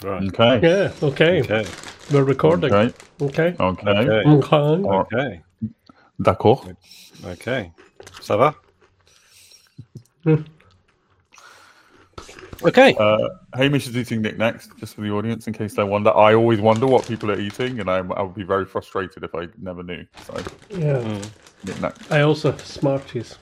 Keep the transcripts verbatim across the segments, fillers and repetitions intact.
Right. Okay. Yeah, okay. Okay. We're recording. Okay. Okay. Okay. Okay. Okay. Okay. D'accord. Okay. Ça va? Hmm. Okay. Uh, Hamish is eating knickknacks, just for the audience, in case they wonder. I always wonder what people are eating, and I, I would be very frustrated if I never knew. So, Yeah. Mm. knickknacks. I also have Smarties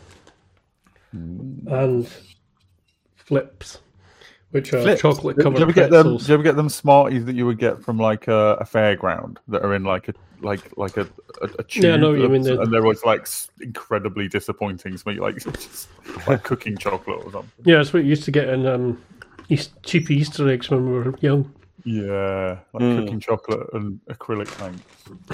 and Flips, which are Flips? chocolate Do you covered ever get them? Do pretzels. you ever get them Smarties that you would get from like a, a fairground that are in like a like like a a, a tube? Yeah, I know what you mean, and the- they're always like s- incredibly disappointing to me, like just like cooking chocolate or something. Yeah, that's what you used to get in um, East, cheap Easter eggs when we were young. Yeah, like Mm. cooking chocolate and acrylic paint.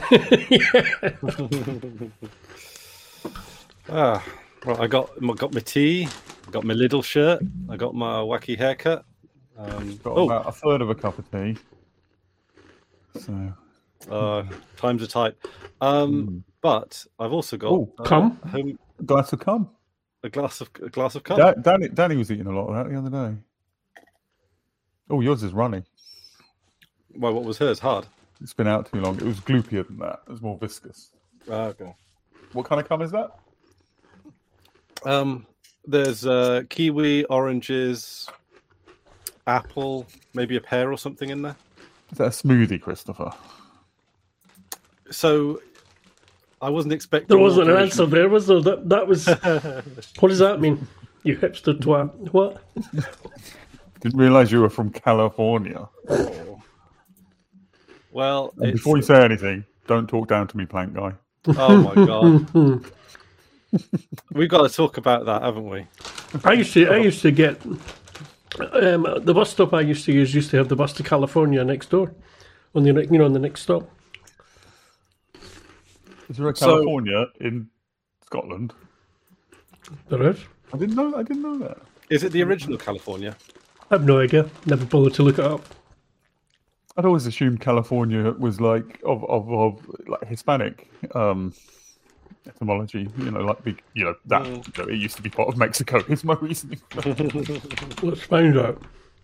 Ah, well, I got I got my tea, I got my Lidl shirt, I got my wacky haircut. Um, Got oh, about a third of a cup of tea. So, uh, times are tight. Um, mm. but I've also got Oh, uh, cum? home, glass of cum. a glass of a glass of cum. Da- Danny, Danny was eating a lot of that the other day. Oh, yours is runny. Well, what was hers? Hard. It's been out too long. It was gloopier than that. It was more viscous. Ah, okay. What kind of cum is that? Um, there's uh, kiwi, oranges, apple, maybe a pear or something in there. Is that a smoothie, Christopher? So I wasn't expecting. There wasn't an alteration- answer there, was there? That, that was. What does that mean? You hipster twat. What? Didn't realise you were from California. Well, And it's, before you say anything, don't talk down to me, plant guy. oh my god, we've got to talk about that, haven't we? I used to. I used to get. Um, the bus stop I used to use used to have the bus to California next door, on the ne- you know on the next stop. Is there a So- California in Scotland? There is. I didn't know. I didn't know that. Is it the original California? I have no idea. Never bothered to look it up. I'd always assumed California was like of of, of like Hispanic um, etymology. You know, like big. You know that Mm. you know, it used to be part of Mexico. Is my reasoning. Let's find out.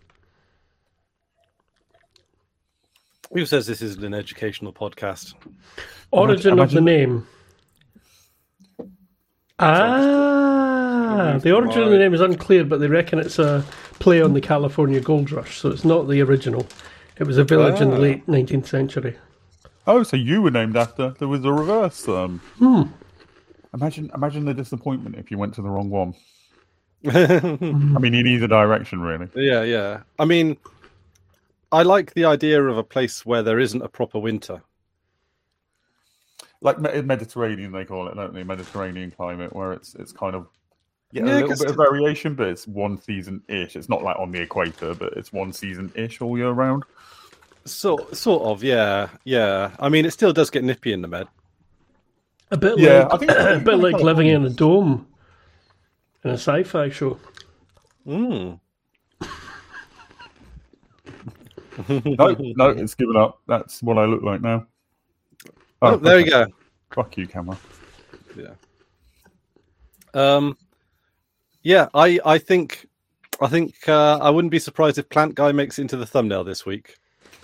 Who says this isn't an educational podcast? Origin of the imagine- name. Ah, the origin of the name is unclear, but they reckon it's a play on the California Gold Rush, so it's not the original. It was a village in the Ah. late nineteenth century. Oh, so you were named after there was a reverse. Um, Hmm. Imagine, imagine the disappointment if you went to the wrong one. yeah, I mean, in either direction, really. yeah. I mean, I like the idea of a place where there isn't a proper winter. Like Me- Mediterranean, they call it, don't they? Mediterranean climate, where it's it's kind of yeah, Yeah, a little 'cause bit of t- variation, but it's one season ish. It's not like on the equator, but it's one season ish all year round. Sort, sort of, yeah, yeah. I mean, it still does get nippy in the med. A bit Yeah, like I think it's a bit like California. living in a dome in a sci-fi show. Mm. No, no, it's given up. That's what I look like now. Oh, there you go. Fuck you, camera. Um, yeah, I, I think, I think uh, I wouldn't be surprised if Plant Guy makes it into the thumbnail this week.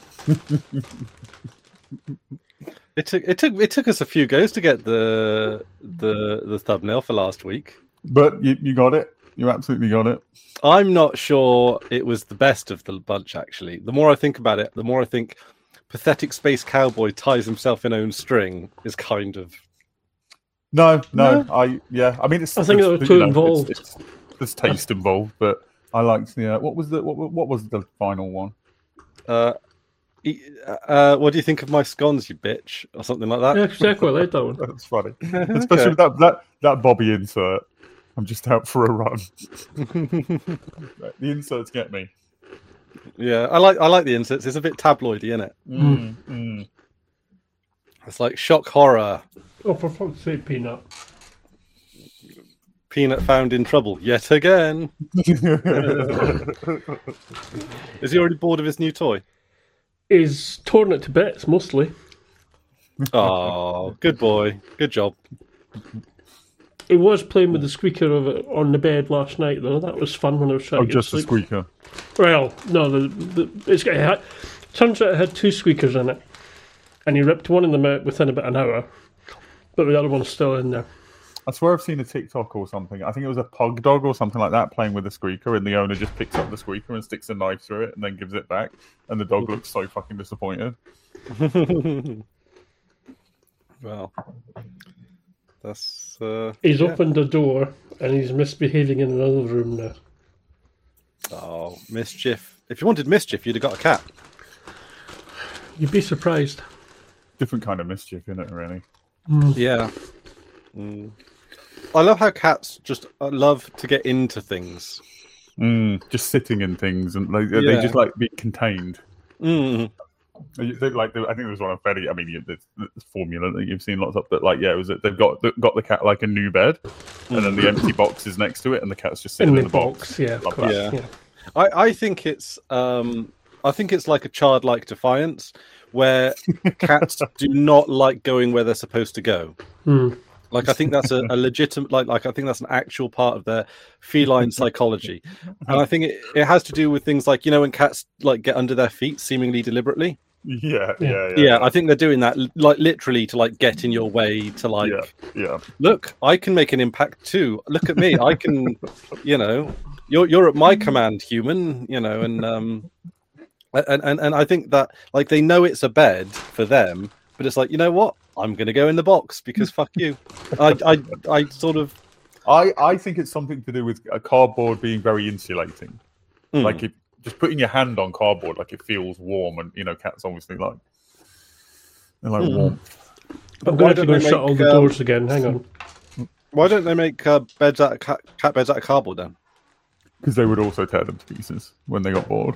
it took, it took, it took us a few goes to get the the the thumbnail for last week. But you, you got it. You absolutely got it. I'm not sure it was the best of the bunch. Actually, the more I think about it, the more I think pathetic space cowboy ties himself in own string is kind of. No, no, I yeah. I mean, it's. I think it's, there were you two know, involved. It's, it's, there's taste involved, but I liked the. Uh, what was the what, what was the final one? Uh, e- uh, what do you think of my scones, you bitch, or something like that? Yeah, actually, I quite like that one. That's funny, especially with that that that Bobby insert. I'm just out for a run. The inserts get me. Yeah, I like I like the inserts. It's a bit tabloidy, isn't it? Mm, mm. It's like shock horror. Oh, for fuck's sake, Peanut. Peanut found in trouble yet again. Is he already bored of his new toy? He's torn it to bits, mostly. Oh, good boy. Good job. he was playing with the squeaker of it on the bed last night, though. That was fun when I was trying Oh, to get just to the sleep. squeaker. Well, no, the, the it's got, it had, turns out it had two squeakers in it, and he ripped one of them out within about an hour, but the other one's still in there. I swear I've seen a TikTok or something. I think it was a pug dog or something like that playing with the squeaker, and the owner just picks up the squeaker and sticks a knife through it and then gives it back, and the dog looks so fucking disappointed. Well, that's. Uh, He's yeah. opened a door, and he's misbehaving in another room now. Oh, mischief! If you wanted mischief, you'd have got a cat. You'd be surprised. Different kind of mischief, isn't it, really? Yeah. Mm. I love how cats just uh, love to get into things. Mm, just sitting in things, and they, Yeah. they just like be contained. Mm. They, they, like, I think there was one on Freddy. I mean, you- there's, there's formula that you've seen lots of, but like, yeah, it was that they've got got the cat like a new bed, and then the empty box is next to it, and the cat's just sitting In in, the the box, box. yeah. Love correct, that. yeah. I, I think it's um I think it's like a childlike defiance where cats do not like going where they're supposed to go. Hmm. Like I think that's a, a legitimate like like I think that's an actual part of their feline psychology. And I think it, it has to do with things like, you know, when cats like get under their feet seemingly deliberately. Yeah, yeah, yeah. Yeah, I think they're doing that like literally to like get in your way to like yeah, yeah. look, I can make an impact too. Look at me. I can, you know, you're you're at my command, human, you know, and um and, and, and I think that like they know it's a bed for them, but it's like, you know what? I'm gonna go in the box because fuck you. I I I sort of I, I think it's something to do with a cardboard being very insulating. mm. Like if just putting your hand on cardboard, like it feels warm, and you know, cats obviously like they like Mm. warmth. I'm Why going to don't go they shut all make, the um, doors again. Hang on. Why don't they make uh, beds out of cat, cat beds out of cardboard then? Because they would also tear them to pieces when they got bored.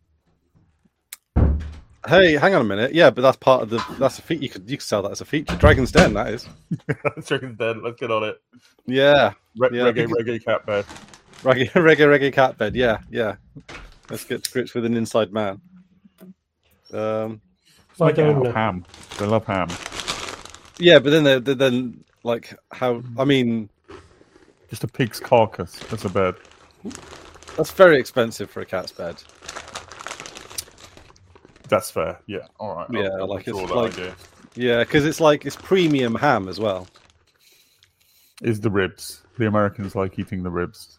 Hey, hang on a minute. Yeah, but that's part of the. That's a feature. You could you could sell that as a feature. Dragon's Den, that is. Chicken's dead. Let's get on it. Yeah, Re- Yeah, reggae, because- reggae cat bed. reggae, reggae, reggae cat bed. Yeah, yeah. Let's get to grips with an inside man. Um, It's like I don't out of know. ham. They love ham. yeah, but then they they then like how? I mean, Just a pig's carcass as a bed. that's very expensive for a cat's bed. That's fair. Yeah. All right. Yeah, I'll like, withdraw it's that like- idea. Yeah, because it's like it's premium ham as well. Is the ribs. The Americans like eating the ribs.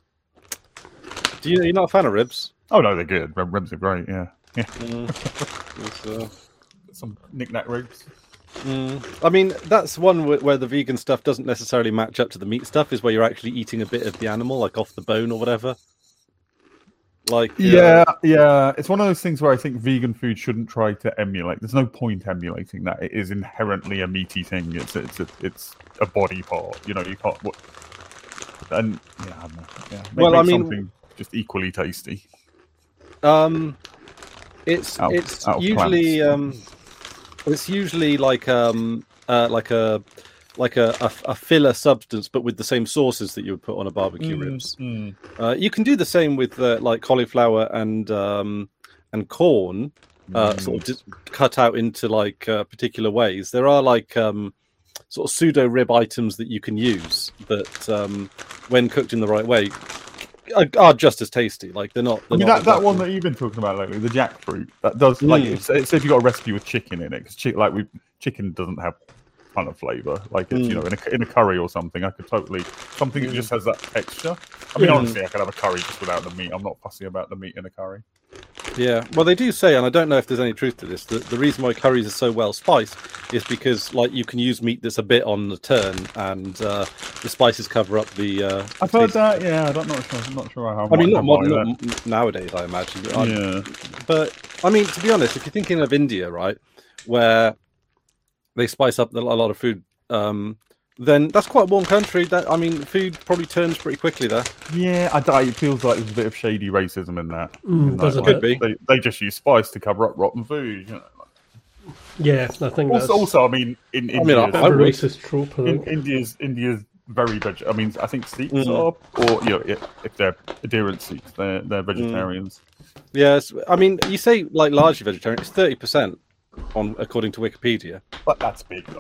Do you? You're not a fan of ribs? Oh no, they're good. Rib- Ribs are great. Yeah. Yeah. Mm. It's, uh, Some knick-knack ribs. Mm. I mean, that's one wh- where the vegan stuff doesn't necessarily match up to the meat stuff. Is where you're actually eating a bit of the animal, like off the bone or whatever. Like Yeah, yeah. It's one of those things where I think vegan food shouldn't try to emulate. There's no point emulating that. It is inherently a meaty thing. It's it's a, it's a body part. You know, you can't. What, and yeah, I don't know. Yeah. Make, Well, make I mean- something just equally tasty. Um, it's Out- it's out of usually plants. um, it's usually like um uh like a like a, a, a filler substance, but with the same sauces that you would put on a barbecue ribs. Mm. Uh, you can do the same with uh, like cauliflower and um and corn, uh, Mm. sort of just cut out into like uh, particular ways. There are like um sort of pseudo rib items that you can use that um when cooked in the right way are, are just as tasty. Like they're not. I They're mean, not that, that exactly- one that you've been talking about lately, the jackfruit, that does like Mm. it's, it's if you got a recipe with chicken in it, because chi- like we chicken doesn't have a ton of flavour. Like it's you Mm. know in a, in a curry or something, I could totally something that Mm. just has that texture. I mean, Yeah. honestly, I could have a curry just without the meat. I'm not fussy about the meat in a curry. Yeah, well, they do say, and I don't know if there's any truth to this, that the reason why curries are so well spiced is because, like, you can use meat that's a bit on the turn, and uh, the spices cover up the. Uh, I've heard taste. that. Yeah, I don't know. I'm not sure how. I mean, much not modern, buy not m- nowadays, I imagine. that. I- Yeah. But I mean, to be honest, if you're thinking of India, right, where they spice up a lot of food, um, then that's quite a warm country. That I mean, food probably turns pretty quickly there. Yeah, I die. It feels like there's a bit of shady racism in that. Mm, In that, doesn't like, Could be. They, they just use spice to cover up rotten food. You know. Yeah, I think that's Also, also, I mean, in I mean, India, a bit of a would. racist trope. I in, think. India's India's very veg. I mean, I think Sikhs Mm. are, or you know, if, if they're adherent Sikhs, they're they're vegetarians. Yes, I mean, you say like largely vegetarian. It's thirty percent on according to Wikipedia. But that's big though.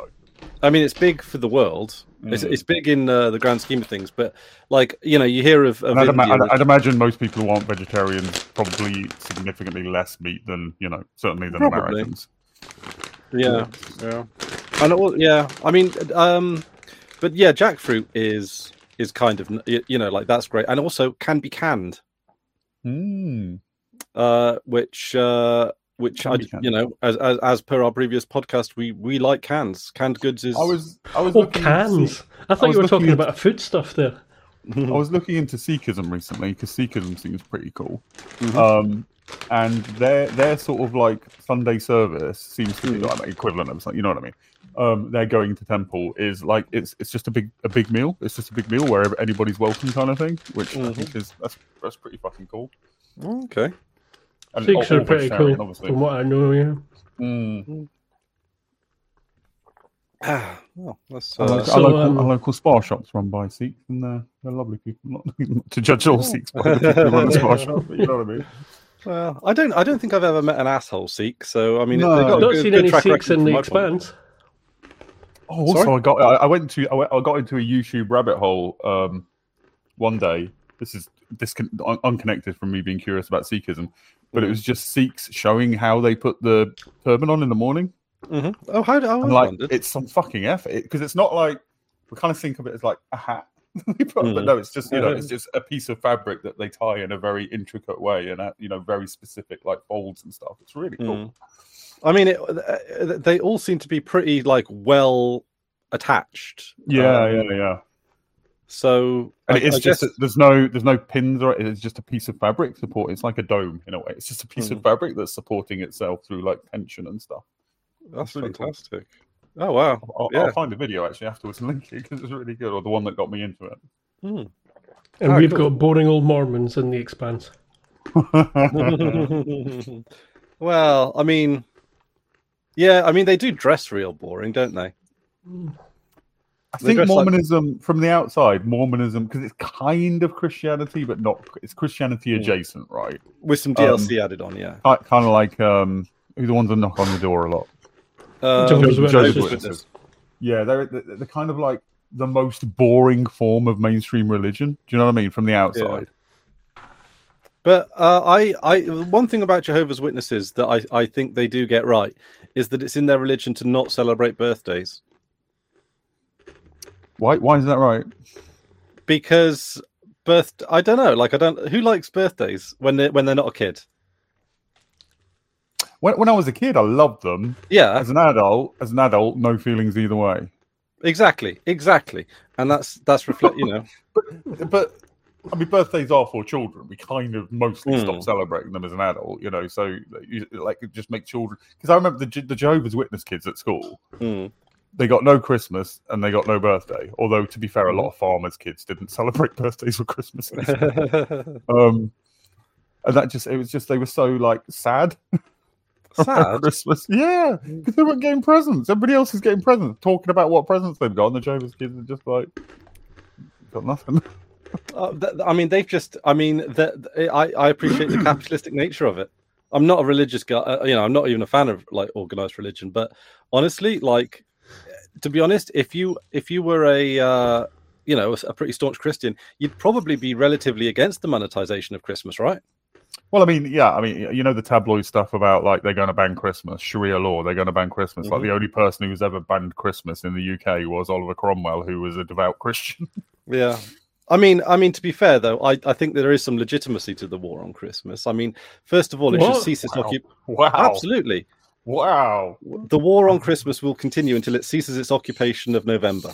I mean, it's big for the world. Mm. It's, it's big in uh, the grand scheme of things. But like, you know, you hear of. of I'd, India, ima- I'd, which... I'd imagine most people who aren't vegetarians probably significantly less meat than you know, certainly than probably. Americans. Yeah, yeah, and it, yeah. I mean, um, but yeah, jackfruit is is kind of you know like that's great, and also can be canned. Mm. Uh, which uh, which I you know as, as as per our previous podcast, we we like cans. Canned goods is. I was I was oh cans. I thought I you were talking into... about food stuff there. I was looking into Sikhism recently because Sikhism seems pretty cool. Mm-hmm. Um, and their their sort of like Sunday service seems to be like the equivalent of something. You know what I mean? Um, they're going to temple is like it's it's just a big a big meal. It's just a big meal where anybody's welcome kind of thing, which mm-hmm. I think is that's that's pretty fucking cool. Okay. And Sikhs are pretty cool, obviously. From what I know. Yeah. Mm. Ah, well, that's, uh, our, so, our, local, um, our local spa shops run by Sikhs, and they're, they're lovely people. Not, not to judge all Sikhs by the people who run the spa shop, but you know what I mean. Well, I don't. I don't think I've ever met an asshole Sikh. So I mean, no, they've got I've not good, seen good any track Sikhs in the Expanse. Point. Oh, also, Sorry? I got. I, I went to. I, went, I got into a YouTube rabbit hole um, one day. This is this un- unconnected from me being curious about Sikhism, but mm. it was just Sikhs showing how they put the turban on in the morning. Mm-hmm. Oh, how do I like wondered. It's some fucking effort because it, it's not like we kind of think of it as like a hat, put, mm. but no, it's just you know it's just a piece of fabric that they tie in a very intricate way and you know very specific like folds and stuff. It's really cool. Mm. I mean, it, they all seem to be pretty like well attached. Yeah, um, yeah, yeah. So and I, it's I just guess... there's no there's no pins or it's just a piece of fabric support. It's like a dome in a way. It's just a piece mm. of fabric that's supporting itself through like tension and stuff. That's really fantastic. Cool. Oh wow! I'll, yeah. I'll find a video actually afterwards and link it because it's really good, or the one that got me into it. Mm. And oh, we've cool. got boring old Mormons in the Expanse. Well, I mean, yeah, I mean they do dress real boring, don't they? I they think Mormonism, like... from the outside, Mormonism because it's kind of Christianity, but not. It's Christianity adjacent, mm. right? With some D L C um, added on, yeah. Kind of like um, who the ones that knock on the door a lot. Uh, Jehovah's Jehovah's Witnesses. Witnesses. Yeah, they're, they're they're kind of like the most boring form of mainstream religion. Do you know what I mean? From the outside. Yeah. But uh, I, I, one thing about Jehovah's Witnesses that I, I think they do get right is that it's in their religion to not celebrate birthdays. Why? Why is that right? Because birth, I don't know. Like I don't. Who likes birthdays when they when they're not a kid? When, when I was a kid, I loved them. Yeah. As an adult, as an adult, no feelings either way. Exactly, exactly, and that's that's reflect. You know, but but I mean, birthdays are for children. We kind of mostly Mm. stop celebrating them as an adult, you know. So you, like, it just make children. Because I remember the Je- the Jehovah's Witness kids at school. Mm. They got no Christmas and they got no birthday. Although, to be fair, a lot of farmers' kids didn't celebrate birthdays or Christmas. um, and that just it was just they were so like sad. Sad? Christmas, yeah, because they weren't getting presents. Everybody else is getting presents, talking about what presents they've got, and the Jehovah's kids are just like got nothing. Uh, th- I mean, they've just. I mean, the, the, I I appreciate the capitalistic nature of it. I'm not a religious guy. Uh, you know, I'm not even a fan of like organized religion. But honestly, like, to be honest, if you if you were a uh, you know a pretty staunch Christian, you'd probably be relatively against the monetization of Christmas, right? Well, I mean, yeah, I mean, you know, the tabloid stuff about like they're going to ban Christmas, Sharia law, they're going to ban Christmas. Mm-hmm. Like the only person who's ever banned Christmas in the U K was Oliver Cromwell, who was a devout Christian. Yeah. I mean, I mean, to be fair, though, I, I think there is some legitimacy to the war on Christmas. I mean, first of all, it What? should cease its Wow. occupation. Wow. Absolutely. Wow. The war on Christmas will continue until it ceases its occupation of November.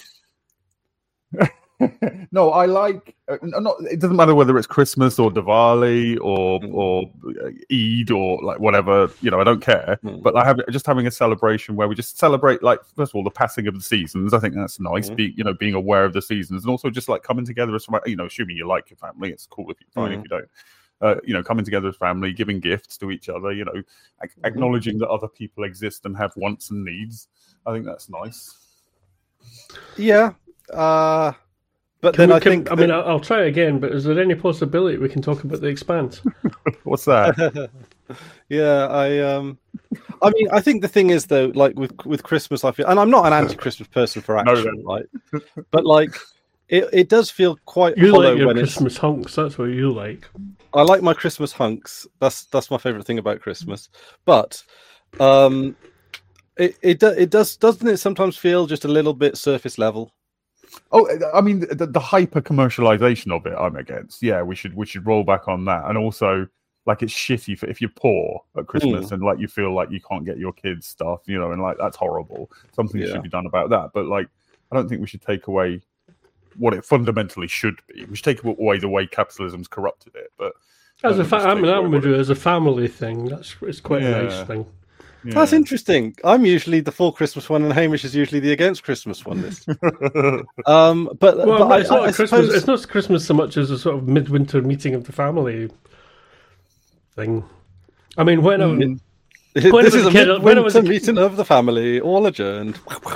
No, I like. Uh, not. It doesn't matter whether it's Christmas or Diwali or Mm. or Eid or like whatever. You know, I don't care. Mm. But I have just having a celebration where we just celebrate, like first of all, the passing of the seasons. I think that's nice. Mm. Be you know, being aware of the seasons, and also just like coming together as you know, assuming you like your family, it's cool if you fine Mm. if you don't. Uh, you know, coming together as family, giving gifts to each other. You know, ac- Mm-hmm. acknowledging that other people exist and have wants and needs. I think that's nice. Yeah. Uh, but Can then we- I can- think. I mean, I'll, I'll try again, but is there any possibility we can talk about the Expanse? What's that? that- yeah, I um, I mean, I think the thing is though, like with with Christmas, I feel, and I'm not an anti-Christmas person for No, action, right? But like, it it does feel quite You hollow like your when Christmas hunks. That's what you like. it's. I like my Christmas hunks. That's that's my favorite thing about Christmas. But, um, it it do, it does doesn't it sometimes feel just a little bit surface level? Oh, I mean, the, the hyper commercialization of it, I'm against. Yeah, we should we should roll back on that, and also. Like it's shitty for, if you're poor at Christmas mm. and like you feel like you can't get your kids stuff, you know, and like that's horrible. Something yeah. should be done about that. But like, I don't think we should take away what it fundamentally should be. We should take away the way capitalism's corrupted it. But as a fa- I mean, I'm going to do it as a family thing. That's it's quite yeah. a nice thing. Yeah. That's interesting. I'm usually the for Christmas one, and Hamish is usually the against Christmas one. This, um, but, well, but it's I, not I Christmas. suppose... It's not Christmas so much as a sort of midwinter meeting of the family. Thing. I mean, when I was, mm. when this I was is a, kid, midwinter when I was a meeting of the family, all adjourned.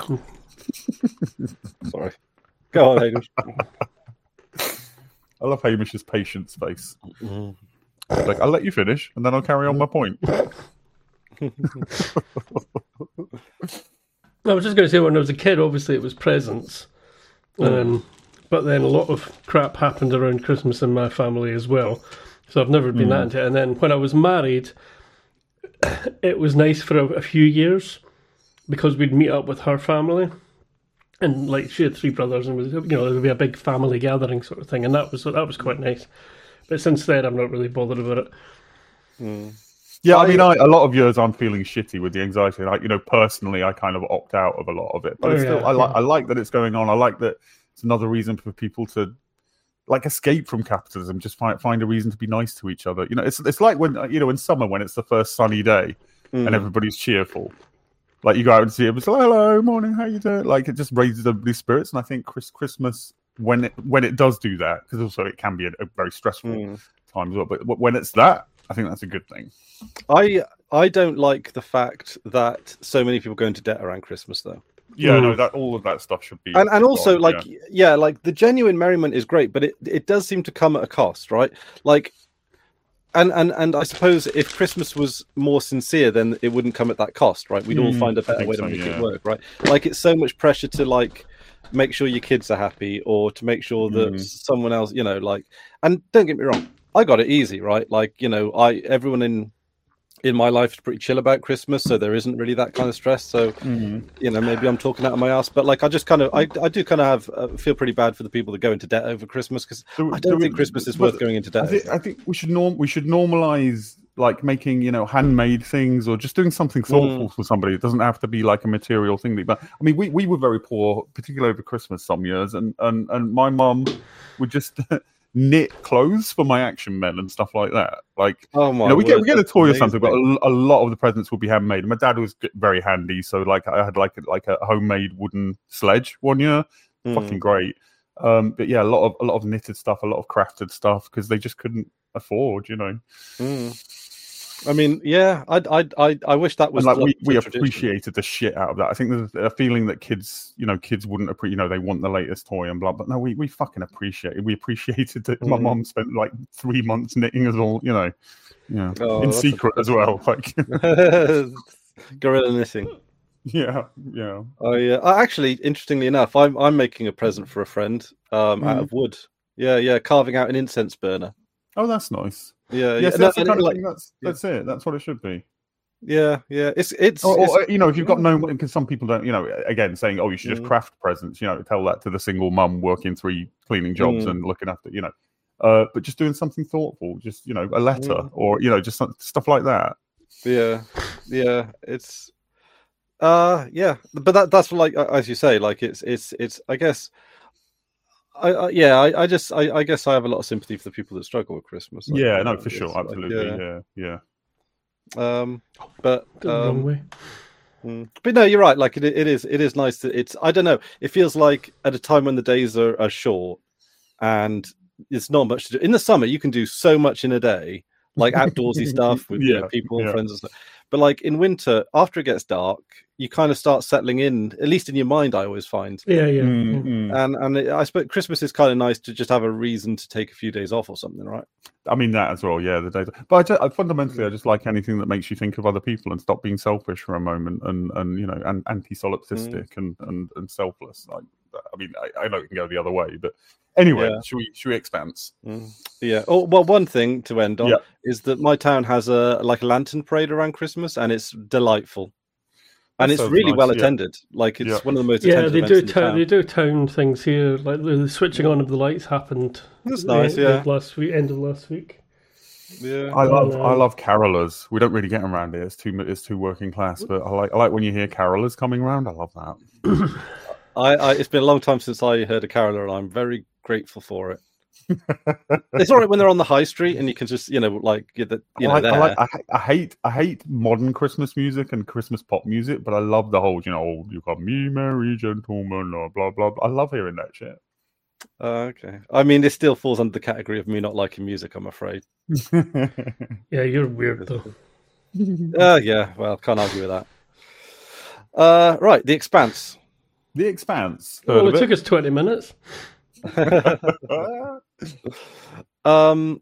Sorry, go on, Hamish. I love Hamish's patience face. Mm. Like, I'll let you finish, and then I'll carry on my point. I was just going to say, when I was a kid, obviously it was presents, mm. um, but then a lot of crap happened around Christmas in my family as well. So I've never been mm. that into it. And then when I was married, it was nice for a, a few years because we'd meet up with her family. And like she had three brothers and, was, you know, there would be a big family gathering sort of thing. And that was that was quite nice. But since then, I'm not really bothered about it. Mm. Yeah, I mean, I, a lot of years I'm feeling shitty with the anxiety. Like, you know, personally, I kind of opt out of a lot of it. But oh, it's still, yeah, I, like, yeah. I like that it's going on. I like that it's another reason for people to like escape from capitalism, just find find a reason to be nice to each other. You know, it's it's like when you know in summer when it's the first sunny day mm. and everybody's cheerful. Like you go out and see it, it's like, hello, morning, how you doing? Like it just raises everybody's spirits. And I think Chris, Christmas when it when it does do that, because also it can be a, a very stressful mm. time as well. But when it's that, I think that's a good thing. I I don't like the fact that so many people go into debt around Christmas though. Yeah, mm. no, that all of that stuff should be, and and also gone, like yeah. yeah, like the genuine merriment is great, but it it does seem to come at a cost, right? Like, and and and I suppose if Christmas was more sincere, then it wouldn't come at that cost, right? We'd mm, all find a better way to so, make yeah. it work, right? Like it's so much pressure to like make sure your kids are happy or to make sure that mm. someone else, you know, like. And don't get me wrong, I got it easy, right? Like you know, I everyone in. in my life is pretty chill about Christmas, so there isn't really that kind of stress. So, mm-hmm. you know, maybe I'm talking out of my ass, but like, I just kind of, I, I do kind of have uh, feel pretty bad for the people that go into debt over Christmas because I don't do think we, Christmas is worth going into debt. I think, I think we should norm, we should normalize like making, you know, handmade things or just doing something thoughtful mm. for somebody. It doesn't have to be like a material thing. But I mean, we, we were very poor, particularly over Christmas some years, and and and my mum would just. knit clothes for my action men and stuff like that. Like, oh my you know, we word, get we get a toy amazing. or something, but a, a lot of the presents will be handmade. And my dad was very handy, so like I had like like a homemade wooden sledge one year, mm. fucking great. Um, but yeah, a lot of a lot of knitted stuff, a lot of crafted stuff because they just couldn't afford, you know. Mm. I mean, yeah, I, I, I, I wish that was and like the, we, we the appreciated the shit out of that. I think there's a feeling that kids, you know, kids wouldn't appreciate, you know, they want the latest toy and blah. But no, we, we fucking appreciate it. We appreciated that. Mm. My mom spent like three months knitting us all, you know, yeah, oh, in secret a... as well, like guerrilla knitting. Yeah, yeah. I uh, actually, interestingly enough, I'm I'm making a present for a friend um, mm. out of wood. Yeah, yeah, carving out an incense burner. Oh, that's nice. Yeah, yes, yeah. that's No, the kind of like, thing. That's that's yeah. it. That's what it should be. Yeah, yeah. It's it's, or, it's or, you know, if you've got no, because some people don't, you know, again saying, oh, you should just mm. craft presents. You know, tell that to the single mum working three cleaning jobs mm. and looking after, you know, uh, but just doing something thoughtful, just you know, a letter mm. or you know, just some, stuff like that. Yeah, yeah. It's uh, yeah, but that that's like as you say, like it's it's it's. I guess. I, I yeah, I, I just I, I guess I have a lot of sympathy for the people that struggle with Christmas. Like, yeah, no, know, for sure, absolutely, like, yeah. yeah, yeah. Um, but um, wrong way. Mm, but no, you're right. Like it, it is, it is nice that it's. I don't know. It feels like at a time when the days are, are short, and it's not much to do. In the summer, you can do so much in a day. like outdoorsy stuff with you Yeah, know, people and yeah. friends and stuff. But like in winter, after it gets dark, you kind of start settling in. At least in your mind, I always find. Yeah, yeah. Mm, yeah. mm. And and it, I suppose Christmas is kind of nice to just have a reason to take a few days off or something, right? I mean that as well, yeah. The days, but I, just, I fundamentally I just like anything that makes you think of other people and stop being selfish for a moment, and and you know, and anti-solipsistic Mm. and, and and selfless. Like, I mean, I, I know it can go the other way, but anyway, Yeah. should we should we expanse? Mm. Yeah. Oh well, one thing to end on Yeah. is that my town has a like a lantern parade around Christmas, and it's delightful, and That it's sounds really nice, well yeah. attended. Like it's Yeah. one of the most Yeah, attended they events do. in the Ta- town. they do town things here. Like the switching on of the lights happened. That's nice, the- yeah. the Last week, end of last week. Yeah. I love Um, I love carolers. We don't really get them around here. It's too it's too working class, but I like I like when you hear carolers coming around. I love that. I, I it's been a long time since I heard a caroler, and I'm very grateful for it. It's all right when they're on the high street and you can just you know like get the you know I, like, there. I, like, I, ha- I hate I hate modern Christmas music and Christmas pop music, but I love the whole you know oh, you got me merry gentlemen blah blah blah. I love hearing that shit. Uh, okay. I mean, it still falls under the category of me not liking music, I'm afraid. Yeah, you're weird though. Uh, yeah, well, can't argue with that. Uh, right, The Expanse. The Expanse. Well, Heard it of took us twenty minutes. um,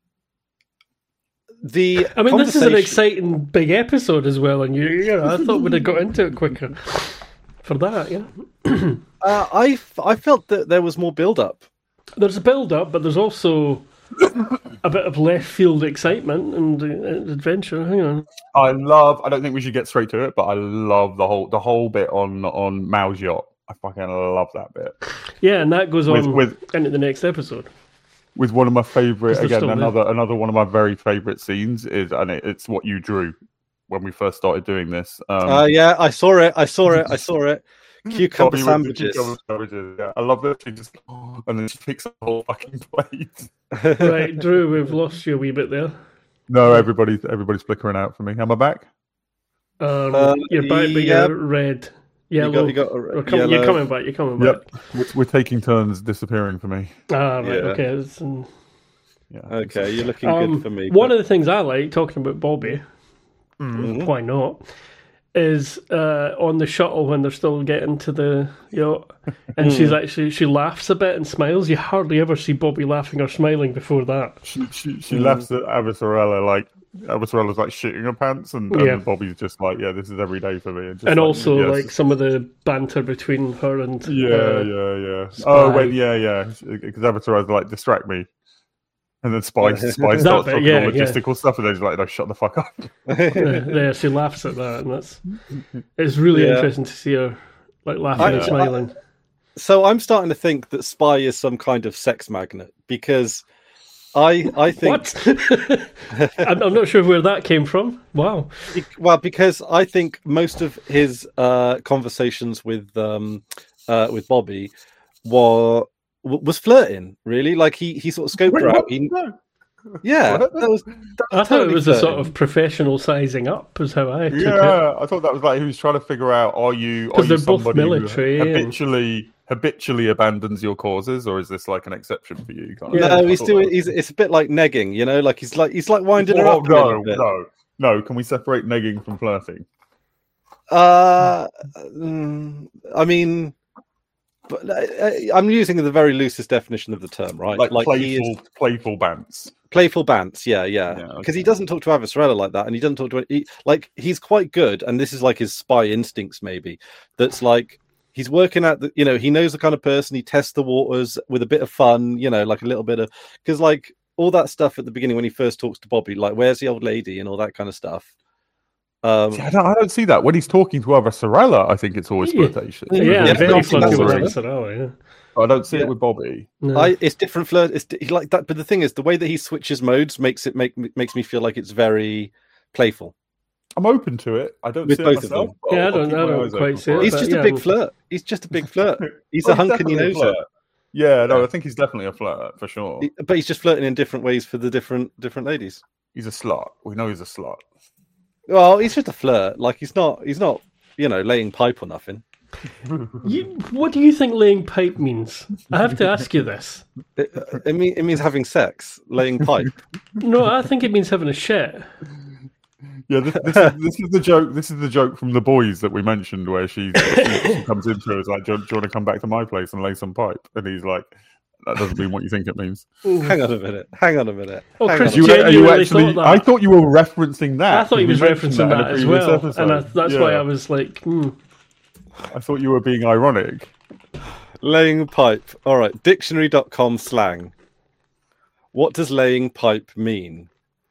the I mean, this is an conversation- exciting big episode as well, and you, you know, I thought we'd have got into it quicker for that. Yeah, Uh, I, f- I felt that there was more build-up. there's a build-up, but there's also a bit of left field excitement and uh, adventure. Hang on. I love. I don't think we should get straight to it, but I love the whole the whole bit on on Mao's yacht. I fucking love that bit. Yeah, and that goes With- on with- into the next episode. With one of my favorite Is there again, still there? another another one of my very favorite scenes is, and it, it's what you drew when we first started doing this. Um, Uh, yeah, I saw it. I saw it. I saw it. Cucumber Bobby with the sandwiches. cucumber sandwiches, Yeah, I love that she just and then she picks up the whole fucking plate. Right, Drew, we've lost you a wee bit there. No, everybody's everybody's flickering out for me. Am I back? Um, Uh, you're back, but yeah. you're red, You yellow. got, you got a Or come- yellow. You're coming back. You're coming back. Yep, we're, we're taking turns disappearing for me. Ah, right. Yeah. Okay. it's, um, Yeah. Okay, you're looking Um, good for me. One but- of the things I like talking about Bobby, Mhm. why not, is uh, on the shuttle when they're still getting to the yacht, and she's actually she laughs a bit and smiles. You hardly ever see Bobby laughing or smiling before that. She she, she Mm. laughs at Avasarella like Avasarella's like shitting her pants, and, and Yeah. Bobby's just like, yeah, this is every day for me. And, just And like, also yes. like some of the banter between her and yeah, uh, yeah, yeah. Spy. Oh wait, yeah, yeah, because Avasarella's like distract me. And then Spy, Spy That starts bit, talking yeah, all yeah. logistical stuff, and then he's like, "No, shut the fuck up." yeah, she laughs at that, and that's it's really Yeah. interesting to see her like laughing I- and I- smiling. So I'm starting to think that Spy is some kind of sex magnet because I I think What? I'm, I'm not sure where that came from. Wow. well because I think most of his uh, conversations with um, uh, with Bobby were was flirting. Really, like he he sort of scoped Wait, her what? out. He, No. yeah, What? that was. That I was thought it totally was a sort flirting. of professional sizing up, is how I took it. Yeah, I thought that was like he was trying to figure out: are you are 'Cause you they're both somebody military who and- habitually habitually abandons your causes, or is this like an exception for you? Kind of Yeah. thing? No, I he's thought doing. that- He's it's a bit like negging, you know, like he's like he's like winding her Oh, up. a no, little bit. no, no. Can we separate negging from flirting? Uh, mm, I mean, but I, I'm using the very loosest definition of the term, right? Like, he playful, is playful bants. playful bants, yeah, yeah. Yeah, Because he okay. doesn't talk to Avasarella like that, and he doesn't talk to he, like he's quite good, and this is like his spy instincts, maybe. That's like he's working out the, you know, he knows the kind of person. He tests the waters with a bit of fun, you know, like a little bit of because like all that stuff at the beginning when he first talks to Bobby, like where's the old lady and all that kind of stuff. Um, See, I, don't, I don't see that when he's talking to Avasarella. I think it's always Yeah. flirtatious. Yeah, Yeah, very that's flirty with what it I, is. Avasarella, yeah. I don't see Yeah. it with Bobby. No. I it's different flirt. It's he like that, but the thing is, the way that he switches modes makes it make makes me feel like it's very playful. I'm open to it. I don't With see it both of myself. them. but Yeah, I I'll don't- keep I my don't eyes quite open see for it, He's but just a yeah. big flirt. He's just a big flirt. He's Oh, a hunk and he definitely a knows it. flirt. Yeah, no, Yeah. I think he's definitely a flirt for sure. He- But he's just flirting in different ways for the different different ladies. He's a slut. We know he's a slut. Well, he's just a flirt. Like he's not he's not you know laying pipe or nothing. You, what do you think laying pipe means? I have to ask you this. It, it, mean, it means having sex, laying pipe. No, I think it means having a shit. Yeah, this, this, is, this is the joke. This is the joke from The Boys that we mentioned, where she, she, she comes into it, is like, do you, do you want to come back to my place and lay some pipe? And he's like, that doesn't mean what you think it means. Hang on a minute. Hang on a minute. Oh, Hang Chris, on a You, minute. are you Genuinely actually? thought that. I thought you were referencing that. I thought he was We mentioned referencing in that, a as previous well, episode. and I, that's Yeah. why I was like, hmm. I thought you were being ironic. Laying pipe. All right. Dictionary dot com slang. What does laying pipe mean?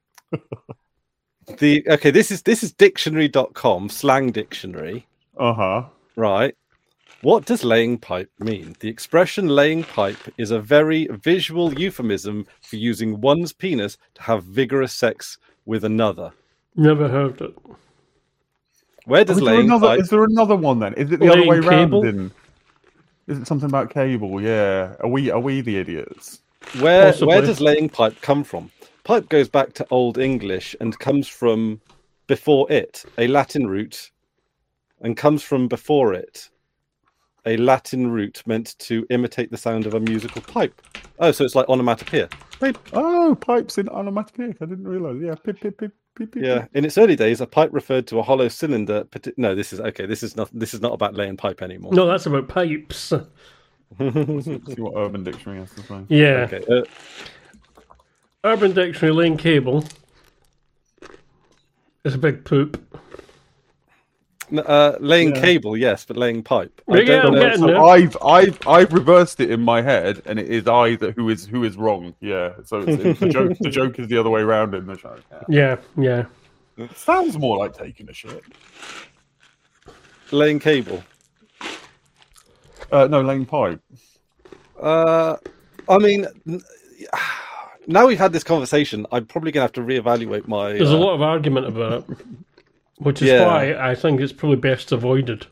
the okay. This is this is dictionary dot com slang dictionary. Uh huh. Right. What does laying pipe mean? The expression laying pipe is a very visual euphemism for using one's penis to have vigorous sex with another. Never heard it. Where does Is there, laying another, pipe? is there another one then? Is it the Laying other way cable? round? In, is it something about cable? Yeah. Are we are we the idiots? Where Possibly. where does laying pipe come from? Pipe goes back to Old English and comes from before it, a Latin root, and comes from before it, a Latin root meant to imitate the sound of a musical pipe. Oh, so it's like onomatopoeia. Pipe. Oh, pipes in onomatopoeic. I didn't realise. Yeah. Pip, pip, pip, pip, pip. Yeah. In its early days, a pipe referred to a hollow cylinder. parti- No, this is okay. This is not. This is not about laying pipe anymore. No, that's about pipes. See what Urban Dictionary has to say. Yeah. Okay. Uh, Urban Dictionary, laying cable is a big poop. n- uh, laying Yeah. cable, yes, but laying pipe. Yeah, I don't I'm know. getting So there. I've I've I've reversed it in my head, and it is I that who is who is wrong. Yeah. So it's, it's the joke. The joke is the other way around in the show. Yeah, yeah. It sounds more like taking a shit. Laying cable. Uh, no, laying pipe. Uh, I mean, n- now we've had this conversation, I'm probably going to have to reevaluate my. There's a uh, lot of argument about it, which is Yeah. why I think it's probably best avoided.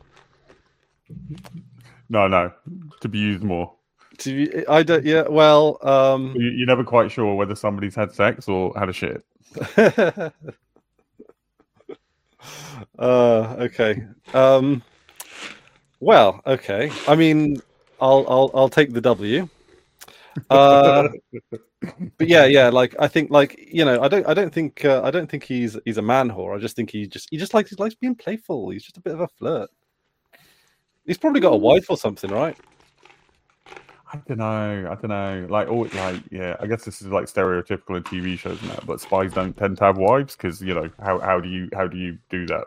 No, no, to be used more. to be- I don't. Yeah. Well. Um. You, you're never quite sure whether somebody's had sex or had a shit. uh. Okay. Um. Well. Okay. I mean, I'll. I'll. I'll take the W. Uh. But yeah, yeah. Like I think, like you know, I don't. I don't think. Uh, I don't think he's. He's a man whore. I just think he just. He just likes. He likes being playful. He's just a bit of a flirt. He's probably got a wife or something, right? I don't know. I don't know. Like, oh, like, yeah. I guess this is like stereotypical in T V shows now. But spies don't tend to have wives because you know how how do you how do you do that?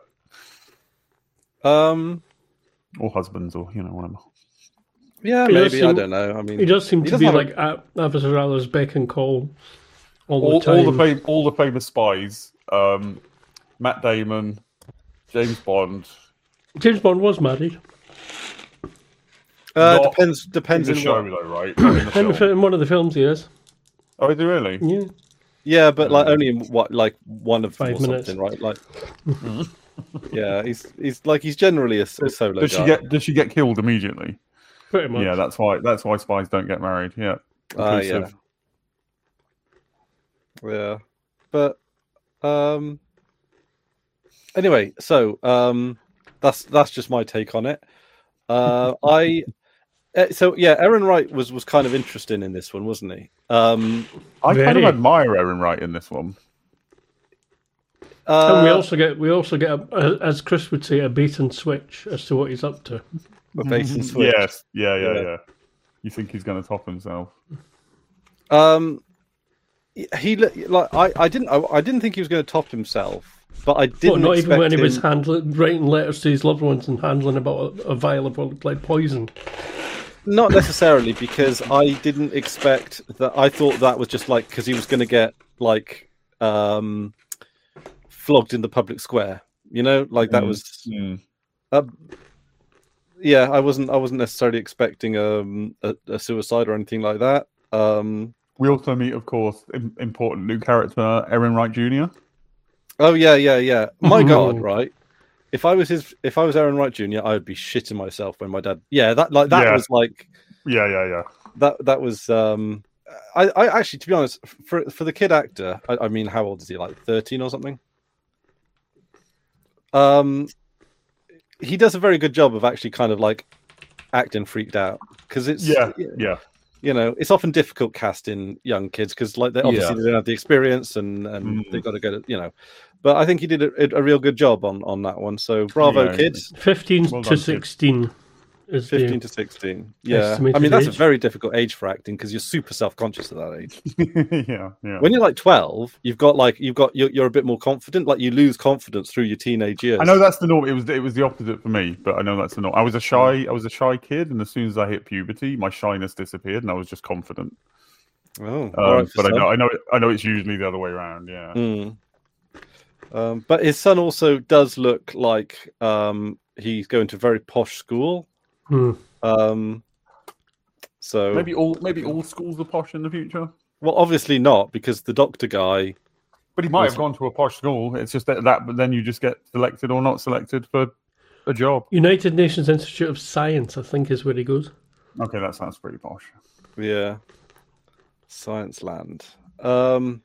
Um. Or husbands, or you know, whatever. Yeah, He does maybe. I seem- don't know. I mean, He does seem He to doesn't be have a- like at Officer Raller's beck and call all, All, the time. all the fam- all the famous spies. Um, Matt Damon, James Bond. James Bond was married. uh, not depends. In Depends the in show, what. though, right? Not in the In, film. in one of the films, he is. Oh, is he really? Yeah. Yeah, but like only in what, like one of them Five or minutes. something, right? Like, yeah, he's he's like he's generally a, s- a solo Does she guy. get Does she get killed immediately? Pretty much. Yeah, that's why. That's why spies don't get married. Yeah. Ah, Because yeah, of- yeah, but um, anyway, so um, that's that's just my take on it. Uh, I. eh, So yeah, Aaron Wright was, was kind of interesting in this one, wasn't he? Um, I kind of Very. admire Aaron Wright in this one. uh, And we also get we also get a, as Chris would say, a bait and switch as to what he's up to. a bait and switch. Yes. Yeah. Yeah. Yeah. Yeah. You think he's going to top himself? Um, he li- like I, I didn't I, I didn't think he was going to top himself, but I didn't. Well, not even expect when he was him- handling, writing letters to his loved ones and handling about a, a vial of like poison. Not necessarily, because I didn't expect that. I thought that was just like because he was going to get like um, flogged in the public square. You know, like that Mm. was. Mm. Uh, yeah, I wasn't. I wasn't necessarily expecting um, a, a suicide or anything like that. Um, We also meet, of course, im- important new character Aaron Wright Junior oh yeah, yeah, yeah. My Mhm. God, right? If I was his, if I was Aaron Wright Junior, I would be shitting myself when my dad. Yeah, that like that Yeah. was like. Yeah. Yeah. Yeah. that that was um I, I actually, to be honest, for for the kid actor, I, I mean, how old is he? Like thirteen or something? Um, he does a very good job of actually kind of like acting freaked out because it's Yeah, yeah. you know, it's often difficult casting young kids because like they obviously Yeah. they don't have the experience and and Mm. they've got to go to you know. But I think he did a, a real good job on on that one. So bravo, Yeah, kids. fifteen Well to done, kid. sixteen is Fifteen the to sixteen. Yeah, estimated I mean that's age. a very difficult age for acting because you're super self conscious at that age. yeah, yeah. When you're like twelve, you've got like you've got you're, you're a bit more confident. Like you lose confidence through your teenage years. I know that's the norm. It was it was the opposite for me, but I know that's the norm. I was a shy I was a shy kid, and as soon as I hit puberty, my shyness disappeared, and I was just confident. Oh, Um, all right for but I some. know I know I know it's usually the other way around. Yeah. Mm. Um, but his son also does look like um, he's going to a very posh school. Hmm. Um, so Maybe all maybe all schools are posh in the future. well, obviously not because the doctor guy. But he might Was- have gone to a posh school. It's just that, that but then you just get selected or not selected for a job. United Nations Institute of Science, I think, is where he goes. Okay, that sounds pretty posh. Yeah, Science Land. Um,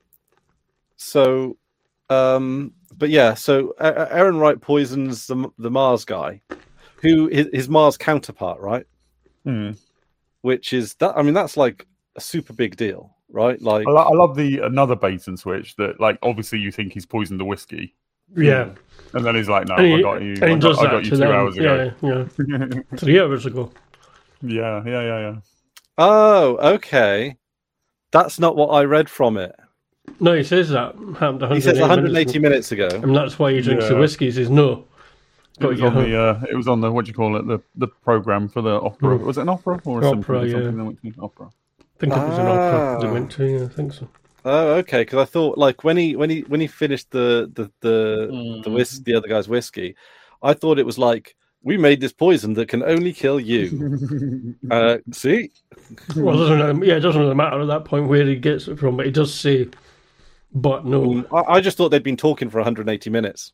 so, um, but yeah, so uh, Aaron Wright poisons the the Mars guy, who his, his Mars counterpart, right? Hmm. Which is that? I mean, that's like a super big deal, right? Like, I, lo- I love the another bait and switch that, like, obviously you think he's poisoned the whiskey, Yeah. and then he's like, "No, And he, I got you. and he I got, does I that got you to two them. hours ago." Yeah, yeah. Three hours ago. Yeah, yeah, yeah, yeah. oh, okay, that's not what I read from it. No, he says that happened one He says hundred eighty one hundred eighty minutes minutes ago. ago. And that's why he drinks the Yeah. whiskey. He says, no. It was on the uh, it was on the what do you call it the the program for the opera. Hmm. Was it an opera or a Opera, symphony or yeah. something? They went to? Opera. I think it was an opera they Ah. went to. Yeah, I think so. Oh, okay. Because I thought like when he when he when he finished the the the Mm. the whis- the other guy's whiskey, I thought it was like we made this poison that can only kill you. uh, see, Well, it doesn't really, yeah, it doesn't really matter at that point where he gets it from, but he does say, but no. I, I just thought they'd been talking for one hundred eighty minutes.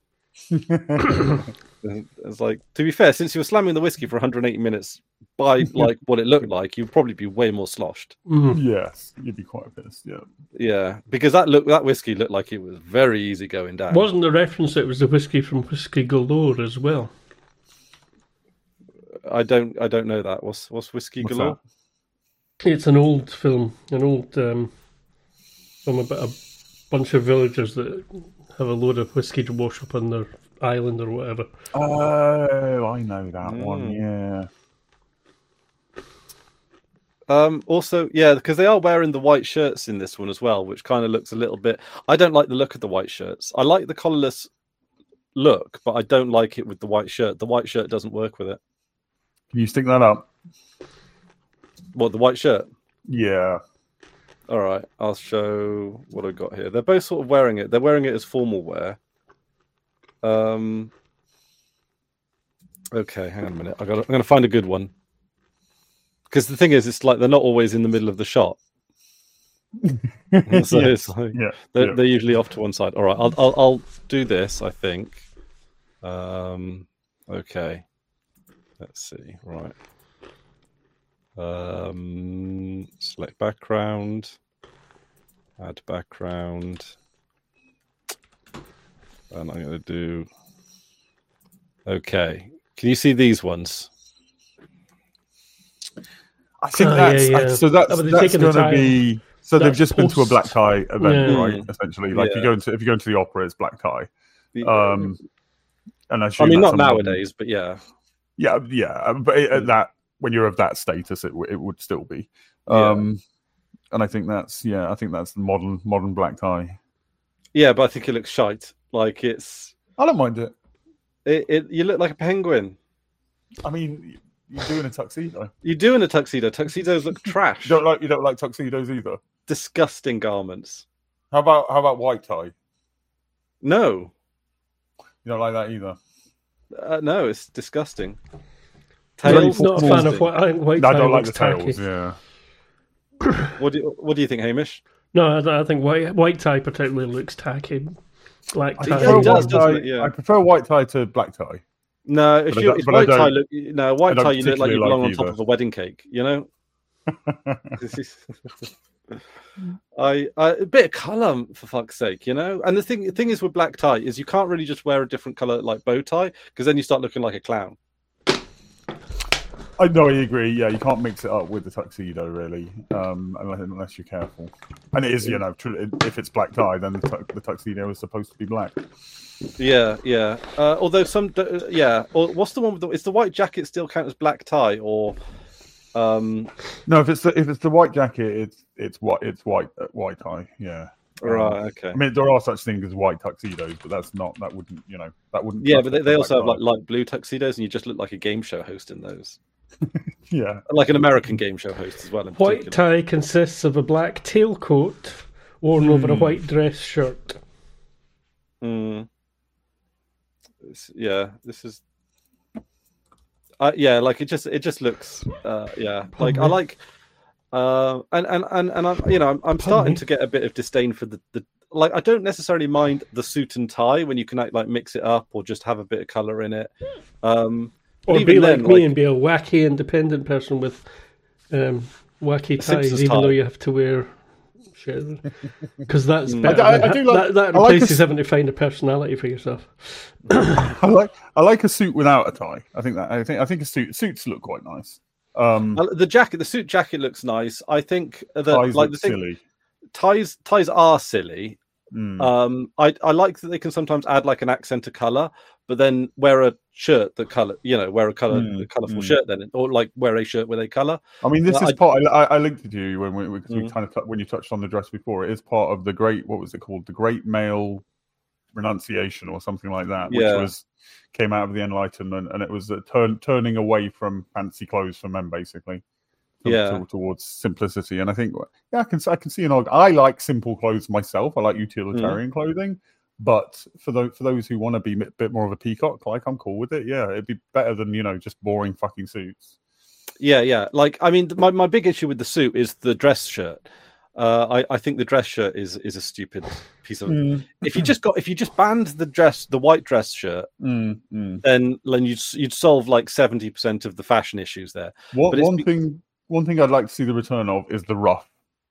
It's like, to be fair, since you were slamming the whiskey for one hundred eighty minutes, by like what it looked like, you'd probably be way more sloshed. Mm. Yes, you'd be quite pissed. Yeah. Yeah, because that look that whiskey looked like it was very easy going down. Wasn't the reference that it was the whiskey from Whiskey Galore as well? I don't I don't know that. What's what's whiskey What's galore? It's an old film, an old um, film about a bunch of villagers that have a load of whiskey to wash up on their island or whatever. Oh, I know that one. Mm. Yeah. Um, also, yeah, because they are wearing the white shirts in this one as well, which kind of looks a little bit. I don't like the look of the white shirts. I like the collarless look, but I don't like it with the white shirt. The white shirt doesn't work with it. Can you stick that up? What, the white shirt? Yeah. All right, I'll show what I got here. They're both sort of wearing it. They're wearing it as formal wear. Um. Okay, hang on a minute. I got. I'm going to find a good one. Because the thing is, it's like they're not always in the middle of the shot. So Yes. it's like Yeah. they're, yeah. they're usually off to one side. All right, I'll I'll, I'll do this. I think. Um. Okay. Let's see. Right. Um. Select background. Add background. And I'm going to do. Okay. Can you see these ones? I think Oh, that's yeah, I- yeah. so. That's, Oh, but they're that's taking the going to time. be. So they've That's just been to a post- black tie event, Yeah. right? Essentially, like Yeah. you go into if you go into the opera, it's black tie. Um, and I, I assume mean, that's not a modern- nowadays, but yeah. Yeah, yeah, um, but it, at that when you're of that status, it w- it would still be. Um, and I think that's yeah, I think that's the modern modern black tie. Yeah, but I think it looks shite. Like it's I don't mind it. it, it you look like a penguin. I mean, you're doing a tuxedo. You do in a tuxedo. Tuxedos look trash. You don't like you don't like tuxedos either. Disgusting garments. How about how about white tie? No. You don't like that either. Uh, no, it's disgusting. Very I'm Tails. not a fan of disgusting. what I think white I tie don't like the looks tacky. tails. Yeah. What do you, what do you think, Hamish? No, I, I think white white tie particularly looks tacky. Black I tie. prefer, it does, white doesn't tie, it? Yeah. I prefer white tie to black tie. No, if But I you don't- if but I white tie don't- look no white I don't tie, you look like you particularly belong like on top either. of a wedding cake. You know. I, I a bit of colour for fuck's sake, you know. And the thing the thing is with black tie is you can't really just wear a different colour like bow tie because then you start looking like a clown. I know, I agree. Yeah, you can't mix it up with the tuxedo, really, um, unless, unless you're careful. And it is, you know, if it's black tie, then the, tu- the tuxedo is supposed to be black. Yeah, yeah. Uh, although some, yeah. Or what's the one with the? Is the white jacket still count as black tie or? Um... No, if it's the, if it's the white jacket, it's it's white it's white uh, white tie. Yeah. Right. Um, Okay. I mean, there are such things as white tuxedos, but that's not that wouldn't you know that wouldn't. Yeah, but they, they also have tie. like light blue tuxedos, and you just look like a game show host in those. Yeah, like an American game show host as well. In White particular. tie consists of a black tailcoat worn mm. over a white dress shirt. Mm. Yeah, this is. Uh, yeah, like it just it just looks. Uh, yeah, like mm-hmm. I like. Uh, and and and and I'm you know I'm, I'm starting to get a bit of disdain for the, the like I don't necessarily mind the suit and tie when you can like mix it up or just have a bit of color in it. Um, Or be like then, me like, and be a wacky independent person with um, wacky ties, even tie. though you have to wear shit. Because that's better. I, I, I do like, that, that replaces like a, having to find a personality for yourself. I like I like a suit without a tie. I think that I think I think a suit suits look quite nice. Um, the jacket, the suit jacket looks nice. I think the ties like look the thing, silly. Ties ties are silly. Mm. Um, I I like that they can sometimes add like an accent of color, but then wear a shirt that color, you know, wear a color, mm. a colorful mm. shirt then, or like wear a shirt with a color. I mean, this uh, is I, part. I, I linked it to you when we because mm. we kind of when you touched on the dress before. It is part of the great. What was it called? The Great Male Renunciation or something like that, which yeah. was came out of the Enlightenment, and it was a turn turning away from fancy clothes for men, basically. Yeah, to, towards simplicity, and I think yeah, I can I can see an argument. I like simple clothes myself. I like utilitarian mm. clothing, but for those for those who want to be a bit more of a peacock, like I'm cool with it. Yeah, it'd be better than you know just boring fucking suits. Yeah, yeah. Like I mean, my, my big issue with the suit is the dress shirt. Uh, I I think the dress shirt is is a stupid piece of. Mm. If you just got if you just banned the dress, the white dress shirt, mm, mm. then then you'd you'd solve like seventy percent of the fashion issues there. What but one thing. One thing I'd like to see the return of is the ruff.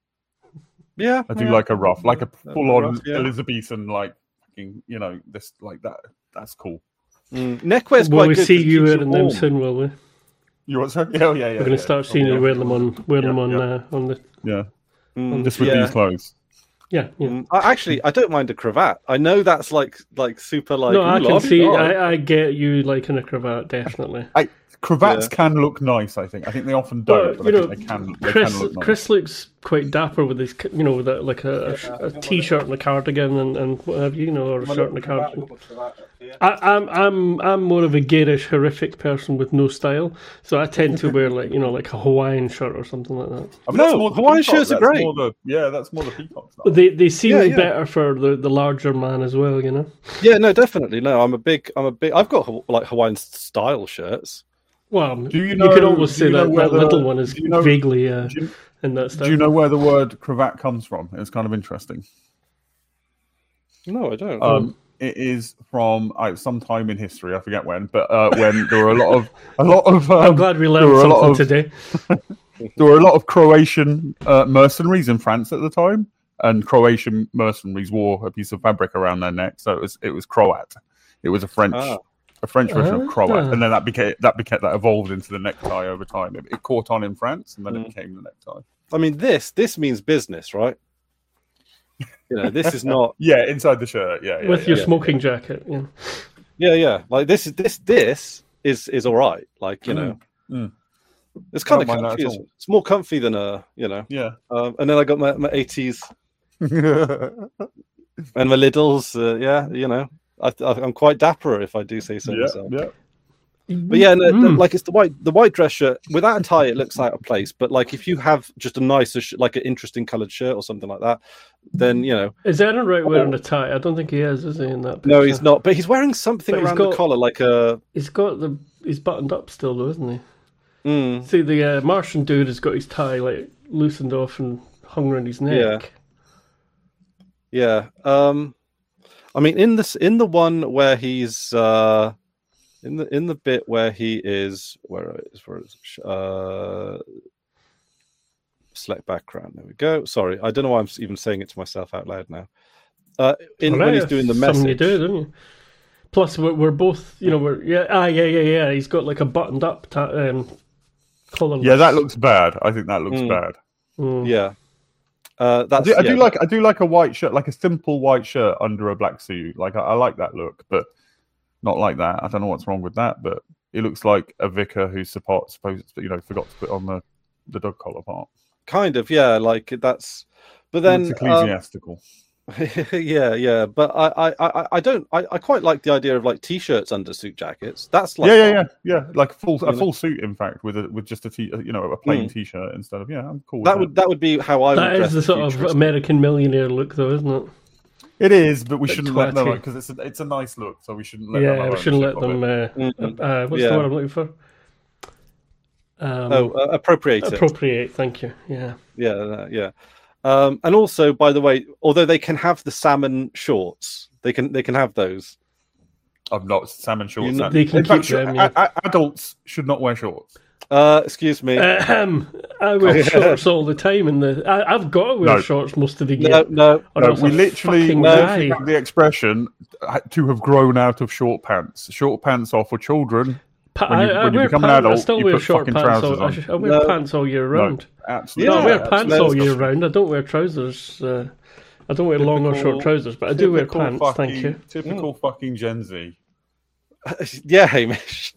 Yeah, I do yeah. like a ruff, like a full-on ruff, yeah. Elizabethan, like you know, this like that. That's cool. Mm. Neckwear's will quite we good. see you wearing them soon? Will we? You want to? Oh yeah, yeah. We're going to yeah. start seeing oh, you wearing them on, wearing yeah, them on, yeah. Uh, on the. Yeah. Mm, Just with yeah. these clothes. Yeah, yeah. Mm, I, actually, I don't mind a cravat. I know that's like like super like. No, I can lovely. see. Oh. I, I get you liking a cravat, definitely. I, cravats yeah. can look nice. I think. I think they often don't, well, but I know, think they can. They Chris, can look nice. Chris looks quite dapper with his, you know, with a, like a, a, a t-shirt and a cardigan and, and what have you, you know, or a shirt and a cardigan. I, I'm I'm I'm more of a garish, horrific person with no style, so I tend to wear like you know like a Hawaiian shirt or something like that. I mean, no, Hawaiian shirts are great. The, yeah, that's more the peacock stuff. They they seem yeah, yeah. better for the, the larger man as well, you know. Yeah, no, definitely. No, I'm a big, I'm a big. I've got like Hawaiian style shirts. Well, do you, you know, could almost say you know that, that the, little one is you know, vaguely uh, you, in that style. Do you know where the word cravat comes from? It's kind of interesting. No, I don't. Um, it is from uh, some time in history. I forget when, but uh, when there were a lot of a lot of. Um, I'm glad we learned something of, today. There were a lot of Croatian uh, mercenaries in France at the time, and Croatian mercenaries wore a piece of fabric around their neck, so it was it was Croat. It was a French. Ah. A French version of Croat, and then that became that became that evolved into the necktie over time. It, it caught on in France, and then mm. it became the necktie. I mean, this this means business, right? You know, this is not. Yeah, inside the shirt. Yeah, yeah with yeah, your yeah, smoking yeah. jacket. Yeah, yeah, yeah. Like this is this this is is all right. Like you mm. know, mm. it's kind of comfy. It's, it's more comfy than a you know. Yeah. Um, and then I got my my eighties and my Lidls. Uh, yeah, you know. I, I'm quite dapper if I do say so yeah, myself. Yeah. But yeah, no, mm. like it's the white the white dress shirt without a tie. It looks out of place. But like if you have just a nicer, sh- like an interesting coloured shirt or something like that, then you know. Is Aaron Wright wearing a tie? I don't think he is. Is he in that picture? No, he's not. But he's wearing something but around got, the collar, like a. He's got the. He's buttoned up still, though, isn't he? Mm. See, the uh, Martian dude has got his tie like loosened off and hung around his neck. Yeah. Yeah. Um. I mean, in this, in the one where he's, uh, in the in the bit where he is, where is where is, uh, select background. There we go. Sorry, I don't know why I'm even saying it to myself out loud now. Uh, in Right, when he's doing the something message, you do, don't you? Plus, we're, we're both, you know, we're yeah, ah, yeah, yeah, yeah. He's got like a buttoned up ta- um, collar. Yeah, that looks bad. I think that looks Mm. bad. Mm. yeah, uh, I that's do, I yeah, do like I do like a white shirt, like a simple white shirt under a black suit. Like I, I like that look, but not like that. I don't know what's wrong with that, but it looks like a vicar who's supposed, supposed you know, forgot to put on the, the dog collar part. kind of yeah, like that's. But It then, looks um, ecclesiastical. yeah, yeah. But I, I, I, I don't. I, I quite like the idea of like t-shirts under suit jackets. That's like yeah, yeah, yeah, yeah. Like a full You a know? full suit, in fact, with a with just a t, you know, a plain Mm. t-shirt instead of yeah. I'm cool. With that that would that would be how I That would dress is the in sort of future. American millionaire look, though, isn't it? It is, but we Bit shouldn't let them twatty. because it's a, it's a nice look, so we shouldn't let them. Yeah, have we shouldn't let ownership them. of it. Uh, Mhm. uh, what's Yeah. the word I'm looking for? Um, Oh, uh, appropriate it. appropriate. Thank you. Yeah. Yeah, uh, yeah. Um, and also, by the way, although they can have the salmon shorts, they can they can have those. I'm not salmon shorts. You know- no. They can in fact, keep them, sh- yeah. a- a- adults should not wear shorts. Uh, excuse me. Ahem. I wear shorts all the time, and the I, I've got to wear No. shorts most of the year. no, no. or No, else we I'll literally, fucking we die. literally have the expression uh, to have grown out of short pants. Short pants are for children. Pa- when you- I, I when you wear become an pants, I adult, still you wear put short fucking pants. trousers All, I, on. sh- I wear No. pants all year round. Absolutely. No, I wear Yeah, pants absolutely. all year round. I don't wear trousers. Uh, I don't wear long or short Typical- trousers, but I do wear Typical pants. fucking- Thank you. Typical fucking Gen Z. Yeah, Hamish.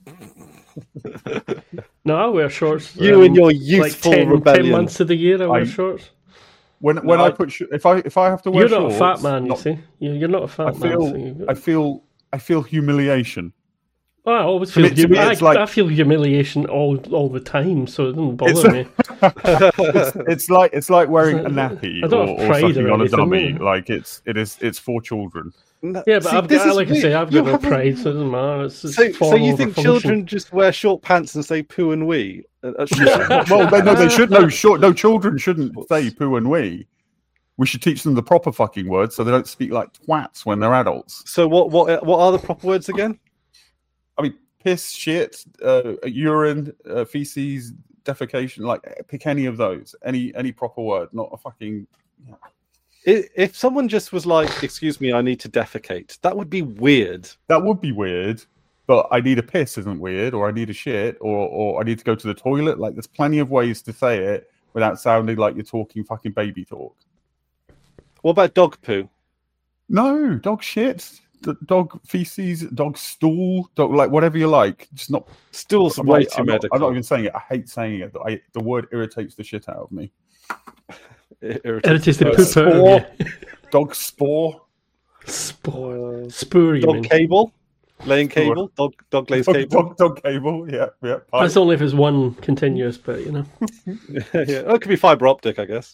No, I wear shorts. You um, and your like youthful ten, ten rebellion. months of the year I wear I- shorts. When when No, I I- put sh- if I if I have to wear You're not shorts, a fat man, you not- see. You- You're not a fat I man. feel so you- I feel I feel humiliation. Oh, I always To feel me- to me, humi- it's I, like- I feel humiliation all all the time, so it doesn't It's- bother me. it's, it's like it's like wearing a nappy I don't or, have or pride sucking or on a anything, dummy. no. Like it's it is it's for children. No, Yeah, but see, I've this got, is like I weird. say, I've You got no haven't- pride, so it doesn't matter. It's, it's So, so form you over think function. children just wear short pants and say poo and wee? Uh, uh, short- Well, they, no, they should no short. No, children shouldn't say poo and wee. We should teach them the proper fucking words so they don't speak like twats when they're adults. So what what what are the proper words again? I mean, piss, shit, uh, urine, uh, feces, defecation. Like, pick any of those. Any any proper word, not a fucking. I- If someone just was like, "Excuse me, I need to defecate," that would be weird. That would be weird. But I need a piss isn't weird, or I need a shit, or or I need to go to the toilet. Like, there's plenty of ways to say it without sounding like you're talking fucking baby talk. What about dog poo? No, dog shit, d- dog feces, dog stool, dog like whatever you like. Just not. Stool's I'm way not, too I'm not- medical. I'm not even saying it. I hate saying it. I, the word irritates the shit out of me. It It is the Uh, poop out of spore. you. Dog spore. Spore. Uh, Spore, you dog mean? cable, laying cable, dog dog lays Dog, cable. dog, dog cable. Yeah, yeah. That's only if it's one continuous bit, you know. Yeah, well, it could be fiber optic, I guess.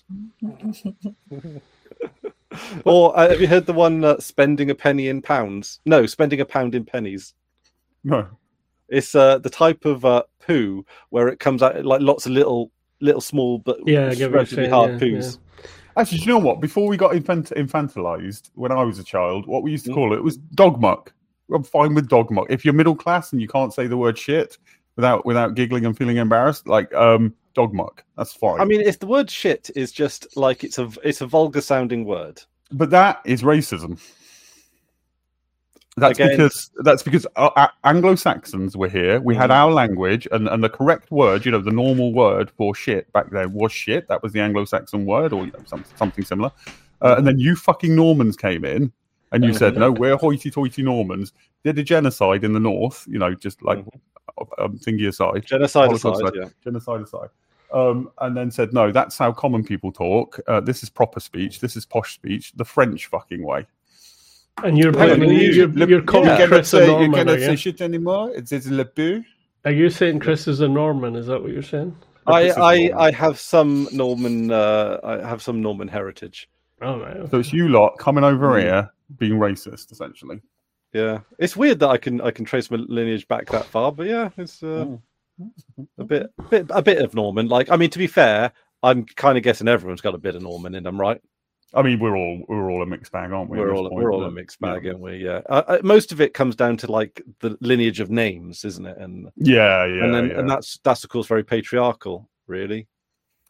Or uh, have you heard the one uh, spending a penny in pounds? No, spending a pound in pennies. No. It's uh, the type of uh, poo where it comes out like lots of little, little small but Yeah, I get what you're relatively saying, hard yeah, poos. Actually, do you know what? Before we got infant- infantilized, when I was a child, what we used to Mm. call it was dog muck. I'm fine with dog muck. If you're middle class and you can't say the word shit without without giggling and feeling embarrassed, like um, dog muck, that's fine. I mean, if the word "shit" is just like it's a it's a vulgar sounding word. but that is racism. That's Again- because that's because uh, uh, Anglo-Saxons were here. We had Mhm. our language, and, and the correct word, you know, the normal word for shit back then was shit. That was the Anglo-Saxon word, or you know, some, something similar. Uh, and then you fucking Normans came in, and you said, "No, we're hoity-toity Normans." Did a genocide in the north, you know, just like um, thingy aside, Genocide Holocaust aside, aside. yeah. genocide aside. Um, and then said, "No, that's how common people talk. Uh, this is proper speech. This is posh speech. The French fucking way." And you're Hang on, blaming, you- you're, Le- you're calling you cannot Chris a say, you Norman, cannot are say you? shit anymore. It's, it's le peu. Are you saying Chris is a Norman? Is that what you're saying? I, This is I, Norman. I have some Norman uh, I have some Norman heritage. Oh, right. So it's you lot coming over Mm. here being racist, essentially. Yeah, it's weird that I can I can trace my lineage back that far, but yeah, it's uh, a bit, bit a bit of Norman. Like, I mean, to be fair, I'm kind of guessing everyone's got a bit of Norman in them, right? I mean, we're all we're all a mixed bag, aren't we? at We're this all point? we're all a But, mixed bag, yeah. aren't we? Yeah. Uh, uh, most of it comes down to like the lineage of names, isn't it? And Yeah, yeah, and then yeah. and that's that's of course very patriarchal, really.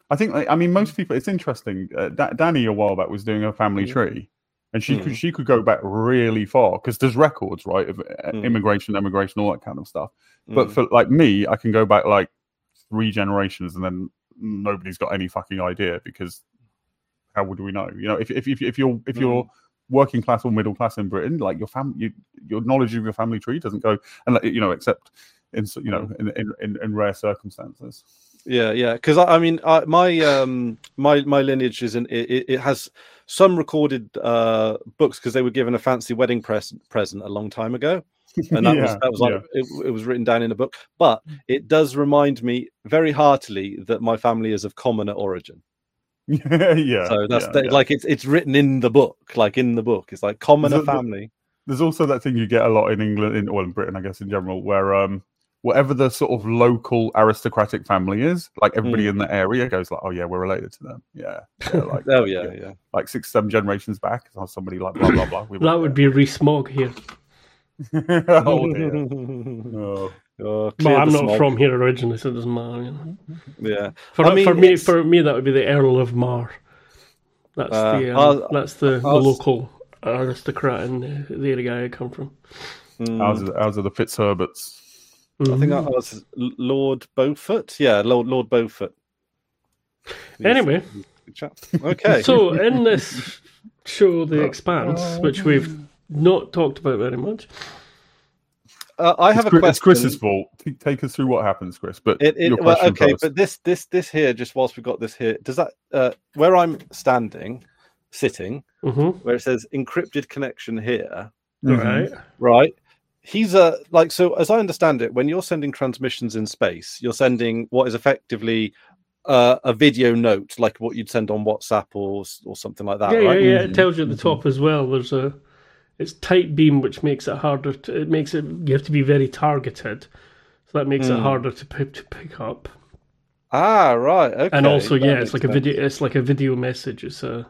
I think, like, I mean, most people. It's interesting. Uh, da- Danny a while back was doing a family Mm. tree, and she Mm. could she could go back really far because there's records, right, of uh, Mm. immigration, emigration, all that kind of stuff. But Mm. for like me, I can go back like three generations, and then nobody's got any fucking idea because how would we know? You know, if if if, if you're if you're Mm. working class or middle class in Britain, like your family, you, your knowledge of your family tree doesn't go, and like, you know, except in you know in in, in, in rare circumstances. Yeah, yeah. Because I, I mean, I, my um my my lineage is in it, it has some recorded uh books because they were given a fancy wedding press present a long time ago. And that was Yeah, that was like yeah. it, it was written down in a book, but it does remind me very heartily that my family is of commoner origin. yeah. So that's yeah, the, yeah. like it's it's written in the book, like in the book. It's like commoner The- the- family. There's also that thing you get a lot in England, in well, in Britain, I guess, in general, where um, whatever the sort of local aristocratic family is, like everybody Mm. in the area goes like, "Oh yeah, we're related to them." Yeah, yeah like Oh yeah, yeah. like six, seven generations back, or somebody like blah blah blah. We That would be Rees-Mogg here. oh dear. Oh. Oh, clear Well, I'm the not smog. from here originally, so it doesn't matter. You know? Yeah, For, I mean, for me, it's- for me, that would be the Earl of Mar. That's Uh, the um, I'll- that's the, the I'll- local aristocrat in the, the area I come from. mm, Ours are, ours are the Fitzherberts. I think Mhm. I was Lord Beaufort. Yeah, Lord Lord Beaufort. He's- Anyway. he's a good chap. Okay. So in this show, The Expanse, which we've not talked about very much, uh, I have It's, a Chris- question. it's Chris's fault. T- Take us through what happens, Chris. But It, it, your well, question okay, first. but this this this here, just whilst we've got this here, does that uh, where I'm standing, sitting, hmm where it says encrypted connection here, Mhm. right? right? He's a like so. As I understand it, when you're sending transmissions in space, you're sending what is effectively uh, a video note, like what you'd send on WhatsApp or or something like that, Yeah, right? yeah, yeah. Mhm. It tells you at the Mhm. top as well. There's a it's tight beam, which makes it harder. To, it makes it you have to be very targeted, so that makes it Mm. harder to pick to pick up. Ah, right. Okay. And also, that yeah, makes it's like a sense. video. It's like a video message. It's a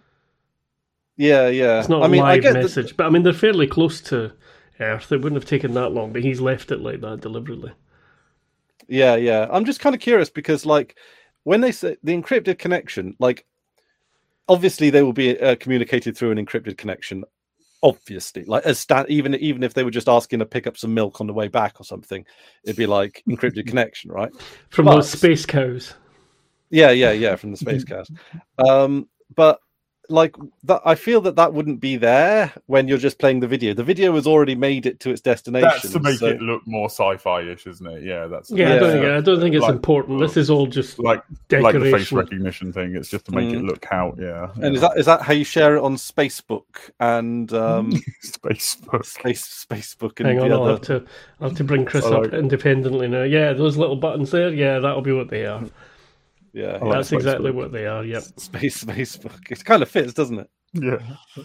Yeah, yeah. it's not I a mean, I live get that- message, but I mean they're fairly close to Earth. It wouldn't have taken that long, but he's left it like that deliberately. Yeah, yeah. I'm just kind of curious because, like, when they say the encrypted connection, like, obviously they will be uh, communicated through an encrypted connection. Obviously, like as sta- even even if they were just asking to pick up some milk on the way back or something, it'd be like encrypted connection, right? From But- those space cows. Yeah, yeah, yeah. From the space cast. Um, but like that, I feel that that wouldn't be there when you're just playing the video. The video has already made it to its destination. That's to make so- it look more sci-fi-ish, isn't it? Yeah, that's Yeah, I Yeah. don't think I don't think it's Like- important. This is all just like like the face decoration. recognition thing. It's just to make it Mm. look out. Yeah, And is that is that how you share it on Facebook and um, Facebook? Space Facebook and Hang on, the I'll other? have to I'll have to bring Chris I up like- independently now. Yeah, those little buttons there. Yeah, that'll be what they are. Yeah, I like That's exactly Facebook. what they are. Yep. Space Facebook. It kind of fits, doesn't it? Yeah,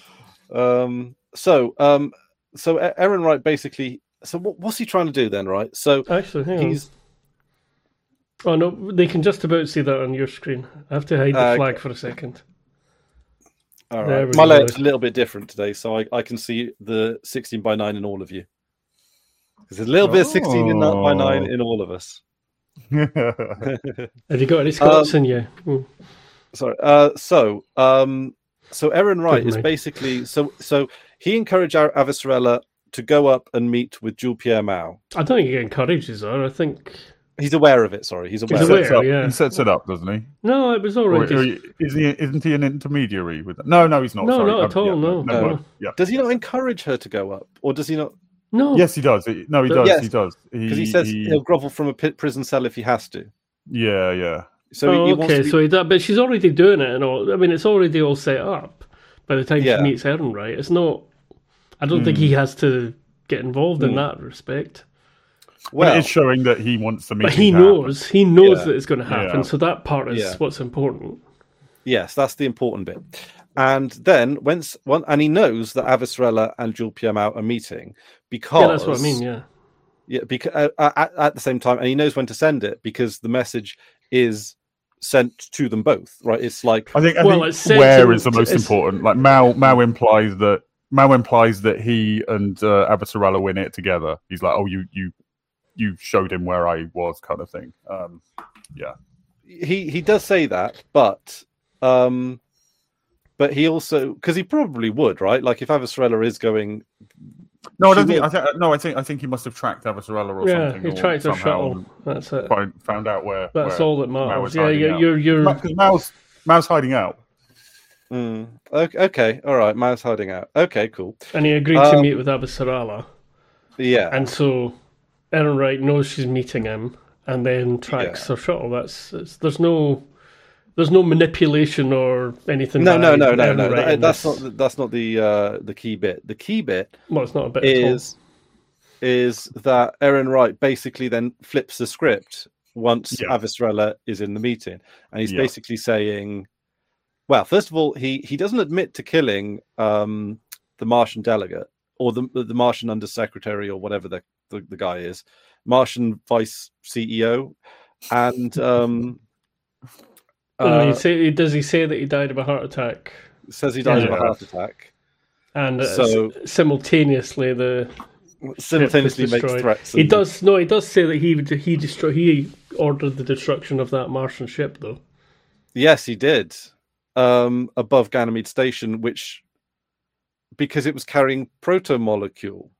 Um, so, um, so E- Aaron Wright basically. So, what, what's he trying to do then? Right. So Actually, hang on. he's Oh no, they can just about see that on your screen. I have to hide the Uh, flag for a second. all There right. we My go. layout's a little bit different today, so I, I can see the sixteen by nine in all of you. There's a little bit of sixteen in, by nine Oh. in all of us. Have you got any Scots in you? Hmm. Sorry. Uh, so, um, so Aaron Wright is mind. basically so so he encouraged Ar- Avasarala to go up and meet with Jules Pierre Mao. I don't think he encourages her. I think He's aware of it. Sorry, he's aware. He's of aware. it. sets up, yeah. he sets it up, doesn't he? no, it was Or, already. or is he? Isn't he an intermediary with that? No, no, he's not. No, sorry. not at Um, all, yeah, no, never no. mind. Yeah. Does he not encourage her to go up, or does he not? no. Yes, he does. He- No, he But- does. Yes, he does. Because he says he'll grovel from a pit prison cell if he has to. Yeah, yeah. So oh, he, he wants okay, to be- so he does, but she's already doing it and all. I mean, it's already all set up by the time Yeah. she meets Erin, right? It's not. I don't think he has to get involved in Mm. that respect. Well, well, it is showing that he wants to meet. But he him to happen. knows. He knows Yeah. that it's going to happen. Yeah. So that part is Yeah. what's important. yes, that's the important bit. And then once one, and he knows that Avasarala and Jules Pierre Mao are meeting because Yeah, that's what I mean. Yeah. Yeah, because uh, at, at the same time, and he knows when to send it because the message is sent to them both. Right? It's like I think. I Well, think it's sent where to- is the most it's- important. Like Mao, Mao implies that Mao implies that he and uh, Avasarala win it together. He's like, "Oh, you, you, you showed him where I was," kind of thing. Um, yeah. he he does say that, but um, but he also because he probably would, right? Like if Avasarala is going. No, I don't think. I th- no, I think. I think he must have tracked Avasarala or yeah, something. he or tracked her somehow shuttle. That's it. Find, found out where. That's where all that Mao matters. was Yeah, hiding yeah, out. you're you're. Because Mao's Mao's hiding out. Mm, okay, okay, all right. Mao's hiding out. Okay, cool. And he agreed Um, to meet with Avasarala, Yeah, and so Aaron Wright knows she's meeting him, and then tracks Yeah. her shuttle. That's it's, there's no. There's no manipulation or anything. no, no, by no, no, Aaron no. Wright That- in that's this. not that's not the uh, the key bit. The key bit Well, it's not a bit at all. is is that Aaron Wright basically then flips the script once Yeah. Avasarala is in the meeting, and he's Yeah. basically saying, well, first of all, he he doesn't admit to killing um, the Martian delegate or the the Martian undersecretary or whatever the, the the guy is, Martian vice C E O, and um, Uh, he uh, say, does he say that he died of a heart attack? says he died of a Yeah. heart attack. And uh, So- s- simultaneously, the Simultaneously ship was makes destroyed. threats. He and- does no. He does say that he would- he destroy he ordered the destruction of that Martian ship, though. Yes, he did. Um, above Ganymede Station, which because it was carrying proto molecule.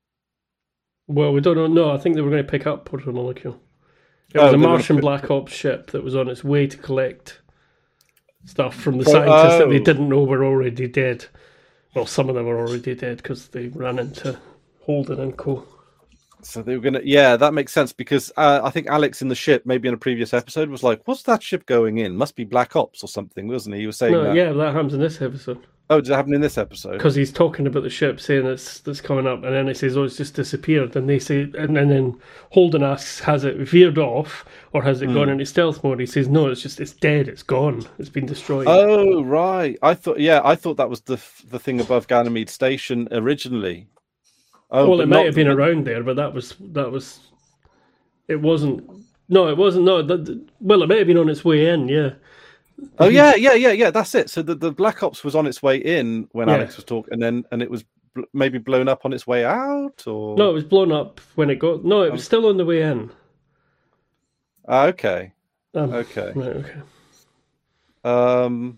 Well, we don't know. No, I think they were going to pick up Proto Molecule. It Oh, was they a were gonna Martian pick- Black Ops ship that was on its way to collect stuff from the Pro- scientists that they oh. didn't know were already dead. Well, some of them were already dead because they ran into Holden and co. So they were gonna, yeah, that makes sense because uh, I think Alex in the ship, maybe in a previous episode, was like, "What's that ship going in? Must be Black Ops or something, wasn't he?" He was saying No, that. yeah, that happens in this episode. Oh, did it happen in this episode? Because he's talking about the ship, saying it's that's coming up, and then he says, "Oh, it's just disappeared." And they say, and, and then Holden asks, "Has it veered off, or has it Hmm. gone into stealth mode?" He says, "No, it's just it's dead. It's gone. It's been destroyed." Oh, right. I thought, yeah, I thought that was the the thing above Ganymede Station originally. Oh, well, but it might not- have been around there, but that was that was. It wasn't. No, it wasn't. No, that, that- well, it might have been on its way in. Yeah. Oh yeah, yeah, yeah, yeah. That's it. So the, the Black Ops was on its way in when Yeah. Alex was talking, and then and it was bl- maybe blown up on its way out, or No, it was blown up when it got. No, it was still on the way in. Ah, okay, Um, okay. Right. Okay. Um,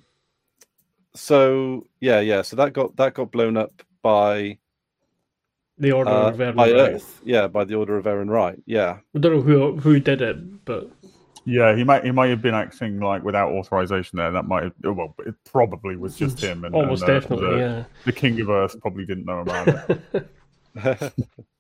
so yeah, yeah. So that got that got blown up by The Order uh, of Aaron by Wright. Earth. Yeah, by the Order of Aaron Wright. Yeah. I don't know who who did it, but Yeah, he might he might have been acting like without authorization there. That might have, well, it probably was just him. And, almost and the, definitely, the, yeah. the King of Earth probably didn't know about it.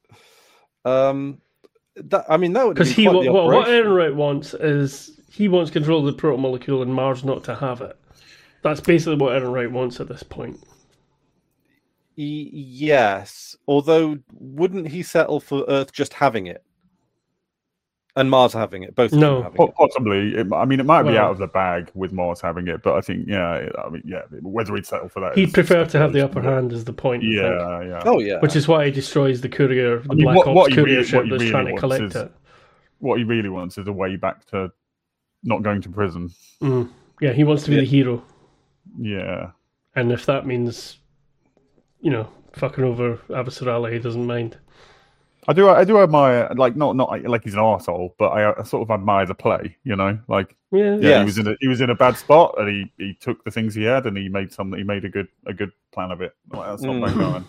um, that I mean that would have Because been he quite the what, what operation. Aaron Wright wants is he wants control of the proto molecule and Mars not to have it. That's basically what Aaron Wright wants at this point. Y- yes, although wouldn't he settle for Earth just having it and Mars having it? Both of No. them having Po- it. Possibly, it, I mean, it might be Well- out of the bag with Mars having it, but I think, yeah, I mean, yeah, whether he'd settle for that, He'd is prefer to have the upper speculation, hand, is the point. but- I think. Yeah, yeah. Oh yeah, Which is why he destroys the courier, the I mean, Black what- Ops what he courier really- ship what he that's really trying to wants collect is- it. What he really wants is a way back to not going to prison. Mm. Yeah, he wants to be Yeah. the hero. Yeah. And if that means, you know, fucking over Avasarala, he doesn't mind. I do, I do admire, like, not not like he's an arsehole, but I, I sort of admire the play, you know, like, Yeah. yeah, Yes. he was in a he was in a bad spot, and he, he took the things he had, and he made some, he made a good a good plan of it. Like, that's not Mm. bad going.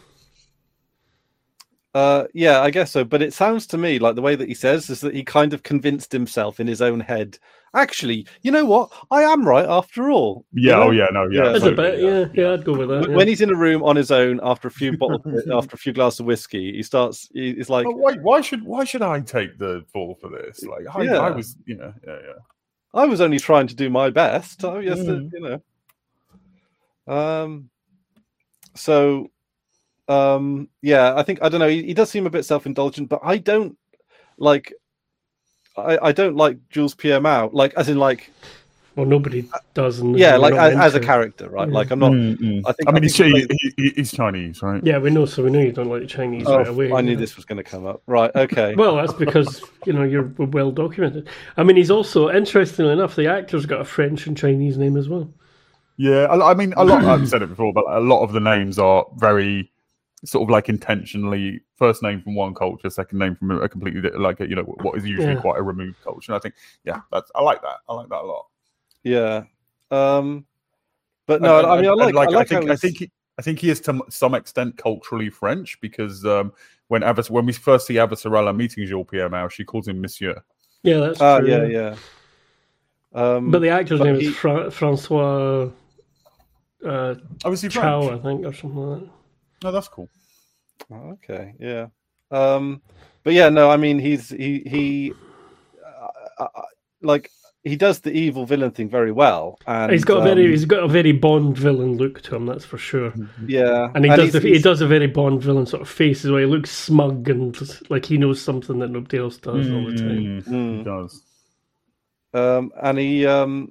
Uh, yeah, I guess so. But it sounds to me like the way that he says is that he kind of convinced himself in his own head. Actually, you know what? I am right after all. You Yeah, know? oh yeah, no, yeah, Yeah. There's a totally, bit, yeah, yeah, I'd go with that. When Yeah. when he's in a room on his own after a few bottles, after a few glasses of whiskey, he starts. he- He's like, Oh, why, why should why should I take the fall for this? Like, I, Yeah. I was, you know, yeah, yeah. I was only trying to do my best. Oh, yes, Mm. you know. Um. So, um. Yeah, I think I don't know. He, he does seem a bit self-indulgent, but I don't like. I, I don't like Jules Pierre Mao, like as in like Well, nobody does. And yeah, we're like not as, as a into it. character, right? Yeah. Like I'm not. Mm-mm. I think. I mean, I he's, think he, he he, he's Chinese, right? Yeah, we know, so we know you don't like the Chinese oh, right away. I knew yeah. this was going to come up. Right. Okay. Well, that's because, you know, you're well documented. I mean, he's also, interestingly enough, the actor's got a French and Chinese name as well. Yeah, I, I mean, a lot. I've said it before, but a lot of the names are very sort of like intentionally first name from one culture, second name from a completely different, like you know what is usually Yeah. quite a removed culture. And I think yeah, that's I like that. I like that a lot. Yeah. Um, but no, And- I mean, I and- like, and, like I like I think how I he's- think he, I think he is to some extent culturally French because um, when Avas, when we first see Avasarala meeting Jean Pierre Mao, she calls him Monsieur. Yeah, that's Ah, true. yeah, yeah. yeah. Um, But the actor's but name he- is Fra- Francois uh, Obviously Chow, French. I think, or something like that. No, that's cool. Oh, okay, yeah. Um, but yeah, no, I mean, he's he he uh, uh, like he does the evil villain thing very well, and He's got a very um, he's got a very Bond villain look to him, that's for sure. yeah, And he does he's- the, he he's- does a very Bond villain sort of face as well. He looks smug and like he knows something that nobody else does all the time. Mm, Mm. He does. Um, and he, um,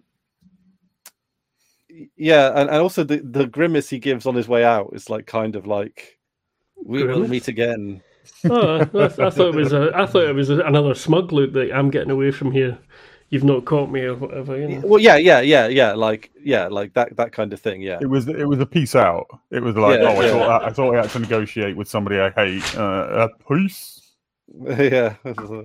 yeah, and, and also the, the grimace he gives on his way out is like kind of like, we will Grimace? meet again. Oh, I, I thought it was a I thought it was a, another smug look that I'm getting away from here. You've not caught me or whatever. You know? Well, yeah, yeah, yeah, yeah, like yeah, like that that kind of thing. Yeah, It was it was a peace out. It was like Yeah, oh, I yeah. thought I, I thought I had to negotiate with somebody I hate. Uh, a peace. yeah.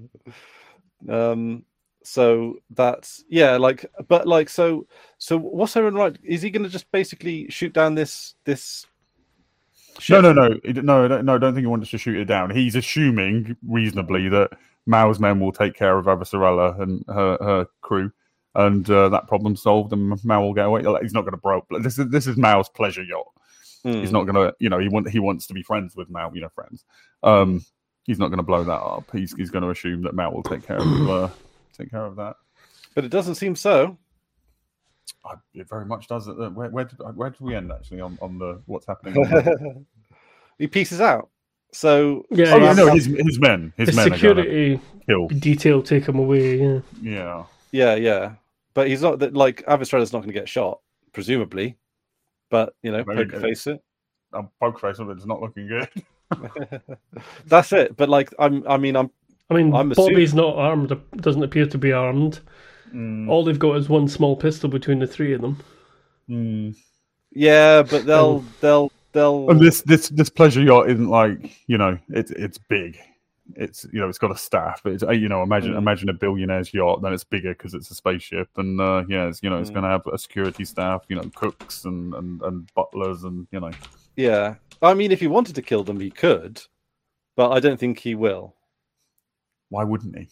um. So that's yeah, like, but like, so so what's Owen Wright? Is he going to just basically shoot down this this? No, ship? no, no, He- no, I don't- no. I don't think he wants to shoot it down. He's assuming reasonably that Mao's men will take care of Avasarala and her, her crew, and uh, that problem's solved, and Mao will get away. Like, he's not going to broke. This is this is Mao's pleasure yacht. Hmm. He's not going to, you know, he want he wants to be friends with Mao, you know, friends. Um, he's not going to blow that up. He's he's going to assume that Mao will take care of uh, take care of that. But it doesn't seem so. I, it very much does. Uh, Where where did, where did we end actually on, on the what's happening? On the... He pieces out. So Yeah, oh yeah. yeah, no, his his men, his The men are going to security kill. detail take him away. Yeah. Yeah. yeah, yeah. But he's not that like Avasarala's not going to get shot, presumably. But you know, Maybe poker it- face it. I'm poker face of it. It's not looking good. That's it. But like, I'm. I mean, I'm. I mean, I'm Bobby's not armed. Doesn't appear to be armed. Mm, All they've got is one small pistol between the three of them. mm. Yeah, but they'll. They'll. They'll. And this this this pleasure yacht isn't like you know it's it's big. It's you know it's got a staff. It's uh, you know imagine Mm. imagine a billionaire's yacht. Then it's bigger because it's a spaceship. And uh, yeah, it's you know it's Mm. going to have a security staff. You know cooks and, and and butlers and you know. Yeah. I mean, if he wanted to kill them, he could, but I don't think he will. Why wouldn't he?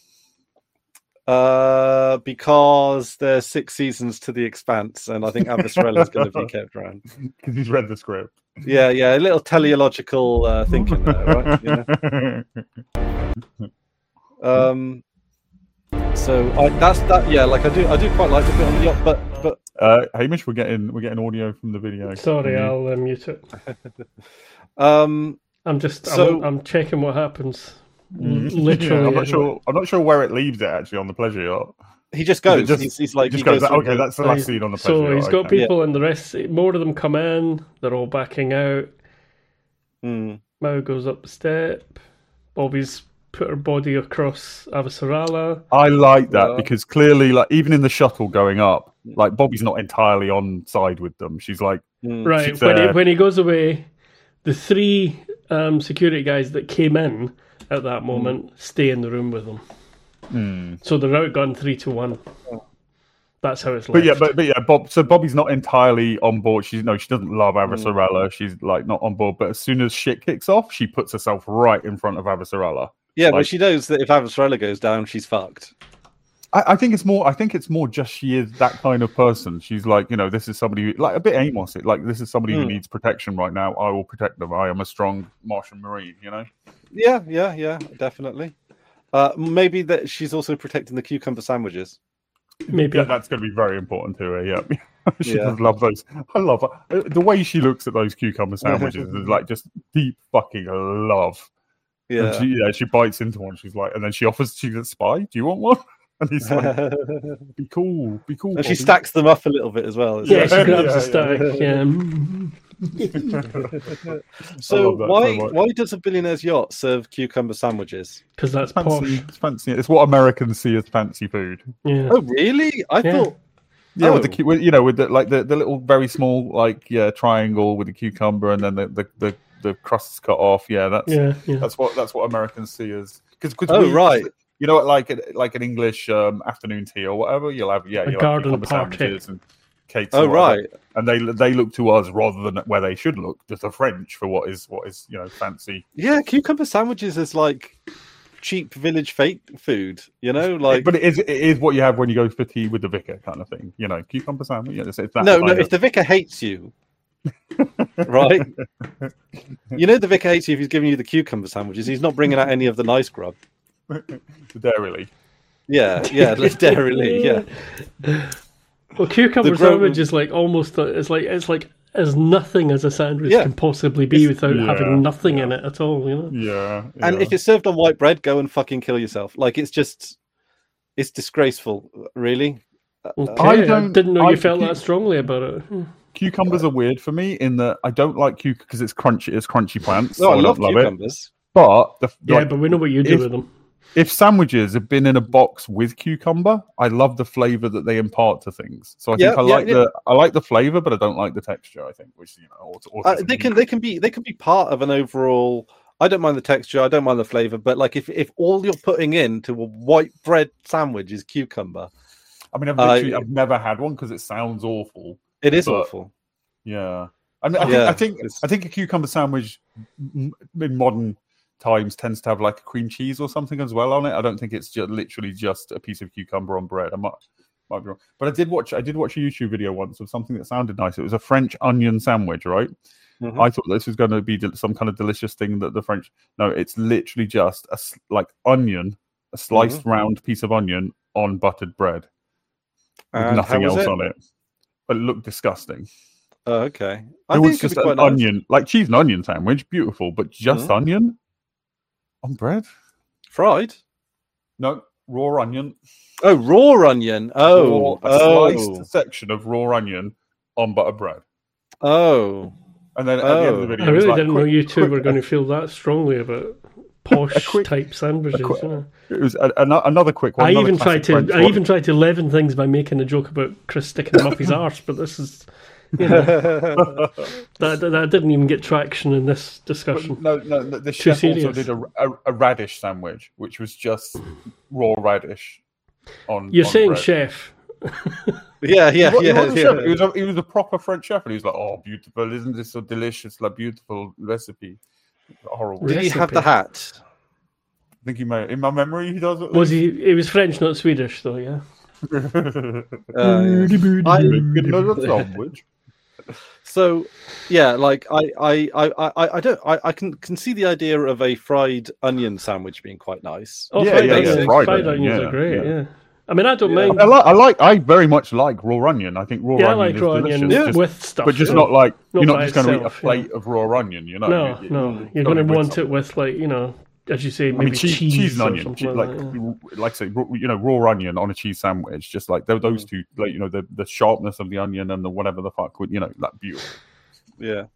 Uh, because there's six seasons to The Expanse, and I think Avasarala's going to be kept around. Because he's read the script. Yeah, yeah, a little teleological uh, thinking there, right? You know? Um, so I, that's that. Yeah, like I do, I do quite like the bit on the yacht, but but Uh, Hamish, we're getting we're getting audio from the video. Sorry, Mhm. I'll uh, mute it. um, I'm just So- I'm, I'm checking what happens. Mhm. Literally, Yeah, I'm not yeah. sure. I'm not sure where it leaves it actually on the pleasure yacht. he just Is it goes. just- he's, he's like It just he goes. goes through okay, the- that's the last scene on the pleasure So yacht. he's got okay. people, and the rest, more of them come in. They're all backing out. Hmm. Mao goes up the step. Bobby's put her body across Avasarala. I like that Yeah. because clearly, like even in the shuttle going up, like Bobby's not entirely on side with them. She's like, Hmm. Right, She's, when, he, uh, when he goes away, the three um, security guys that came in at that moment stay in the room with them. hmm. So they're outgunned three to one. That's how it's But left. yeah, but, but yeah, Bob. So Bobby's not entirely on board. She's no, she doesn't love Avasarala. She's like not on board. But as soon as shit kicks off, she puts herself right in front of Avasarala. Yeah, but Like- she knows that if Avasarala goes down, she's fucked. I, I think it's more. I think it's more just she is that kind of person. She's like, you know, this is somebody who, like a bit Amos. Like this is somebody who Hmm. needs protection right now. I will protect them. I am a strong Martian Marine. You know. Yeah, yeah, yeah, definitely. Uh, maybe that she's also protecting the cucumber sandwiches. Maybe. Yeah, that's going to be very important to her. Yeah, she Yeah. does love those. I love her. The way she looks at those cucumber sandwiches is like just deep fucking love. And Yeah. she, yeah, she bites into one. She's like, and then she offers. She's a spy. Do you want one? And he's like, and be cool, be cool. she Bobby." stacks them up a little bit as well. Yeah, she Yeah, grabs yeah, a stack. Yeah. So love that why so much. why does a billionaire's yacht serve cucumber sandwiches? Because that's Fancy, posh. it's fancy. It's what Americans see as fancy food. Yeah. Oh, really? I Yeah. thought. Yeah, with the Oh. cu- with, you know, with the like the, the little very small like yeah triangle with the cucumber, and then the the, the, the crust's cut off. Yeah, that's Yeah, yeah. that's what that's what Americans see as because Oh, right. You know, like like an English um, afternoon tea or whatever, you'll have yeah, A you'll garden have cucumber party. sandwiches and cakes. Oh, or whatever. right. And they they look to us rather than where they should look, to the French for what is what is you know fancy. Yeah, cucumber sandwiches is like cheap village fate food, you know, like. But it is it is what you have when you go for tea with the vicar kind of thing, you know, cucumber sandwich. Yeah, it's, it's that No, no. kind If of- the vicar hates you, right? You know the vicar hates you if he's giving you the cucumber sandwiches. He's not bringing out any of the nice grub. Darily. Yeah, yeah, literally, yeah. Well, cucumber The gro- sandwich is like almost it's like it's like as nothing as a sandwich Yeah. can possibly be without Yeah, having nothing yeah. in it at all. You know. Yeah, And yeah. if it's served on white bread, go and fucking kill yourself. Like it's just, it's disgraceful, really. Okay, I I, don't- didn't know I- you felt that strongly about it. Hmm. Cucumbers are weird for me in that I don't like cucumber because it's crunchy. It's crunchy plants. No, so I I love don't love it. cucumbers. But the, Yeah, like, but we know what you do if- with them. if sandwiches have been in a box with cucumber, I love the flavor that they impart to things. So I think Yeah, I yeah, like yeah. the I like the flavor, but I don't like the texture. I think, which you know, or, or Uh, they can, they can be, they can be part of an overall. I don't mind the texture. I don't mind the flavor. But like, if if all you're putting into a white bread sandwich is cucumber, I mean, I've, Uh, literally, I've never had one because it sounds awful. it is But- awful. Yeah, I, mean, I think Yeah, I think it's- I think a cucumber sandwich m- in modern times tends to have like a cream cheese or something as well on it. I don't think it's just literally just a piece of cucumber on bread. I might, might be wrong, but I did watch I did watch a YouTube video once of something that sounded nice. It was a French onion sandwich, right? Mhm. I thought this was going to be del- some kind of delicious thing that the French. No, it's literally just a s- like onion, a sliced Mm-hmm. round piece of onion on buttered bread with And nothing how was else it? on it. But it looked disgusting. Oh, okay. I It think was it could just be an quite nice. onion, like cheese and onion sandwich, beautiful, but just Mhm. onion on bread? Fried. No, raw onion. Oh, raw onion. Oh, raw, a oh, sliced section of raw onion on butter bread. oh. And then at the end of the Oh. video, I it was really like didn't know quick- you two quick- were going to feel that strongly about posh quick- type sandwiches. quick- you know. It was a, an- another quick one. I another even tried classic to French I one. even tried to leaven things by making a joke about Chris sticking him up his arse, but this is you know, that, that that didn't even get traction in this discussion. No, no, no, the chef also serious. did a, a, a radish sandwich, which was just raw radish on. You're on saying bread. chef. yeah, yeah, He wa- he yeah, wasn't a chef, He yeah. was a, he was a proper French chef, and he was like, "Oh, beautiful! Isn't this so delicious? Like beautiful recipe." Horrible. Did he have the Recipe. hat? I think he may. In my memory, he does. At Was he? He was French, not Swedish, though. Yeah. least. Uh, yeah. I- Making another sandwich. So, yeah, like I, I, I, I, I don't, I, I can can see the idea of a fried onion sandwich being quite nice. Oh, Yeah, fried, yeah, yeah, onions, fried fried onion, onions yeah, are great. yeah. Yeah. I mean, I don't Yeah. mind. I like. I like. I very much like raw onion. I think raw yeah, I onion like is raw delicious. onion Yeah. just- with stuff. but just yeah. not like Not you're not by just going to eat a itself, plate yeah. of raw onion. You know. No, You- no, you you're gotta going to with want some- it with, like, you know, as you say, I maybe mean, cheese, cheese, cheese and or onion, something che- like, like that, yeah. like say, raw- you know, raw onion on a cheese sandwich. Just like tho- those two, like you know, the, the sharpness of the onion and the whatever the fuck, would you know, that beautiful. Yeah.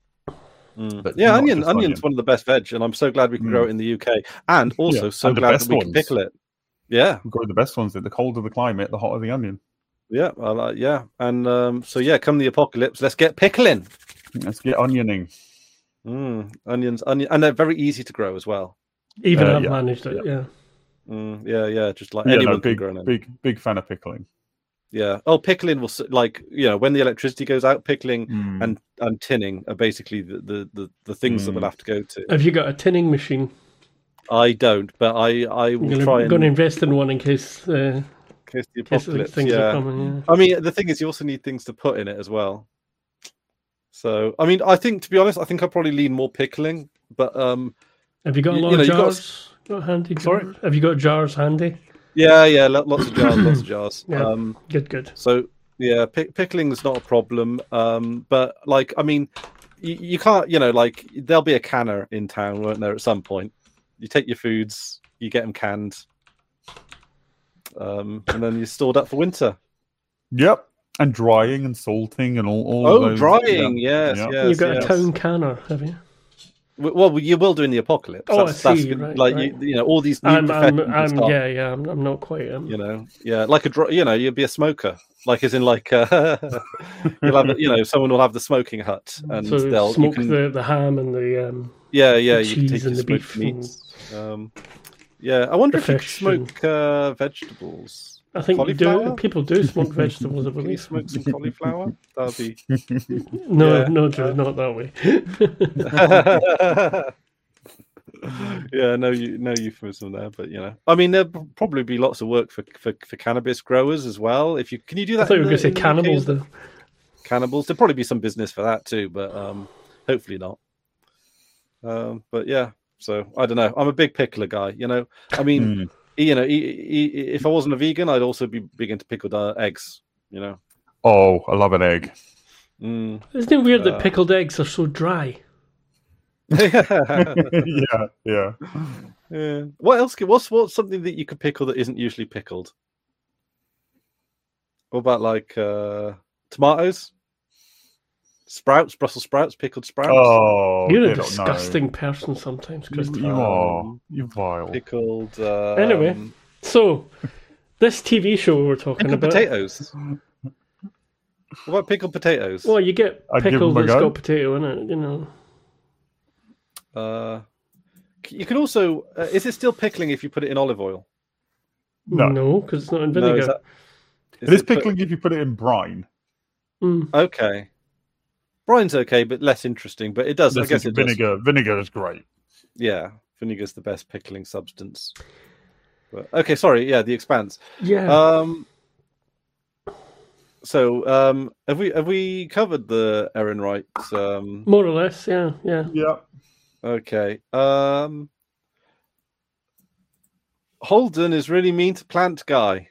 Mm. But Yeah, not onion, just onion's onion. one of the best veg, and I'm so glad we can Mm. grow it in the U K, and also Yeah, so and the glad best that we can ones. pickle it. Yeah, We've got the best ones. The colder the climate, the hotter the onion. yeah, I like, yeah, and um, so yeah, come the apocalypse, let's get pickling. Let's get onioning. Mm, onions, onion, and they're very easy to grow as well. Even Uh, I've yeah, managed it, yeah. Mm, yeah, yeah, just like Yeah, anyone no, can big, grow an big, big fan of pickling. Yeah. Oh, pickling will s- like you know when the electricity goes out, pickling Mm. and and tinning are basically the the the, the things that we'll Mm. have to go to. Have you got a tinning machine? I don't, but I I will You're try going to and invest in one in case, uh, in case the in case apocalypse. things yeah. are coming, yeah. I mean, the thing is, you also need things to put in it as well. So, I mean, I think to be honest, I think I probably lean more pickling, but um, Have you got a You- lot you know, of you got- jars? Got handy jars? Sorry? Have you got jars handy? yeah, yeah, lo- lots of jars, lots of jars. Yeah. Um, Good, good. so yeah, pick, pickling is not a problem. Um, but like, I mean, you, you can't, you know, like there'll be a canner in town, won't there? At some point, you take your foods, you get them canned, um, and then you're stored up for winter. Yep, and drying and salting and all. all Oh, of those, drying, yes, yeah. yes, You've got yes. a town canner, have you? Well, you will do in the apocalypse. Oh, that's, I see. That's, Right, like right. You, you know, all these new I'm, I'm, professions I'm start, yeah, yeah. I'm, I'm not quite. Um... You know, yeah, like a dro- you know, you'll be a smoker, like as in like uh, you'll have, you know, someone will have the smoking hut, and so they'll smoke you can, the, the ham and the um, yeah, yeah, the you can cheese take and your the smoked beef and meats. Um, yeah, I wonder the if you could fish smoke uh, vegetables. I think you Cauliflower? do. People do smoke vegetables, I Can you believe. smoke some cauliflower? That'd be No, Yeah. no, Drew, not that way. yeah, no, you no euphemism there, but you know, I mean, there'll probably be lots of work for, for, for cannabis growers as well. If you can, you do that? I thought you in were going the- to say in the U K? cannibals, though. Cannibals. There'll probably be some business for that too, but um, hopefully not. Um, but yeah, so I don't know. I'm a big pickler guy. You know, I mean, Mm. you know, e- e- if I wasn't a vegan, I'd also be big into pickled uh, eggs. You know. Oh, I love an egg. Mm. Isn't it weird Uh, that pickled eggs are so dry? yeah, yeah. Yeah. What else? Could, what's what's something that you could pickle that isn't usually pickled? What about like uh, tomatoes, sprouts, Brussels sprouts, pickled sprouts, Oh, You're a they don't know. disgusting person sometimes, You, Christopher. you are. Um, You vile. pickled. Uh, Anyway. um, So, this T V show we're talking pickled about. potatoes. What about pickled potatoes? Well, you get I'd give pickle them a that's go. got potato in it, you know. Uh, you can also. Uh, is it still pickling if you put it in olive oil? No. because it's not in No, vinegar. is that- is It is it put- pickling if you put it in brine. Mm. Okay. Brine's okay, but less interesting. But it does. I This guess is it does. vinegar. Vinegar is great. Yeah, vinegar's the best pickling substance. But, okay, sorry. Yeah, The Expanse. Yeah. Um. So, um, have we have we covered the Aaron Wright? Um. More or less, yeah, yeah. Yeah. Okay. Um. Holden is really mean to Plant Guy.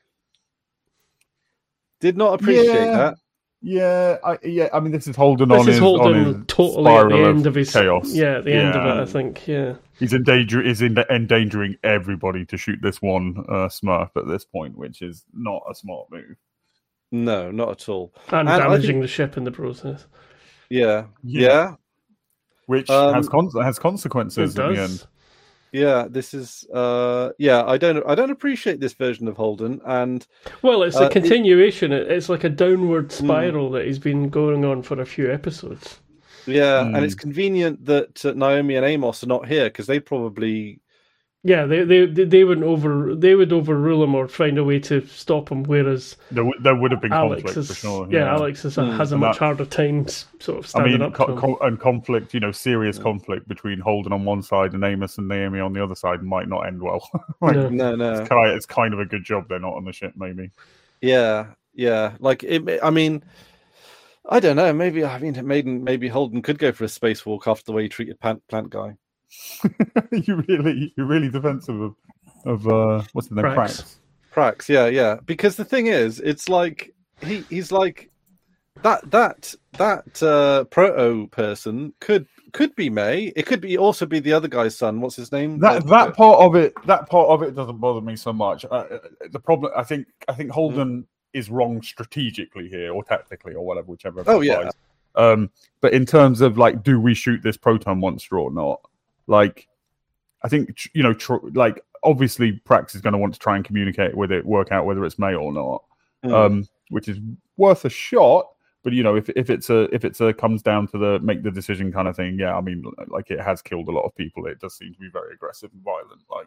Did not appreciate Yeah. that. Yeah, I, yeah. I mean, this is Holden This on is his Holden on his totally at the spiral end of his chaos. Yeah, at the end of Yeah. it, I think. Yeah. He's in danger. Is in endangering everybody to shoot this one uh, Smurf at this point, which is not a smart move. No, not at all. And, And I damaging think- the ship in the process. Yeah, Yeah. yeah, Which Um, has con- has consequences It in the does. end. yeah. This is. Uh, yeah. I don't. I don't appreciate this version of Holden, and Well, it's Uh, a it- continuation. It, it's like a downward spiral that he's been going on for a few episodes. yeah, Hmm. and it's convenient that uh, Naomi and Amos are not here because they probably. Yeah, they they they they would over they would overrule him or find a way to stop him. Whereas There, w- there would have been Alex conflict is for sure. yeah, Alex is a, Mm. has a And much that- harder time s- sort of I standing mean, up co- to him. co- and conflict, you know, serious Yeah. conflict between Holden on one side and Amos and Naomi on the other side might not end well. Like, No. No, no. it's, kind, it's kind of a good job they're not on the ship, maybe. Yeah, yeah. Like it. I mean, I don't know. Maybe I mean, maybe maybe Holden could go for a spacewalk after the way he treated Plant, Plant Guy. you really, you're really defensive of, of uh, what's the name? Prax. Prax. Prax, yeah, yeah. Because the thing is, it's like he he's like that that that uh, proto person could could be May. It could be also be the other guy's son. What's his name? That The- that part of it, that part of it doesn't bother me so much. Uh, the problem, I think, I think Holden is wrong strategically here, or tactically, or whatever, whichever. Oh, yeah. applies. Um, but in terms of like, do we shoot this proton monster or not? Like, I think tr- you know, tr- like obviously, Prax is going to want to try and communicate with it, work out whether it's May or not, Mm. um, which is worth a shot. But you know, if if it's a if it's a comes down to the make the decision kind of thing, yeah, I mean, like it has killed a lot of people. It does seem to be very aggressive and violent. Like,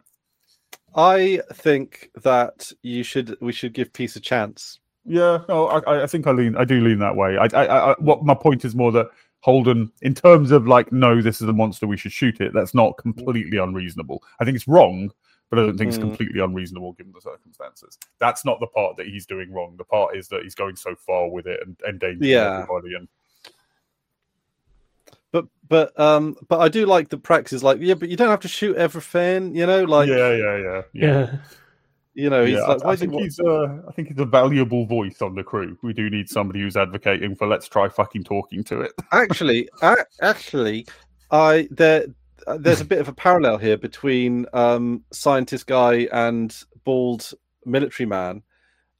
I think that you should we should give peace a chance. yeah, no, I I think I lean I do lean that way. I I, I what my point is more that Holden, in terms of like, no, this is a monster, we should shoot it. That's not completely unreasonable. I think it's wrong, but I don't think it's Mm. completely unreasonable given the circumstances. That's not the part that he's doing wrong. The part is that he's going so far with it and endangering Yeah. everybody. And But but um but I do like that Prax is like, yeah, but you don't have to shoot everything, you know, like yeah, yeah, yeah, yeah. you know, he's Yeah, like, I, why I is he, think he's uh, I think he's a valuable voice on the crew. We do need somebody who's advocating for let's try fucking talking to it. actually a- actually I there there's a bit of a parallel here between um scientist guy and bald military man.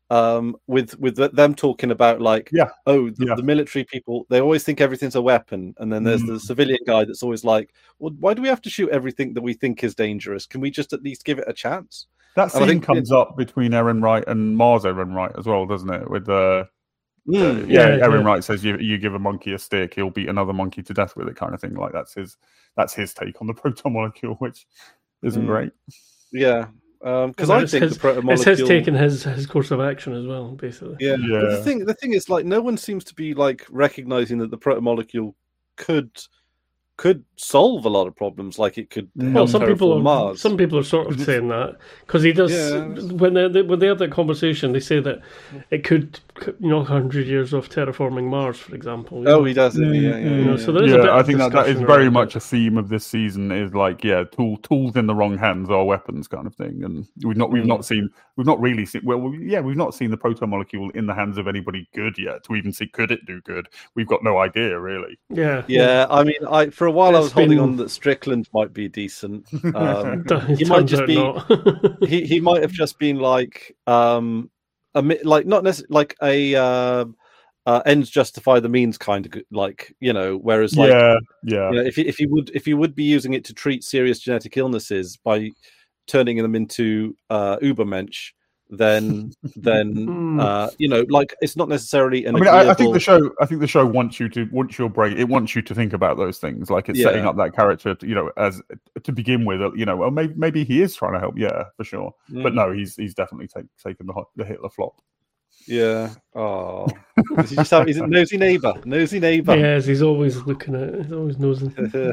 um, with with them talking about like, Yeah. oh, the, Yeah. the military people, they always think everything's a weapon, and then there's Mm. the civilian guy that's always like, well, why do we have to shoot everything that we think is dangerous? Can we just at least give it a chance? That And I scene think comes up between Aaron Wright and Mars Aaron Wright as well, doesn't it? With the Mm. uh, yeah, Yeah, Aaron yeah. Wright says you you give a monkey a stick, he'll beat another monkey to death with it, kind of thing. Like that's his that's his take on the proton molecule, which isn't Mm. great. Yeah, because Well, I it's think his, the proto it's his molecule. taking his his course of action as well, basically. Yeah. Yeah. But the thing, the thing is, like, no one seems to be like recognizing that the proto molecule could could solve a lot of problems. Like it could Well, Well, help some people terraform are Mars. some people are sort of saying that because he does Yeah. when they, they when they have that conversation, they say that it could you know hundred years of terraforming Mars, for example. you Oh, know. he does it. Yeah, yeah, You know, yeah. so there is a Yeah, bit I of think that, that is discussion very around much it. a theme of this season. Is like, yeah, tool, tools in the wrong hands are weapons, kind of thing. And we've not, we've Mm. not seen, we've not really seen. Well, we, yeah, we've not seen the proton molecule in the hands of anybody good yet. To even see, could it do good? We've got no idea, really. Yeah, Yeah, I mean, I for a while I It's was holding been- on that Strickland might be decent. Um, It he might turns just out be not. he he might have just been like um a mi- like not necessarily like a uh, uh, ends justify the means kind of g- like you know whereas like yeah, yeah, you know, if you, if you would if you would be using it to treat serious genetic illnesses by turning them into uh, Ubermensch, then then Hmm. uh, you know like it's not necessarily an I mean, I, I think agreeable- the show. I think the show wants you to wants your brain. It wants you to think about those things. Like it's setting Yeah. up that character. To, you know, as to begin with. You know, well, maybe maybe he is trying to help. Yeah, for sure. But Mm. no, he's he's definitely take, taken the hot- the Hitler flop. Yeah. Oh. Does he just have, he's a nosy neighbor. Nosy neighbor. Yes, he's always looking at it. He's always nosing.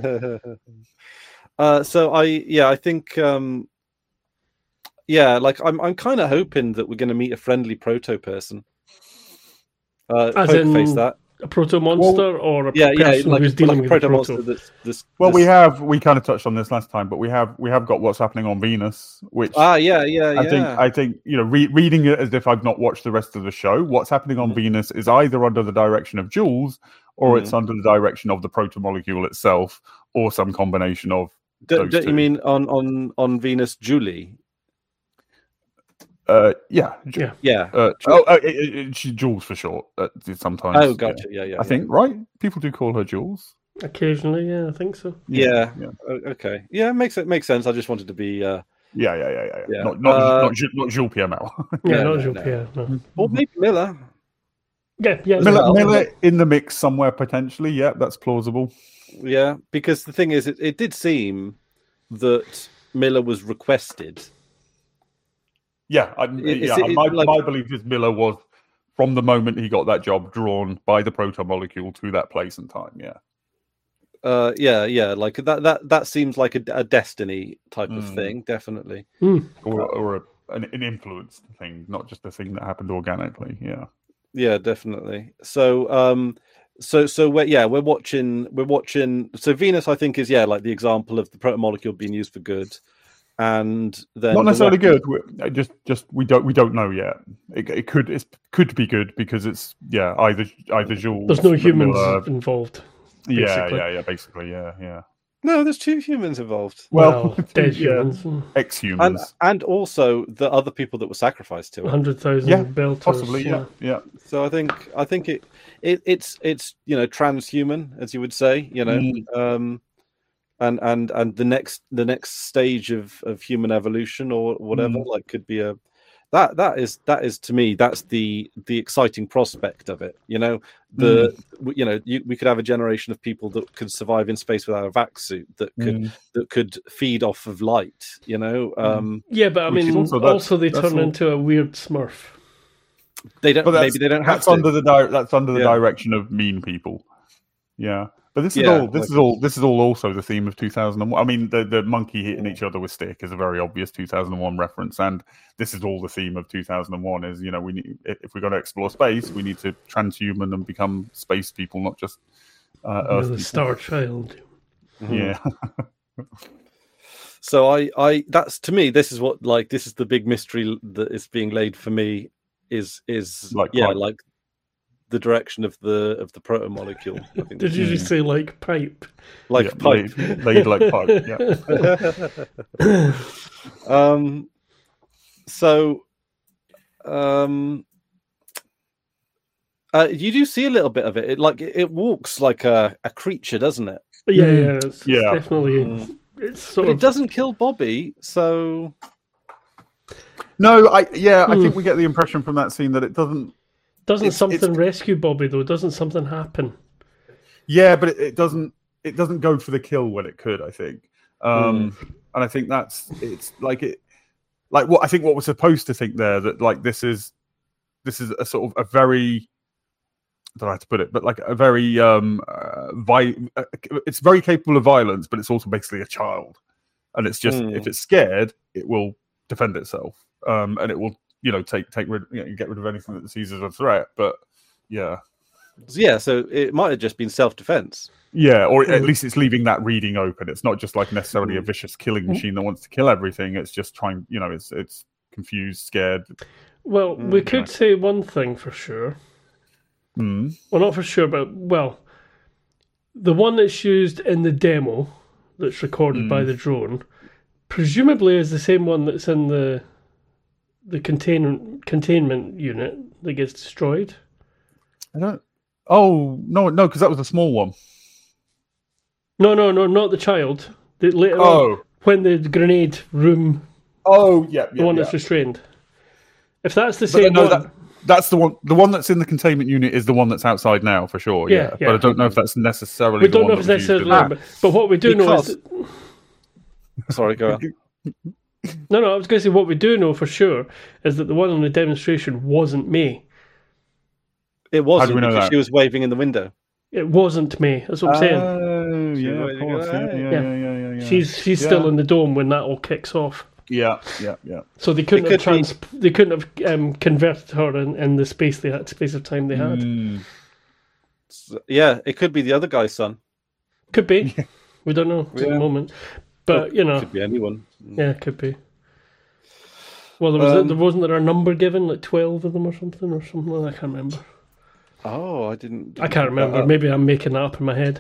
uh, so I, yeah, I think, um, yeah, like I'm, I'm kind of hoping that we're going to meet a friendly proto person. Uh, As poker in- face that. A proto monster or a Yeah, yeah, person like, who's dealing like a with proto a monster. proto? That's, this, Well, this... we have we kind of touched on this last time, but we have we have got what's happening on Venus, which Ah, yeah, yeah, yeah. I think I think you know re- reading it as if I've not watched the rest of the show. What's happening on Mhm. Venus is either under the direction of Jules, or Mhm. it's under the direction of the protomolecule itself, or some combination of. D- those don't you two. mean on, on, on Venus, Julie? Uh, yeah, Ju- Yeah. Yeah. Uh, oh, uh, it, it, it- she Jules for short. Uh, sometimes. Oh, yeah. gotcha. Yeah, yeah. I think right. People do call her Jules. Occasionally, yeah, I think so. Yeah. yeah, O- Okay. Yeah, makes it makes sense. I just wanted to be, uh, yeah, yeah, yeah, yeah. Yeah. Not not Uh, not, Ju- not Jules P M L. Yeah, Yeah, not no, Jean no. Pierre. No. or maybe Miller. Yeah, yeah. Miller, well. Miller in the mix somewhere potentially. Yeah, that's plausible. Yeah, because the thing is, it, it did seem that Miller was requested. Yeah, I, Is yeah. it- my, like- my belief is Miller was from the moment he got that job drawn by the protomolecule to that place and time. Yeah, Uh, yeah, yeah, like that. That that seems like a, a destiny type of Mm. thing, definitely. or or a, an, an influence thing, not just a thing that happened organically. Yeah, Yeah, definitely. So, um, so so we're yeah, we're watching. We're watching. So Venus, I think, is yeah, like the example of the protomolecule being used for good, and then not the necessarily weapon- good. We- I Just just we don't we don't know yet. It, it could it could be good because it's yeah either either Jules. There's no Miller- humans involved. Yeah, basically. yeah, yeah. Basically, yeah, yeah. No, there's two humans involved, Well, Well, dead yeah. humans. Ex-humans. and and also the other people that were sacrificed to it. one hundred thousand Yeah, belters. Possibly, yeah, yeah. So I think I think it, it it's it's you know transhuman, as you would say, you know, Mm. um, and and and the next the next stage of, of human evolution or whatever, Mm. like could be a that that is that is to me that's the the exciting prospect of it. You know, the w- you know you, we could have a generation of people that could survive in space without a vac suit that could Mm. that could feed off of light. You know, um, Yeah, but I Which is mean, also- also, that's- they that's turn all- into a weird Smurf. they don't But that's, maybe they don't have that's to. under the di- that's under the Yeah. direction of mean people. Yeah, but this is Yeah, all this like- is all this is all also the theme of two thousand one. I mean, the the monkey hitting each other with stick is a very obvious two thousand one reference, and this is all the theme of two thousand one. Is you know we need if we're going to explore space, we need to transhuman and become space people, not just uh, You're Earth the people. Star Child. Yeah, So I, I that's to me, this is what like this is the big mystery that is being laid for me is is Like yeah, pipe. like the direction of the of the proto molecule. I think Did you just say like pipe? like yeah, pipe. laid, laid like pipe. Yeah. um so Um, uh, you do see a little bit of it. It like it, it walks like a, a creature, doesn't it? Yeah, yeah, it's, it's Yeah. definitely. Mm. It's sort But of. it doesn't kill Bobby, so No, I yeah, I Hmm. think we get the impression from that scene that it doesn't. Doesn't it's- something it's- rescue Bobby though? Doesn't something happen? Yeah, but it, it doesn't. It doesn't go for the kill when it could. I think, um, and I think that's it's like it, like what I think what we're supposed to think there that like this is this is a sort of a very. I don't know how to put it, but like a very um, uh, vi- uh, it's very capable of violence, but it's also basically a child, and it's just Mm. if it's scared, it will defend itself, um, and it will you know take take rid you know, get rid of anything that it sees as a threat. But yeah. yeah. So it might have just been self-defense. Yeah, or at Mm. least it's leaving that reading open. It's not just like necessarily a vicious killing machine that wants to kill everything. It's just trying, you know, it's it's confused, scared. Well, we Mm, could say one thing for sure. Mm. Well, not for sure, but well, the one that's used in the demo that's recorded by Mm. the drone, presumably is the same one that's in the the contain containment unit that gets destroyed. I don't. Oh no, no, because that was a small one. No, no, no, not the child. The, later on, Oh, when the grenade room, oh, yeah, the yeah, one yeah. that's restrained. If that's the But same no, one, that, that's the one. The one that's in the containment unit is the one that's outside now for sure. Yeah, Yeah, yeah. but I don't know if that's necessarily. we the don't one know if that it's was used necessarily, in but, but what we do know is Because- that, Sorry, go on. no, no. I was going to say what we do know for sure is that the one on the demonstration wasn't May. It wasn't we know because that? she was waving in the window. It wasn't May. That's what I'm saying. Oh, She yeah, was of course. Yeah, like, yeah, yeah. yeah, yeah, yeah, yeah. She's she's still Yeah. in the dome when that all kicks off. Yeah, yeah, yeah. So they couldn't It have could be- trans- they couldn't have um, converted her in, in the space they had space of time they had. Mm. S- Yeah, it could be the other guy's son. Could be. We don't know at the Yeah. moment. But you know, Could be anyone. yeah, it could be. Well, there was Um, there wasn't there a number given, like twelve of them or something, or something. like that? I can't remember. Oh, I didn't. I can't remember. Uh, Maybe I'm making that up in my head.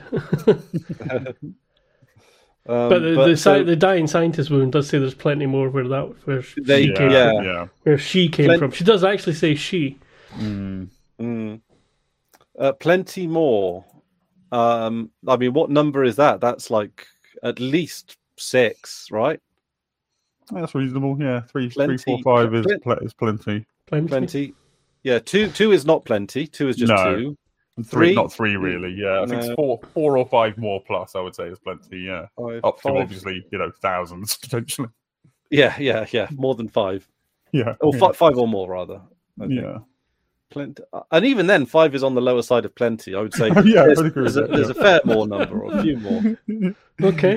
um, but the the, so sci- the dying scientist wound does say there's plenty more where that where They- she Yeah, came yeah. from, yeah. where she came Plen- from. She does actually say she. Mm. mm, uh, plenty more. Um, I mean, what number is that? That's like at least six, right? That's reasonable. Yeah, three, Plenty. three, four, five is Plen- pl- is plenty. Plenty. Plenty. Yeah, two. Two is not plenty. Two is just No. two. Three, Three? not three, really. Yeah, I think No. it's four, four or five more plus. I would say is plenty. Yeah, Five, up to five. obviously you know thousands potentially. Yeah, yeah, yeah. More than five, Yeah, or yeah. fi- five or more rather. I think. Yeah, Plenty. And even then, five is on the lower side of plenty. I would say. Yeah, there's, I'd agree with there's, a, that, there's yeah. a fair more number, or a few more. Okay.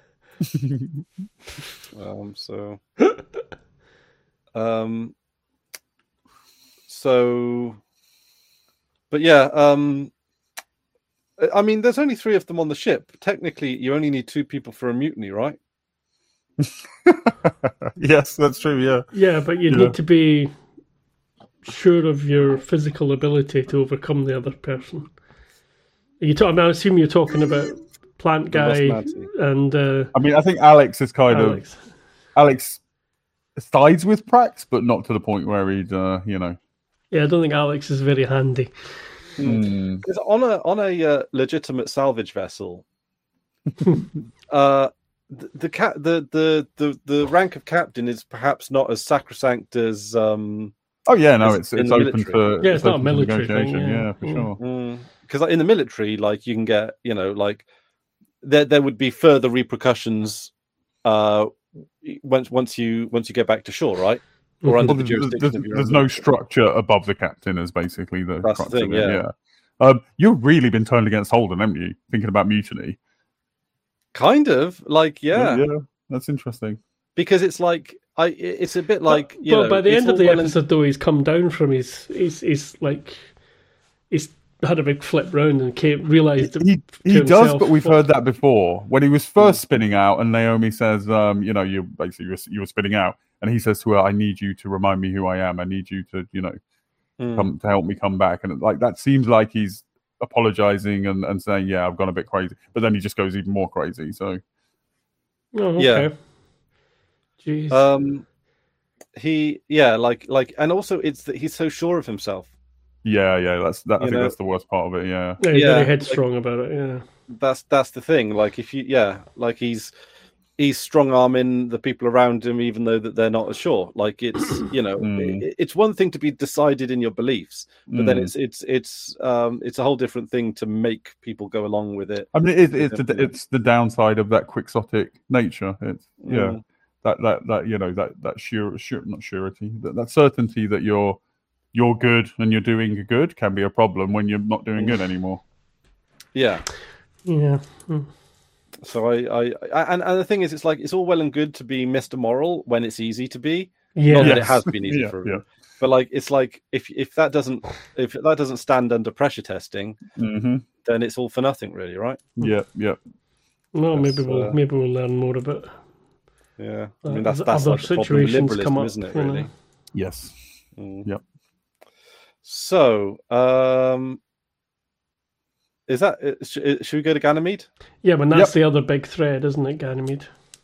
Um, so, um, so, but yeah, um, I mean, there's only three of them on the ship. Technically, you only need two people for a mutiny, right? Yes, that's true. Yeah, Yeah, but you Yeah. need to be sure of your physical ability to overcome the other person. You talk, I, mean, I assume you're talking about Plant Guy Rosmati. and uh, I mean, I think Alex is kind Alex. of Alex sides with Prax, but not to the point where he'd, uh, you know. Yeah, I don't think Alex is very handy. Mm. Because on a on a uh, legitimate salvage vessel, uh, the the, ca- the the the the rank of captain is perhaps not as sacrosanct as um. Oh yeah, no, It's it's it's in open military. for Yeah, it's not a open to military thing, negotiation, yeah. yeah, for Mm. sure. Because in the military, like you can get, you know, like there there would be further repercussions uh, once once you once you get back to shore, right? Or under Well, the there's, jurisdiction there's, of your there's own no military. structure above the captain, is basically the That's the crux thing, of it, yeah. Um, you've really been turned against Holden, haven't you? Thinking about mutiny. Kind of like yeah, yeah, that's interesting. because it's like I it's a bit like you well, know, by the it's end of all the well and- episode, though, he's come down from his. He's, he's like. He's had a big flip round and came, realised. He he to does, himself but we've what- heard that before. When he was first spinning out, and Naomi says, um, you know, you basically you were, you were spinning out, and he says to her, "I need you to remind me who I am. I need you to, you know, Mm. come to help me come back." And like that seems like he's apologizing and, and saying, "Yeah, I've gone a bit crazy," but then he just goes even more crazy. So Oh, okay. Yeah. Jeez. Um, he, yeah, like, like, and also it's that he's so sure of himself. Yeah, yeah, that's that. I You think know? that's the worst part of it. Yeah, Yeah, he's Yeah, very headstrong about it. Yeah. That's that's the thing. Like, if you, yeah, like he's he's strong arming the people around him, even though that they're not as sure. Like, it's you know, Mm. it, it's one thing to be decided in your beliefs, but then Mm. it's it's it's um it's a whole different thing to make people go along with it. I mean, it is, it's Yeah. the it's the downside of that quixotic nature. It's yeah, Mm. that that that you know that that sure sure not surety that that certainty that you're you're good and you're doing good can be a problem when you're not doing good anymore. Yeah. Yeah. Mm. So I, I, I and, and the thing is, it's like it's all well and good to be Mister Moral when it's easy to be. Yeah. Not that it Yes. has been easy Yeah, for yeah. everyone, but like it's like if if that doesn't if that doesn't stand under pressure testing, Mm-hmm. then it's all for nothing, really, right? Yeah, yeah. Well, maybe That's, we'll uh, maybe we'll learn more about Yeah, I Uh, mean that's other that's like the problem with situations liberalism, come up, isn't it? you know. Really. Yes. Mm. Yep. So, um, is that uh, sh- should we go to Ganymede? Yeah, but that's Yep. the other big thread, isn't it, Ganymede?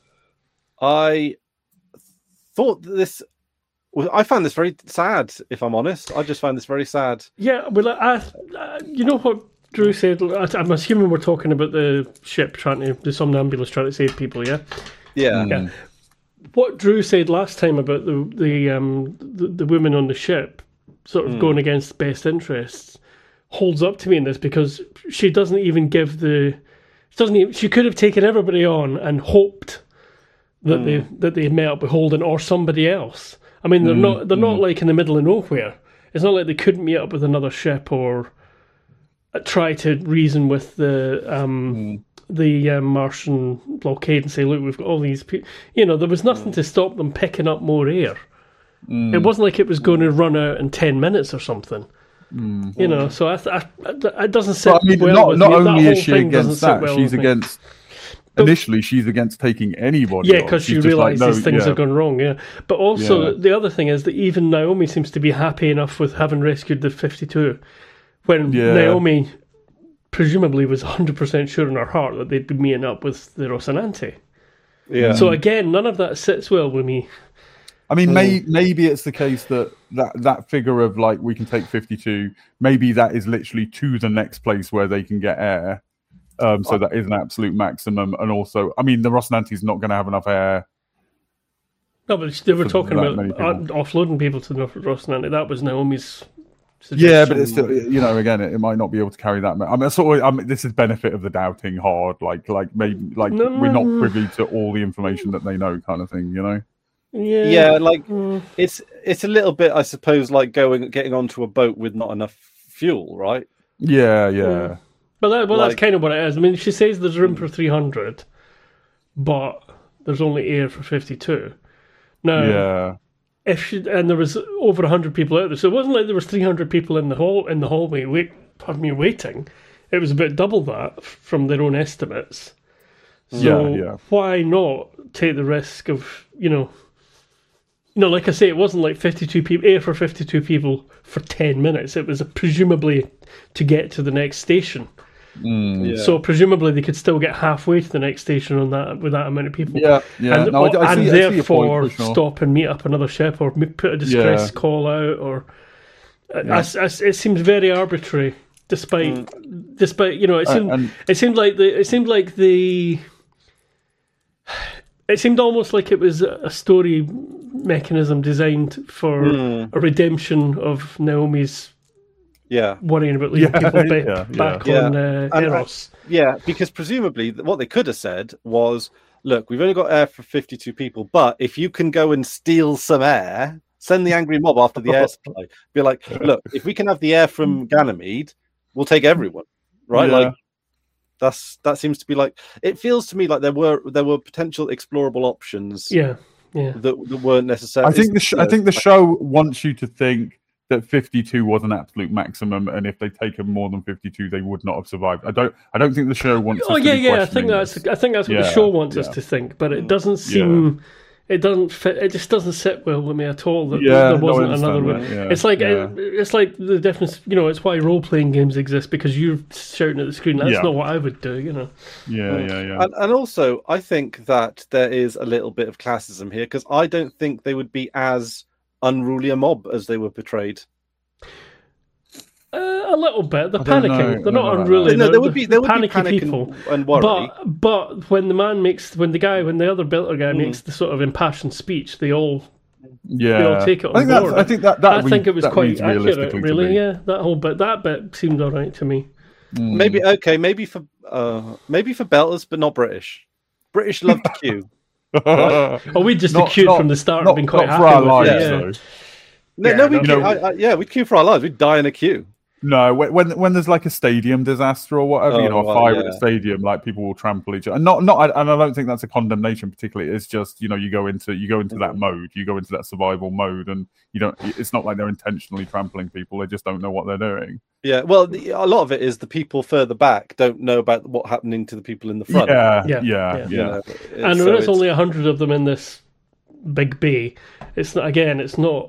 I thought that this. Well, I found this very sad. If I'm honest, I just found this very sad. Yeah, well, I, I you know what Drew said. I, I'm assuming we're talking about the ship trying to, the somnambulist trying to save people. Yeah, Yeah, Mm. yeah. What Drew said last time about the the um the, the women on the ship sort of Mm. going against best interests holds up to me in this, because she doesn't even give the she doesn't even, she could have taken everybody on and hoped that Mm. they that they met up with Holden or somebody else. I mean, they're Mm, not they're not mm. like in the middle of nowhere. It's not like they couldn't meet up with another ship or uh, try to reason with the um, Mm. the um, Martian blockade and say, look, we've got all these people. You know, there was nothing to stop them picking up more air. Mm. It wasn't like it was going to run out in ten minutes or something. Mm. You know, so I, th- I, I, it doesn't sit But I mean, well not with not me. That only whole is she thing doesn't against sit that, well she's with me. against. But- Initially, she's against taking anybody. Yeah, on. because She's you just like, realise no, these things yeah. are going wrong. Yeah, but also Yeah. the other thing is that even Naomi seems to be happy enough with having rescued the fifty-two, when Yeah. Naomi presumably was one hundred percent sure in her heart that they'd be meeting up with the Rocinante. yeah. So again, none of that sits well with me. I mean, may, maybe it's the case that, that that figure of like we can take fifty-two. Maybe that is literally to the next place where they can get air. Um, so that is an absolute maximum. And also, I mean, the Rocinante's not going to have enough air. No, but they were For talking that about many people. uh, offloading people to the Rocinante. That was Naomi's Yeah, but it's suggestion. still, you know, again, it, it might not be able to carry that. much. I mean, sort of, I mean, this is benefit of the doubting hard. Like, like maybe, like No, we're no, not no. privy to all the information that they know, kind of thing. You know. Yeah, yeah, like Mm. it's it's a little bit, I suppose, like going getting onto a boat with not enough fuel, right? Yeah, yeah. Yeah. But that, well, Like- that's kind of what it is. I mean, she says there's room for three hundred, but there's only air for fifty-two. Now, Yeah. if she and there was over one hundred people out there, so it wasn't like there was three hundred people in the hall in the hallway. Wait, pardon me, waiting. It was about double that f- from their own estimates. So Yeah, yeah. why not take the risk of you know? You know, like I say, it wasn't like fifty-two people air for fifty-two people for ten minutes. It was presumably to get to the next station. Mm. Yeah. So presumably they could still get halfway to the next station on that with that amount of people. Yeah, yeah. And, no, I, I and see, I see your therefore point, for sure. stop and meet up another ship or m- put a distress Yeah. call out, or I- Yeah. I- I- it seems very arbitrary. Despite, despite you know, it And- seemed and- it seemed like the it seemed like the it seemed almost like it was a story mechanism designed for Mm. a redemption of Naomi's Yeah, worrying about leaving Yeah, people ba- yeah, yeah. back Yeah. on uh, And I- Eros. yeah, because presumably what they could have said was, "Look, we've only got air for fifty-two people, but if you can go and steal some air, send the angry mob after the air supply. Be like, look, if we can have the air from Ganymede, we'll take everyone, right? Yeah. Like that's that seems to be like it feels to me like there were there were potential explorable options Yeah, yeah. that, that weren't necessarily. I think the sh- I think the show wants you to think that fifty-two was an absolute maximum, and if they'd taken more than fifty-two, they would not have survived. I don't. I don't think the show wants. Oh us to yeah, be yeah. I questioning think that's this. I think that's what the Yeah, show wants us yeah. to think, but it doesn't seem it doesn't fit. It just doesn't sit well with me at all. That Yeah, there no, I wasn't understand another. that, way. yeah, It's like yeah. it, it's like the difference. You know, it's why role playing games exist because you're shouting at the screen. That's Yeah. not what I would do. You know. Yeah, yeah, yeah. And, and also, I think that there is a little bit of classism here because I don't think they would be as unruly a mob as they were portrayed. Uh, a little bit. They're I don't know. panicking. I They're don't not know about unruly. that. No, They're, there would be there would panicky be panic people. and, and worry. But but when the man makes when the guy when the other builder guy Mm. makes the sort of impassioned speech, they all Yeah, they all take it on I think that's- board. I think that, that I read- think it was that quite reads accurate. realistically to Really, me. yeah. That whole bit that bit seemed all right to me. Mm. Maybe okay, maybe for uh, maybe for Belters, but not British. British love to queue. Oh, we just Not- queued not- from the start not, and been quite not for happy our with lives, it. Yeah. though. No, Yeah, no, we no, queue, no. I, I, yeah, we'd queue for our lives. We'd die in a queue. No, when when when there's like a stadium disaster or whatever, you Oh, know, a right, fire yeah. at a stadium, like people will trample each other. And not not, and I don't think that's a condemnation particularly. It's just you know you go into you go into that mode, you go into that survival mode, and you don't. It's not like they're intentionally trampling people; they just don't know what they're doing. Yeah, well, the, a lot of it is the people further back don't know about what happening to the people in the front. Yeah, Yeah, yeah, yeah. yeah. You know, And so there is it's- only a hundred of them in this big bay. It's not again. It's not.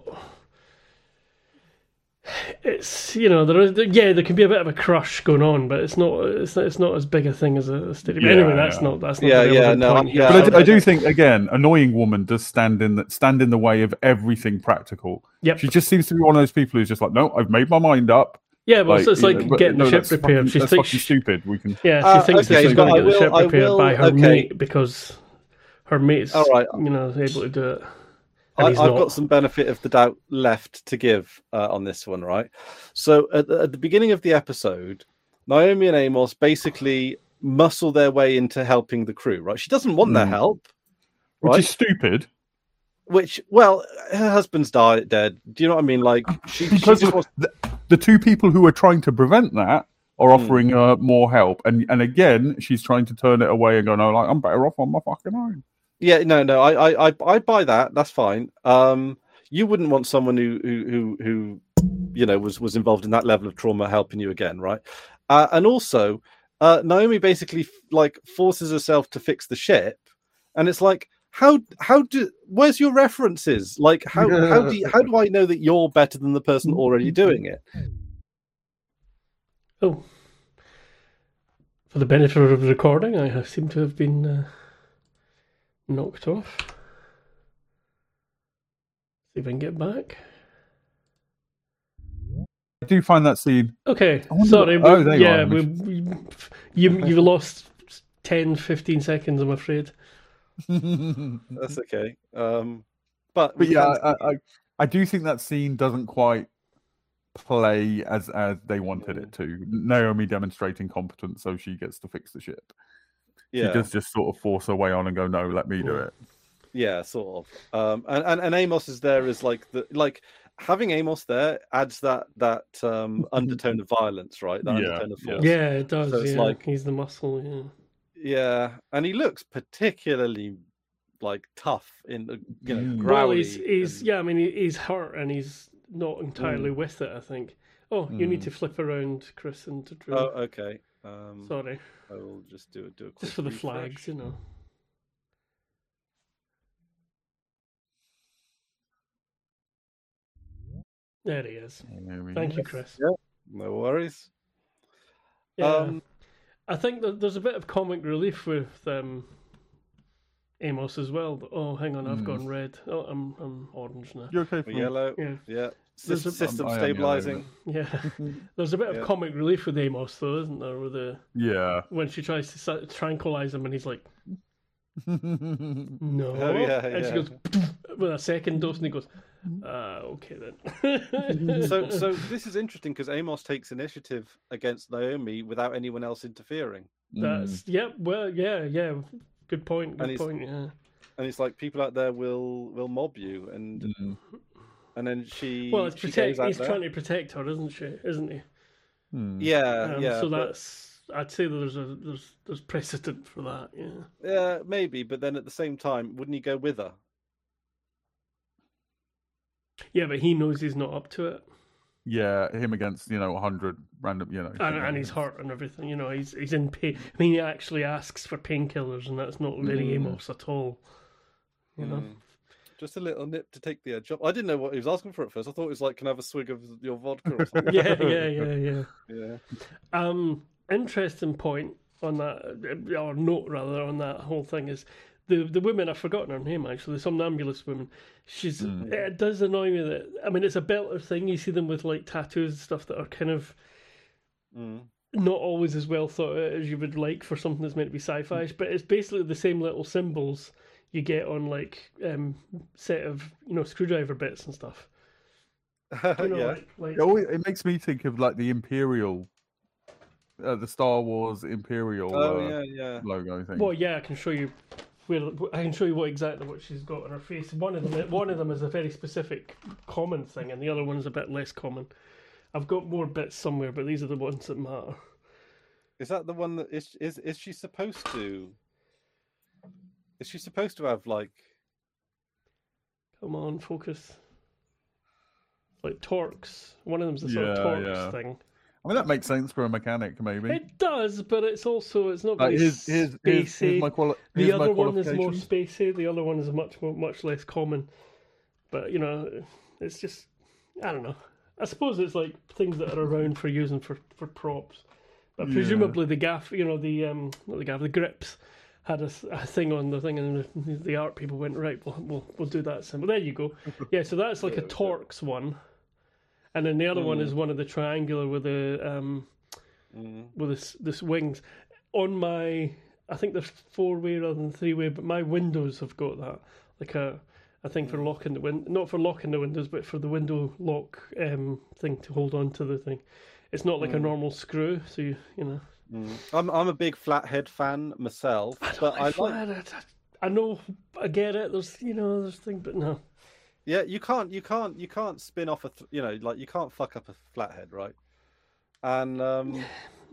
It's you know there is yeah there can be a bit of a crush going on, but it's not it's not, it's not as big a thing as a stadium. Yeah, anyway, that's yeah. not that's not Yeah, the yeah, relevant no, point I'm- here. yeah, But I, do- I Okay. do think again, annoying woman does stand in the stand in the way of everything practical. Yep. She just seems to be one of those people who's just like, no, I've made my mind up. Yeah, well, it's, it's you like know, but getting no, the ship that's repaired. fucking- She that's thinks fucking stupid. We can. yeah, she Uh, thinks that okay, she's going but to I get the ship will- I repaired will- by her okay. mate because her mate's All right. you know able to do it. I, And I've he's not. got some benefit of the doubt left to give uh, on this one, right? So at the, at the beginning of the episode, Naomi and Amos basically muscle their way into helping the crew, right? She doesn't want their Mm. help, Which right? is stupid. Which, well, her husband's died, dead. Do you know what I mean? Like, she, she Because just wants... the, the two people who are trying to prevent that are Hmm. offering her more help, and and again, she's trying to turn it away and go, no, like I'm better off on my fucking own. Yeah, no, no, I, I, I, I buy that. That's fine. Um, you wouldn't want someone who, who, who, who, you know, was was involved in that level of trauma helping you again, right? Uh, and also, uh, Naomi basically like forces herself to fix the ship, and it's like, how, how do, where's your references? Like, how, how do, you, how do I know that you're better than the person already doing it? Oh, for the benefit of the recording, I have- seem to have been uh, knocked off. See if I can get back. I do find that scene. Okay, I wonder sorry. what- oh, we- there you yeah, are. we, we, you you lost ten, fifteen seconds, I'm afraid. That's okay. Um, but But we yeah, can- I, I I do think that scene doesn't quite play as as they wanted it to. Naomi demonstrating competence, so she gets to fix the ship. yeah. She does just sort of force her way on and go, no, let me do it. Yeah, sort of. Um, and, and and Amos is there as like the like having Amos there adds that that um, undertone of violence, right? That Yeah, undertone of yeah. force. Yeah, it does. So it's yeah. like- He's the muscle. Yeah. Yeah, and he looks particularly like tough in the you know Mm. growly. Well, he's, he's and- yeah. I mean, he, he's hurt and he's not entirely with it. I think. Oh, you need Mm. to flip around, Chris, and to drill. Oh, okay. Um, Sorry, I will just do it. Do a quick just for the refresh. flags, you know. There he is. Thank you, Chris. No worries. Yeah, Um, I think that there's a bit of comic relief with um, Amos as well. Oh, hang on, I've Mm. gone red. Oh, I'm I'm orange now. You're okay for me? yellow. Yeah, Yeah. There's Sys- a- system I am yellow, stabilizing. yeah. There's a bit of Yeah. comic relief with Amos, though, isn't there? With the Yeah. when she tries to sa- tranquilize him, and he's like, "No," Oh, yeah, and she yeah. goes with a second dose, and he goes, "Ah, okay then." So so this is interesting because Amos takes initiative against Naomi without anyone else interfering. that's yeah. Well, yeah, yeah. Good point. And Good he's- point. Yeah. And it's like people out there will will mob you, and Mm. and then she Well, it's she protect. goes out He's there. trying to protect her, isn't she? Isn't he? Mm. Yeah, Um, yeah. so but- that's. I'd say that there's a there's there's precedent for that. Yeah. yeah, maybe. But then at the same time, wouldn't he go with her? Yeah, but he knows he's not up to it, Yeah, him against, you know, a hundred random, you know. and, and he's hurt and everything. You know, he's he's in pain. I mean, he actually asks for painkillers, and that's not very Mm. Amos at all. You know. Mm. Just a little nip to take the edge off. I didn't know what he was asking for at first. I thought it was like, "Can I have a swig of your vodka or something?" Yeah, yeah, yeah, yeah. Yeah. Um, interesting point on that, or note rather, on that whole thing is the the woman. I've forgotten her name actually. The somnambulist woman. She's. Mm. It does annoy me that I mean it's a belter thing. You see them with like tattoos and stuff that are kind of Mm. not always as well thought out as you would like for something that's meant to be sci-fi. But it's basically the same little symbols you get on like um set of you know screwdriver bits and stuff. You know, yeah. like, like It, always, it makes me think of like the Imperial, uh, the Star Wars Imperial Oh uh, yeah, yeah. logo thing. well, yeah, I can show you where I can show you what exactly what she's got on her face. One of them, one of them is a very specific common thing, and the other one's a bit less common. I've got more bits somewhere, but these are the ones that matter. Is that the one that is is is she supposed to? Is she supposed to have like? Come on, focus. Like Torx. One of them's the sort of Yeah, Torx yeah. thing. I mean, that makes sense for a mechanic, maybe. It does, but it's also it's not Like, very here's, here's, here's, spacey. here's my quali- The here's my other one is more qualifications. spacey. The other one is much more, much less common. But you know, it's just I don't know. I suppose it's like things that are around for using for, for props. But Yeah. presumably the gaff, you know, the um, not the gaff, the grips had a, a thing on the thing, and the, the art people went right. We'll we'll, we'll do that symbol. There you go. Yeah, so that's like a Torx one, and then the other one is one of the triangular with the um, Mm. with this this wings. On my, I think there's four way rather than three way, but my windows have got that like a a thing for locking the win, not for locking the windows, but for the window lock um thing to hold on to the thing. It's not like a normal screw, so you you know. Mm. I'm I'm a big flathead fan myself, I don't but like I like. flathead. I know, I get it. There's you know there's thing, but no. Yeah, you can't you can't you can't spin off a th- you know like you can't fuck up a flathead, right? And um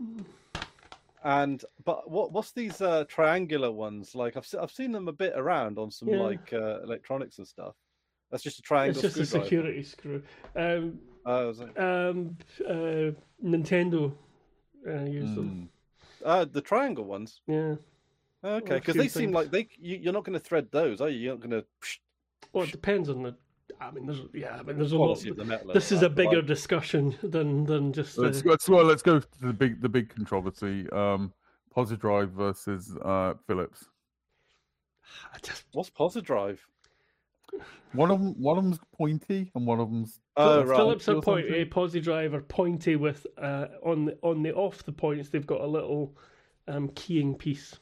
and but what what's these uh, triangular ones like? I've se- I've seen them a bit around on some Yeah. like uh, electronics and stuff. That's just a triangle. It's just a screwdriver. security screw. Um, Oh, is it? um, uh, Nintendo uh, used them. Mm. Uh, the triangle ones. Yeah. Okay, Well, a because few they seem things. like they you, you're not going to thread those, are you? You're not going to Well, it depends on the. I mean, there's yeah. I mean, there's a quality lot. of the metal. This and is a that, bigger but discussion than than just. Let's uh, go. Let's, well, let's go to the big, the big controversy. Um, Posidrive versus uh, Philips. I just what's Posidrive? One of them, one of them's pointy, and one of them's. Oh, right. Philips are Or point, something. a Posidrive are pointy with uh, on the on the off the points they've got a little um, keying piece.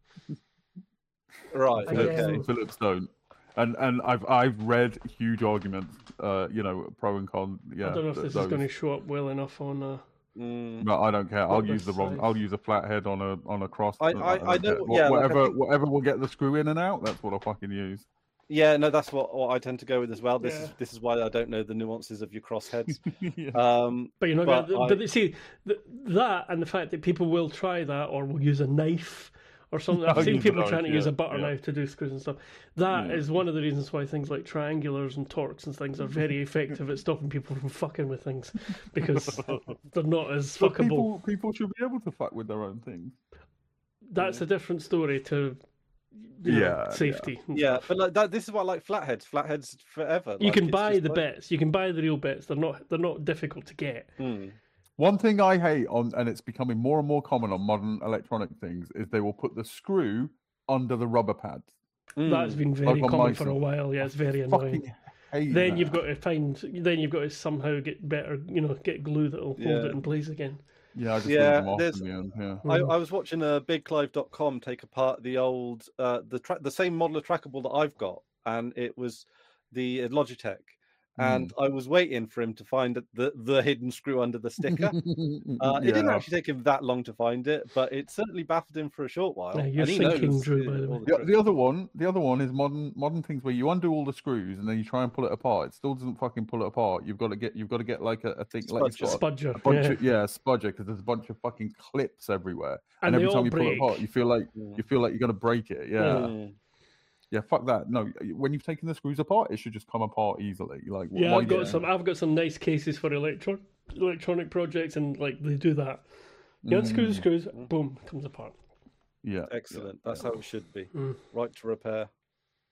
Right. Yeah. Okay. Philips don't. And and I've I've read huge arguments, uh, you know, pro and con. Yeah, I don't know if th- this those. is going to show up well enough on. Uh, Mm. But I don't care. I'll What use the the wrong. size? I'll use a flathead on a on a cross. I- I- don't I know- care. Wha- yeah, like, I whatever think- whatever will get the screw in and out. That's what I'll fucking use. Yeah, no, that's what, what I tend to go with as well. This Yeah. is this is why I don't know the nuances of your crossheads. Yeah. um, but you're not. But gonna, I- but see th- that and the fact that people will try that or will use a knife or something. I've I'll seen use a people knife, trying to use yeah, a butter yeah. knife to do screws and stuff. That is Yeah. one of the reasons why things like triangulars and torques and things are very effective at stopping people from fucking with things because they're not as But fuckable. people people should be able to fuck with their own things. That's a different story to you know, Yeah, safety. and yeah, stuff. but like that, this is why I like flatheads. Flatheads forever. You Like, can it's buy just the like- bits. You can buy the real bits. They're not. They're not difficult to get. Hmm. One thing I hate on, and it's becoming more and more common on modern electronic things, is they will put the screw under the rubber pads. Hmm. That's been very Like on common my for a side. while. Yeah, it's very annoying. Fucking hate Then that. you've got to find. Then you've got to somehow get better. You know, get glue that'll hold Yeah. it in place again. yeah, I just Yeah, leave them off there's- in the end. Yeah. I, Mm. I was watching a big clive dot com take apart the old uh, the tra- the same model of trackable that I've got, and it was the uh, Logitech. And I was waiting for him to find the the hidden screw under the sticker. Uh, It didn't Yeah. actually take him that long to find it, but it certainly baffled him for a short while. Yeah, you're and he thinking, knows Drew, uh, by the all way. The, tricks. the other one, the other one is modern modern things where you undo all the screws and then you try and pull it apart. It still doesn't fucking pull it apart. You've got to get you've got to get like a, a thing like it's Spudger. got Spudger. a bunch Yeah. of yeah, a spudger because there's a bunch of fucking clips everywhere. And And, they every all time you pull break. it apart, you feel like Mm. you feel like you're gonna break it. Yeah. Mm. Yeah, fuck that. No, when you've taken the screws apart, it should just come apart easily. Like, Yeah, why I've got get- some. I've got some nice cases for electro electronic projects, and like they do that. You unscrew the screws, boom, it comes apart. Yeah, Excellent. That's how it should be. Mm. Right to repair.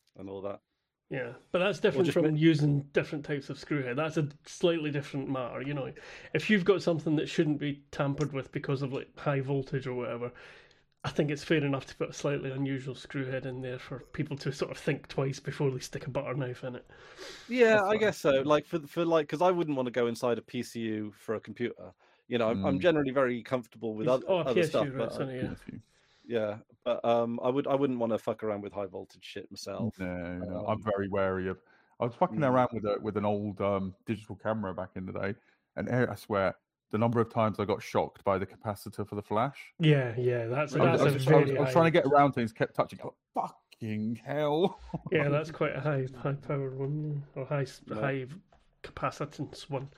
and all that. Yeah, but that's different just from ma- using different types of screw head. That's a slightly different matter. You know, if you've got something that shouldn't be tampered with because of like high voltage or whatever, I think it's fair enough to put a slightly unusual screw head in there for people to sort of think twice before they stick a butter knife in it. Yeah, I guess so. Like for for like because I wouldn't want to go inside a P C U for a computer. You know, I'm, I'm Mm. generally very comfortable with other, Oh, other P S U, stuff, right, but sorry, yeah. yeah, but um, I would I wouldn't want to fuck around with high voltage shit myself. No, no, Um, I'm very wary of. I was fucking Mm. around with a, with an old um, digital camera back in the day, and eh, I swear the number of times I got shocked by the capacitor for the flash. Yeah, yeah, that's I was, that's I a was, just- I very was- I was high- trying to get around things, kept touching. Oh, fucking hell! Yeah, that's quite a high high powered one, yeah. Or high high capacitance one.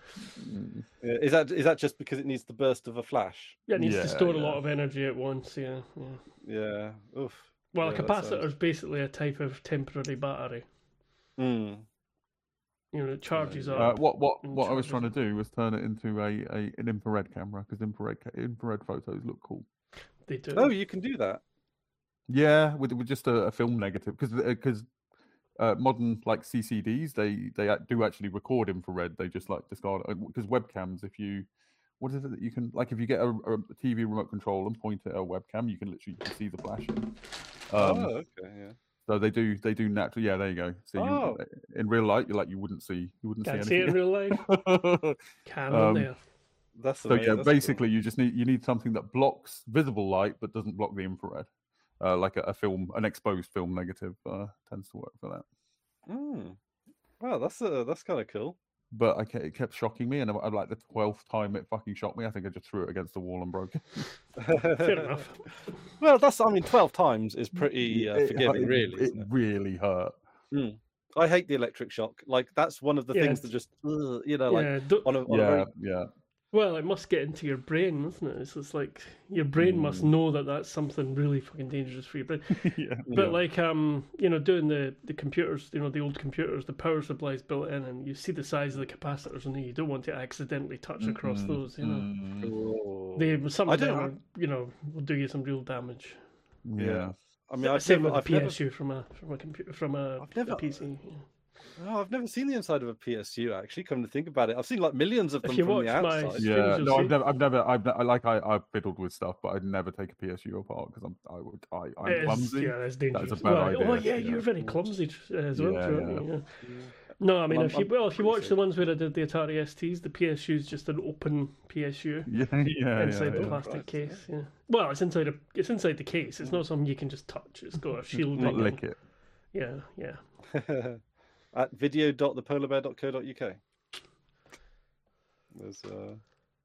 Yeah, Is that is that just because it needs the burst of a flash? Yeah, it needs Yeah, to store a yeah. lot of energy at once. Yeah, yeah. Yeah. Oof. Well, Yeah, a that capacitor sounds- is basically a type of temporary battery. Mm. You know, it charges Uh, up. what what and what I was charges trying to do was turn it into a, a an infrared camera because infrared ca- infrared photos look cool. They do. Oh, you can do that. Yeah, with with just a, a film negative because because uh, modern like C C Ds they they ac- do actually record infrared. They just like discard because webcams. If you what is it that you can like if you get a, a T V remote control and point it at a webcam, you can literally you can see the flashing. Um, oh, okay. Yeah. So they do they do natural. Yeah, there you go. So Oh. you, in real life, you like you wouldn't see you wouldn't Can't see see it in anything. real life. Can on Um, there. That's So amazing. yeah, That's cool. basically you just need you need something that blocks visible light but doesn't block the infrared. Uh, like a, a film, an exposed film negative uh, tends to work for that. Mm. Wow, that's uh, that's kind of cool. But I ke- it kept shocking me, and I, I like the twelfth time it fucking shocked me. I think I just threw it against the wall and broke it. Fair enough. Well, that's I mean, twelve times is pretty uh, It- forgiving, it, really. It isn't it? really hurt. Mm. I hate the electric shock. Like that's one of the Yeah, things that just ugh, you know, like yeah, don't- on a, on a Yeah, very yeah. well, it must get into your brain, doesn't it? It's just like your brain must know that that's something really fucking dangerous for your brain. yeah. But like, um, you know, doing the, the computers, you know, the old computers, the power supply's built in, and you see the size of the capacitors, and you don't want to accidentally touch across those. You know, Mm, Oh. they some I of them, don't- are, you know, will do you some real damage. yeah. I mean, I've Same never, with I've the never, P S U from a from a computer from a, I've never- a P C. Yeah. oh, I've never seen the inside of a P S U. Actually, come to think about it, I've seen like millions of If them you from the watch my- outside. Streams Yeah, you'll no, see. I've never, I've never, I've ne- like, I, I've fiddled with stuff, but I'd never take a P S U apart because I'm, I would, I, I'm It is- clumsy. yeah, it's dangerous. That's a bad Well, idea, Oh yeah, yeah. you're very clumsy uh, as well, Yeah, Joe, aren't yeah. you? Yeah. No, I mean, I'm- if you I'm well, if you pretty watch safe. the ones where I did the Atari S Ts, the P S U is just an open P S U Yeah, yeah, inside yeah, the yeah. plastic Right, case. Yeah. Well, it's inside a it's inside the case. It's not something you can just touch. It's got a shielding. Not and- lick it. Yeah, yeah. At video dot the polar bear dot co dot uk. There's uh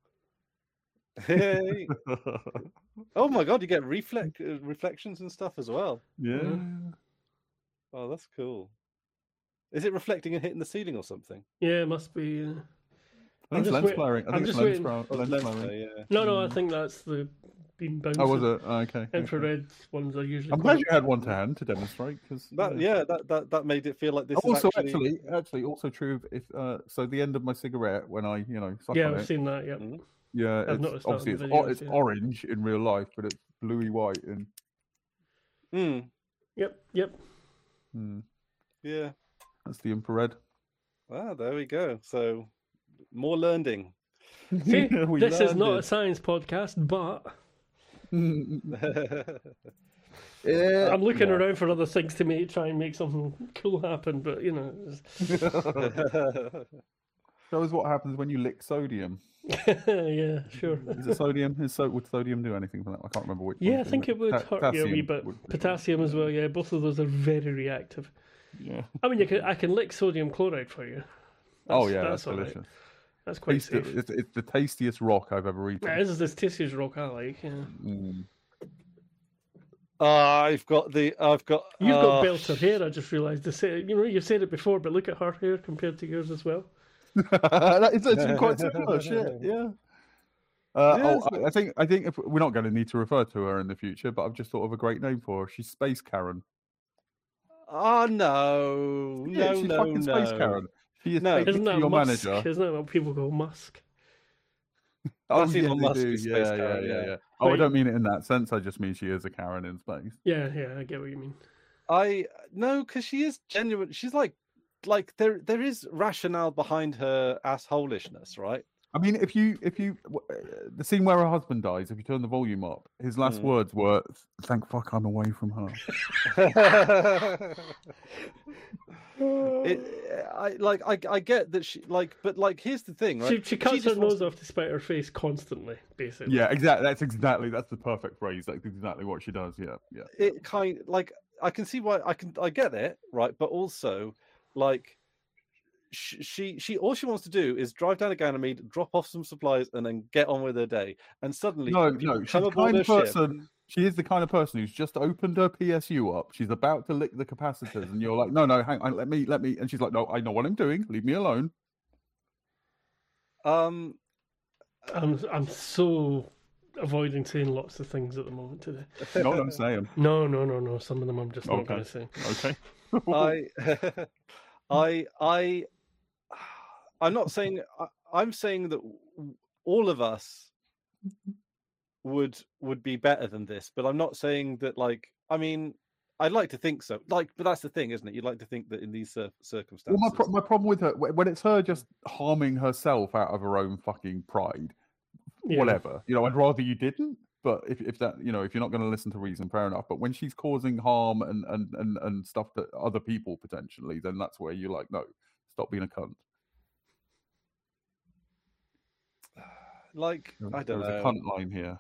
hey. Oh my god, you get reflect uh, reflections and stuff as well. Yeah. Oh, that's cool. Is it reflecting and hitting the ceiling or something? Yeah, it must be. Uh... I think it's just lens wait- flaring. I I'm think it's just lens, waiting- flaring. Oh, lens lens flaring. flare, yeah. No, no, I think that's the beam bouncing. Oh, was it? Oh, okay. Infrared ones are usually. I'm quite- glad you had one to hand to demonstrate because That yeah, that, that that made it feel like this Also, is actually, actually, actually, also true. If uh, so, the end of my cigarette when I, you know, suck Yeah, on I've it, seen that. Yeah. Mhm. yeah, I've it's, noticed that obviously in it's, the o- videos, it's yeah. orange in real life, but it's bluey white. And Mm, Yep. Yep. hmm, yeah. that's the infrared. Ah, there we go. So more learning. See, We this is learned not a it. science podcast, but Yeah, I'm looking yeah. around for other things to make try and make something cool happen. But you know, it's- Show us what happens when you lick sodium. yeah, sure. Is it sodium? Is so, would sodium do anything for that? I can't remember which. Yeah, I one. think it would Ta- hurt you a wee potassium bit. would do. Potassium as well. Yeah, both of those are very reactive. Yeah. I mean, you can I can lick sodium chloride for you. Oh yeah, that's that's, all right. delicious. That's quite Taste- safe. it's, it's the tastiest rock I've ever eaten. Yeah, this is the tastiest rock I like. Yeah. Mm. I've got the I've got You've uh, got belter hair. I just realised. To say, you know, you've said it before, but look at her hair compared to yours as well. That is actually quite similar. Shit, yeah. Uh, Yeah, oh, I, I think I think if we're not going to need to refer to her in the future, but I've just thought of a great name for her. She's Space Karen. Oh no, Yeah, no, she's no, fucking no. Space Karen. She is No. basically Isn't that your Musk? manager. Isn't that what people call Musk? Oh, That's yeah, Elon they Musk do. is yeah, Space yeah, Karen, yeah, yeah. yeah. Oh, I Wait. don't mean it in that sense. I just mean she is a Karen in space. Yeah, yeah, I get what you mean. I no, because she is genuine. She's like, like there, there is rationale behind her assholishness, right? I mean, if you, if you, the scene where her husband dies, if you turn the volume up, his last Mm. words were, "Thank fuck I'm away from her." it, I like, I, I get that she like, but like, here's the thing, right? She, she cuts just her wants nose off to spite her face constantly, basically. Yeah, exactly. That's exactly that's the perfect phrase. That's exactly what she does. Yeah, yeah. it kind like I can see why I can I get it, right? But also, like, sh- she she all she wants to do is drive down to Ganymede, drop off some supplies, and then get on with her day. And suddenly, No, people no, she's come the aboard kind her of ship. person. She is the kind of person who's just opened her P S U up. She's about to lick the capacitors, and you're like, "No, no, hang on, let me, let me." And she's like, "No, I know what I'm doing. Leave me alone." Um, I'm I'm so avoiding saying lots of things at the moment today. You know what I'm saying? No, no, no, no. Some of them I'm just not Okay. going to say. Okay. I, I, I, I'm not saying. I, I'm saying that all of us would would be better than this, but I'm not saying that. Like, I mean, I'd like to think so. Like, but that's the thing, isn't it? You'd like to think that in these cir- circumstances. Well, my pro- my problem with her when it's her just harming herself out of her own fucking pride, Yeah. whatever. You know, I'd rather you didn't. But if, if that, you know, if you're not going to listen to reason, fair enough. But when she's causing harm and, and, and, and stuff to other people potentially, then that's where you're like, no, stop being a cunt. Like, I don't There's know. a cunt line here.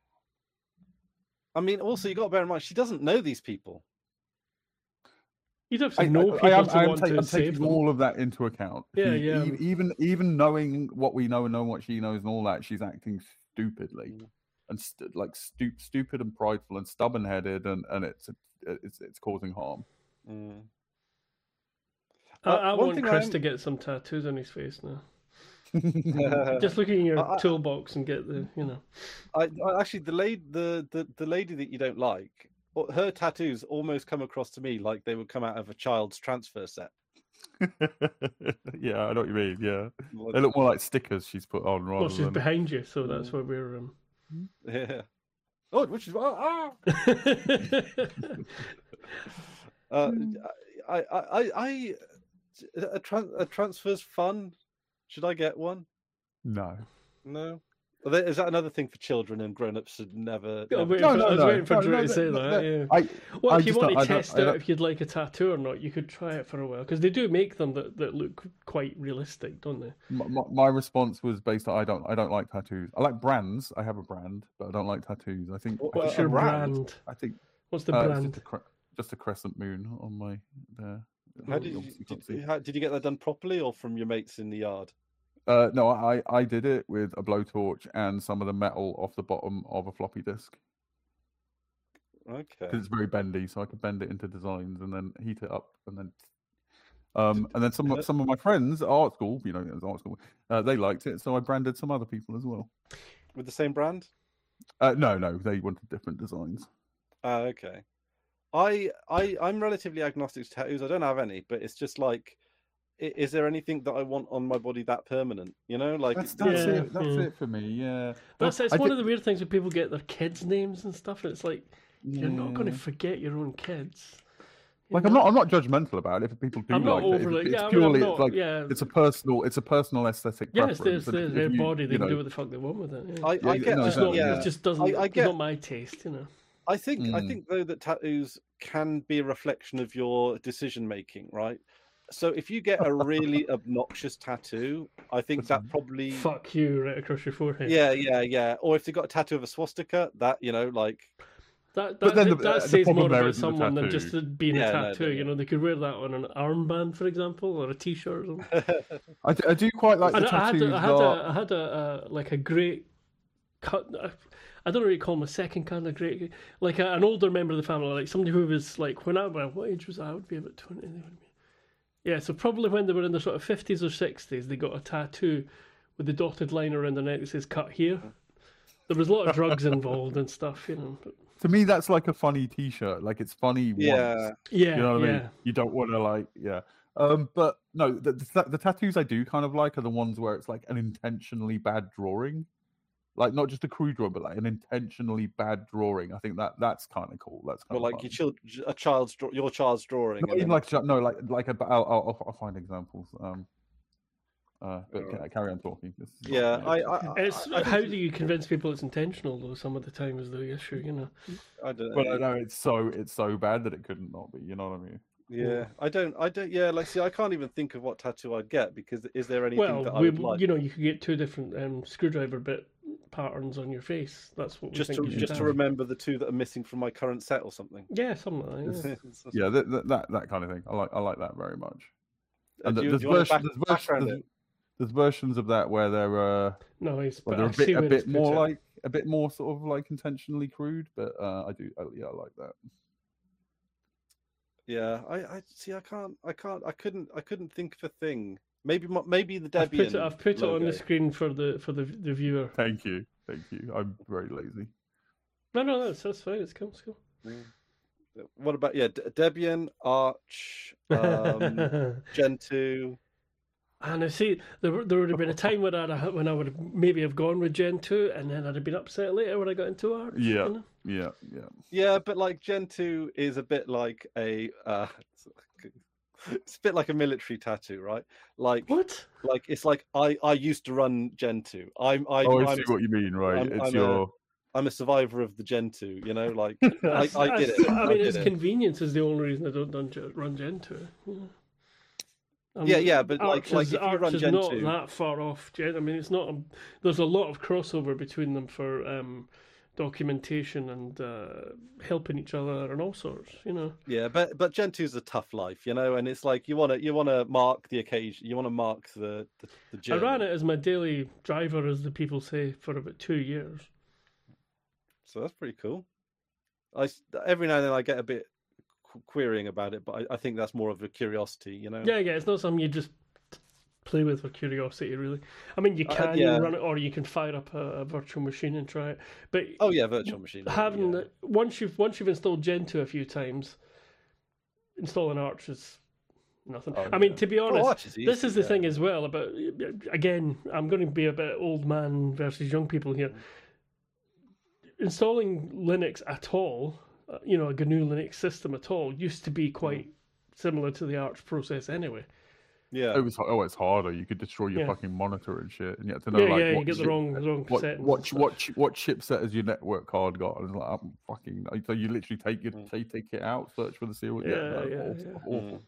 I mean, also you got to bear in mind she doesn't know these people. You'd have to I, know I, people I am, to I am want ta- to I'm save taking them. all of that into account. Yeah, She- yeah. e- Even even knowing what we know and knowing what she knows and all that, she's acting stupidly Mm. and st- like stu- stupid and prideful and stubborn headed, and, and it's it's it's causing harm. Mm. I, Uh, I one want thing Chris I'm- to get some tattoos on his face now. Just look in your I- I- toolbox and get the, you know. I, I actually the lady the, the the lady that you don't like, her tattoos almost come across to me like they would come out of a child's transfer set. Yeah, I know what you mean. Yeah, they look more like stickers she's put on rather Well, she's than. behind you, so that's why we're. Um... Yeah. Oh, which is ah. uh, I, I I I a, tran- a transfer's fun. Should I get one? No. No. Well, there- Is that another thing for children and grown-ups should never? I never- was waiting No, for, no, I was no, waiting for no, Drew no, to say no, that. no. Yeah. I, Well, I if you just want don't- to I don't- test I out don't- if you'd like a tattoo or not, you could try it for a while because they do make them that, that look quite realistic, don't they? My, my- my response was based on I don't I don't like tattoos. I like brands. I have a brand, but I don't like tattoos. I think What- I What's think, your a brand? brand? I think What's the uh, it's brand? just a, cre- just a crescent moon on my there. How did you, Obviously can't did, see. how, did you get that done properly or from your mates in the yard? Uh, no, I I did it with a blowtorch and some of the metal off the bottom of a floppy disk Okay. because it's very bendy, so I could bend it into designs and then heat it up and then. Um, and then some some of my friends at art school, you know, it was art school, uh, they liked it, so I branded some other people as well. With the same brand? Uh, no, no, they wanted different designs. Ah, okay. I I I'm relatively agnostic to tattoos. I don't have any, but it's just like, i- is there anything that I want on my body that permanent? You know, like That's that's Yeah, it. That's yeah. it for me. Yeah. That's Well, it's I one did- of the weird things when people get their kids' names and stuff. And it's like you're not going to Yeah. forget your own kids. You Like know? I'm not. I'm not judgmental about it. If people do I'm not like it, overly- it's, yeah, I it's mean, I'm purely not- it's like yeah. it's a personal. It's a personal aesthetic Yeah, it's, preference. it's, and it's if their you- body. They you can know, do what the fuck they want with it. Yeah. I, Yeah, I get no, it's that, not. exactly, yeah. It just doesn't. I, I It's get. not my taste, you know. I think I Mm. think though that tattoos can be a reflection of your decision making, right? So if you get a really obnoxious tattoo, I think that probably Fuck you right across your forehead. yeah, yeah, yeah. Or if they got a tattoo of a swastika, that you know, like That But that, then that, the- that the says problem more there about isn't the someone than tattoo. just it being Yeah, a no, tattoo. no, You know, they could wear that on an armband, for example, or a T-shirt. Or something. I, do- I do quite like And the I had, tattoos. a, I had, that- a, I had a, uh, like a great cut. I don't know what you call him, a second kind of great, like a, an older member of the family, like somebody who was like when I well, what age was I? I would be about twenty. They would be. Yeah, so probably when they were in their sort of fifties or sixties, they got a tattoo with the dotted line around their neck that says "cut here." There was a lot of drugs involved and stuff, you know. But, To me, that's like a funny T-shirt. Like it's funny yeah. once. yeah, You know what I yeah. mean? You don't want to like, yeah. Um, but no, the, the the tattoos I do kind of like are the ones where it's like an intentionally bad drawing. like not just a crude drawing, but like an intentionally bad drawing. I think that that's kind of cool. That's kind Well, of like your child, a child's draw, your child's drawing. not and even then- like no, like like a, I'll, I'll, I'll find examples. Um, uh, but Alright. carry on talking. This is not- yeah, I, I, It's I, I, how do you convince people it's intentional though? Some of the time is the issue, you know. I don't But know. I know it's so it's so bad that it couldn't not be. You know what I mean? Yeah, I don't, I don't. Yeah, like see, I can't even think of what tattoo I'd get because is there anything Well, that I we, would like? you know, you could get two different um, screwdriver bit patterns on your face. That's what we just think to you should just to have. remember the two that are missing from my current set or something. Yeah, something like that. Yeah. It's- Yeah, that, that that that kind of thing. I like I like that very much. Uh, And do you- there's, do you want to version, back- there's, version, background there's, it? there's versions of that where they're uh, Nice, well, but they're I a bit see a where bit it's put more it. like a bit more sort of like intentionally crude. But uh, I do, oh, yeah, I like that. Yeah, I, I see. I can't. I can't. I couldn't. I couldn't think of a thing. Maybe, my- maybe the I've Debian. put it. I've put it on logo. the screen for the for the the viewer. Thank you, thank you. I'm very lazy. No, no, that's that's fine. It's cool. It's cool. What about yeah, De- Debian, Arch, um, Gentoo. And I see there would- there would have been a time when I when I would have maybe have gone with Gen two, and then I'd have been upset later when I got into Arch. Yeah. you know? Yeah, yeah. Yeah, but like Gentoo is a bit like a. Uh, it's a bit like a military tattoo, right? Like, What? like it's like I I used to run Gentoo. I'm I, Oh, I I'm, see what you mean. Right, I'm- it's I'm your. a- I'm a survivor of the Gentoo. You know, like I, I did it. I I mean, did it's it. convenience is the only reason I don't done, run Gen two. Yeah. Um, Yeah, yeah, but like- Arch like is, if you Arch run is Gen not two- that far off Gen. I mean, it's not. A, there's a lot of crossover between them for um, documentation and uh, helping each other and all sorts. You know. Yeah, but but Gentoo's a tough life, you know, and it's like you want to you want to mark the occasion, you want to mark the the, the I journey. ran it as my daily driver, as the people say, for about two years. So that's pretty cool. I s- every now and then I get a bit qu- querying about it, but I, I think that's more of a curiosity, you know. Yeah, yeah, it's not something you just play with for curiosity, really. I mean, you Uh, can yeah. run it, or you can fire up a, a virtual machine and try it. But Oh yeah, virtual machine. having yeah. the, once you've once you've installed Gentoo a few times, installing Arch is nothing. Oh, I mean, yeah. to be honest, Arch is easy, this is the yeah. thing as well. About again, I'm going to be a bit old man versus young people here. Installing Linux at all, uh, you know, a G N U Linux system at all, used to be quite similar to the Arch process anyway. Yeah. It was oh, it's harder. You could destroy your Yeah. fucking monitor and shit, and you have to know Yeah, like yeah, you what get the chip- wrong the wrong what settings. what and ch- stuff. what ch- what chipset has your network card got? And it's like I'm fucking. So you literally take your Mm. take, take it out, search for the serial. Yeah, no, yeah, awful, yeah. awful.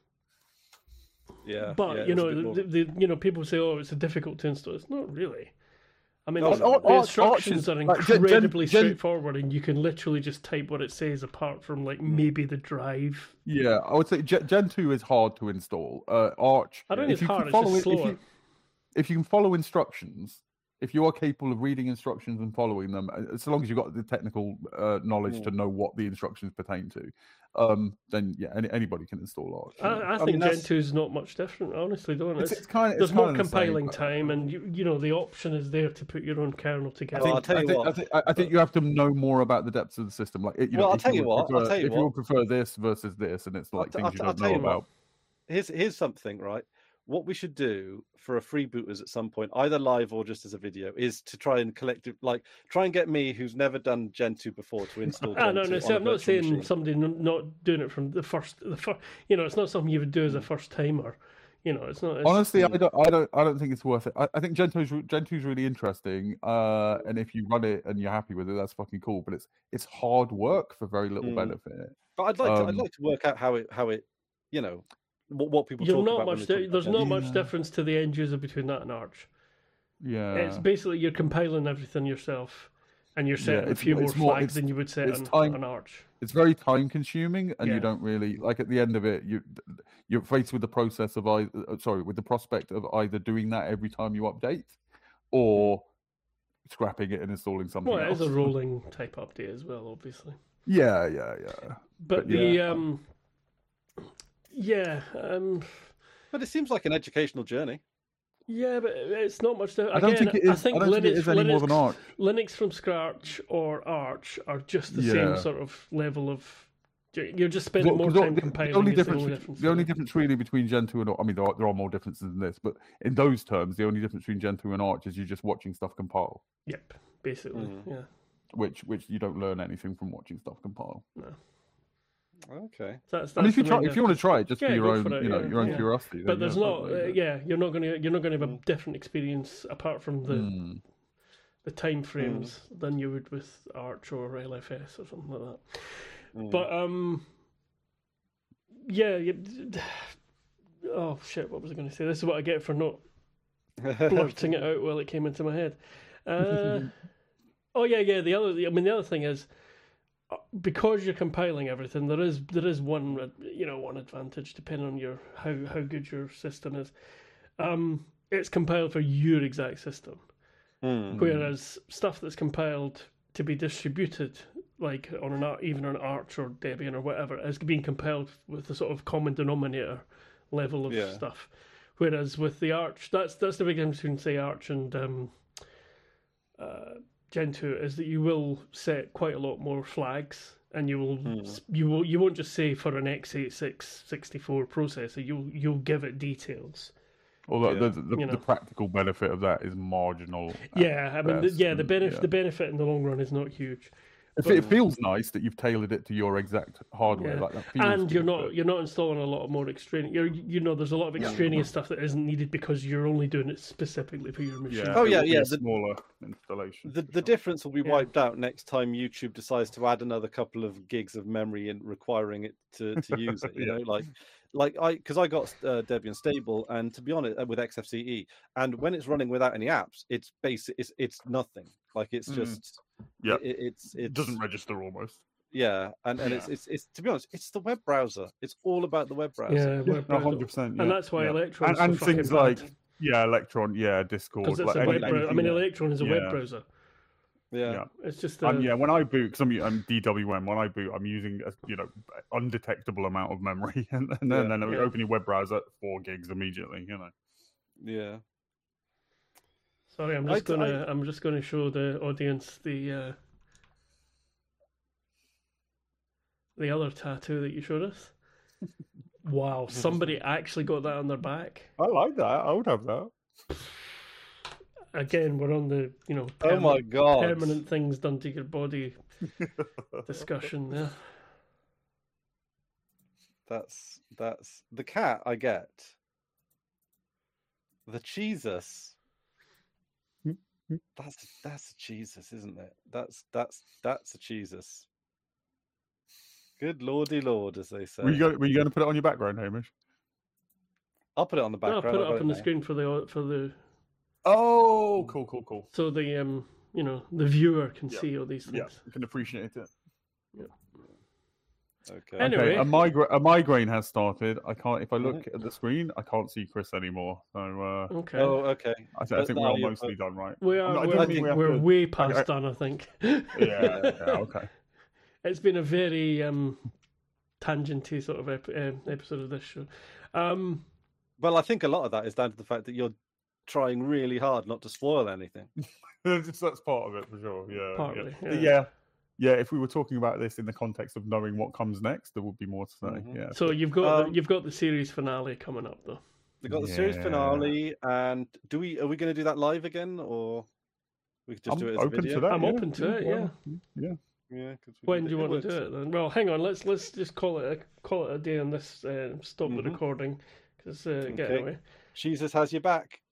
Yeah. But yeah, you it's a know, bit more- the, the you know, people say, "Oh, it's difficult to install." It's not really. I mean, No, the, no, the Arch- instructions Arch are is- like, Gen- incredibly Gen- straightforward, and you can literally just type what it says, apart from like maybe the drive. Yeah, I would say Gen, Gen two is hard to install. Uh, Arch. I don't think if it's you can hard; it's follow just it- if slower. you- If you can follow instructions, if you are capable of reading instructions and following them, uh, so long as you've got the technical uh, knowledge Mm. to know what the instructions pertain to, um, then yeah, any, anybody can install Arch. I, I I think mean, Gen that's- two is not much different, honestly. Don't it? It's, It's, it's kind of there's it's more kind of the same, compiling but- time, and you you know the option is there to put your own kernel I together. Well, I'll think, tell I, you think, what. I, think, I I think you have to know more about the depths of the system. Like, you know, Well, I'll if tell you would what, I'll prefer- tell you if what. you would prefer this versus this, and it's like I'll, things you I'll, I'll don't tell know you what. about. Here's here's something, right? What we should do for a freebooters at some point, either live or just as a video, is to try and collect it, like try and get me, who's never done Gen two before, to install. Ah, Gen no, two no. on See, a I'm not virtual saying machine. somebody n- not doing it from the first. The first, you know, it's not something you would do as a first timer. You know, it's not. It's, Honestly, I don't, I don't, I don't think it's worth it. I, I think Gen two's Gen two's really interesting, uh, and if you run it and you're happy with it, that's fucking cool. But it's it's hard work for very little Mm. benefit. But I'd like to, I'd um, like to work out how it how it, you know, what, what people you're talk not about. when much. they talk Di- about there's Gen not two. much Yeah. difference to the end user between that and Arch. Yeah, It's basically you're compiling everything yourself, and you're setting a it's few more- more it's more- flags it's- than you would set it's on, time- on Arch. it's very time consuming, and Yeah. you don't really like at the end of it. You you're faced with the process of either, sorry, with the prospect of either doing that every time you update, or scrapping it and installing something Well, it else. is a rolling type update as well, obviously. Yeah, yeah, yeah. But, But the yeah. um, yeah, um, But it seems like an educational journey. yeah, but it's not much. To, I don't again, think it is. I think I don't Linux, think it is any Linux, more than Arch. Linux from scratch or Arch are just the Yeah. same sort of level of You're just spending more Well, time the, compiling. the only is the difference, only difference. the only difference really between Gentoo and I mean, there are, there are more differences than this, but in those terms, the only difference between Gentoo and Arch is you're just watching stuff compile. Yep, basically, Mm. yeah. Which, which you don't learn anything from watching stuff compile. No. Okay. So that's, that's I mean, if you the try, main if you want to try it, just Yeah, for your go own, for it, you know, yeah, your own yeah. curiosity. But then, there's yeah, not, totally, uh, but- yeah, you're not going to, you're not going to have a different experience apart from the Hmm. the time frames than you would with Arch or L F S or something like that. Mm. But um, yeah, you, oh shit, what was I going to say? This is what I get for not blurting it out while it came into my head. Uh, oh yeah, yeah. The other, I mean, the other thing is uh, because you're compiling everything, there is there is one uh, you know one advantage depending on your how how good your system is. Um, it's compiled for your exact system, Mm. whereas stuff that's compiled to be distributed, like on an Ar- even on Arch or Debian or whatever, is being compiled with the sort of common denominator level of Yeah. stuff. Whereas with the Arch, that's that's the big difference between say Arch and um, uh, Gentoo is that you will set quite a lot more flags, and you will you will you won't just say for an x eighty-six sixty-four processor, you'll you'll give it details. Although Yeah. the, the, You know. the practical benefit of that is marginal. at Yeah, I mean, the, best, yeah, the and, benefit yeah. the benefit in the long run is not huge. It, it feels nice that you've tailored it to your exact hardware. Yeah. Like that feels And you're good, not but- you're not installing a lot of more extraneous. You're, you know, there's a lot of extraneous stuff that isn't needed because you're only doing it specifically for your machine. Yeah. Oh, it yeah, will be yeah, a the- smaller installation. The for the sure. difference will be Yeah. wiped out next time YouTube decides to add another couple of gigs of memory and requiring it to, to use it. You Yeah. know, like like I because I got uh, Debian stable, and to be honest, uh, with X F C E, and when it's running without any apps, it's basic. It's it's nothing. Like it's Mm. just Yeah. It, it's It it's doesn't register almost. yeah, and and it's Yeah. it's it's to be honest, it's the web browser. It's all about the web browser. Yeah, Yeah, web browser. one hundred percent. and that's why yeah. Electron's and, and so things fucking like bad. yeah, Electron, yeah, Discord, Because it's like a any- web browser. I anything mean, that- Electron is a web yeah. browser. Yeah. Yeah. It's just a, Um, yeah, when I boot, because I'm, I'm D W M, when I boot, I'm using a you know undetectable amount of memory, and, and then, Yeah. then I Yeah. open your web browser, four gigs immediately. You know, Yeah. Sorry, I'm I- just gonna I- I'm just gonna show the audience the uh, the other tattoo that you showed us. Wow, somebody actually got that on their back. I like that. I would have that. Again, we're on the you know Oh my permanent, god. permanent things done to your body discussion there. That's that's the cat I get. The Jesus. That's that's a Jesus, isn't it? That's that's that's a Jesus. Good lordy lord, as they say. Were you going? Were you going to put it on your background, Hamish? I'll put it on the No, I'll background. put it I've got up on the now. screen for the for the Oh, cool, cool, cool. so the um you know the viewer can Yeah. see all these Yeah, things. you can appreciate it. Okay. Anyway. Okay, a, migra- a migraine has started. I can't. If I look at the screen, I can't see Chris anymore. So uh, Okay. Oh, okay. I, th- I But think now we're all you- mostly done, right? We I'm are. not- I we're don't think we have we're to- way past I- done, I think. Yeah, yeah, okay. It's been a very um, tangenty sort of ep- um, episode of this show. Um, Well, I think a lot of that is down to the fact that you're trying really hard not to spoil anything. That's that's part of it for sure. Yeah, Partly, yeah. yeah. yeah, yeah. If we were talking about this in the context of knowing what comes next, there would be more to say. Mhm. Yeah. so you've got Um, the, you've got the series finale coming up, though. We got the series Yeah. finale, and do we are we going to do that live again, or we could just I'm do it as a open video? to that. I'm yeah, open to it, yeah. yeah. Yeah. 'cause we When did- do you want works. to do it then? Well, hang on. Let's let's just call it a, call it a day on this. Uh, stop the Mhm. recording because uh, get Okay. away. Jesus has your back.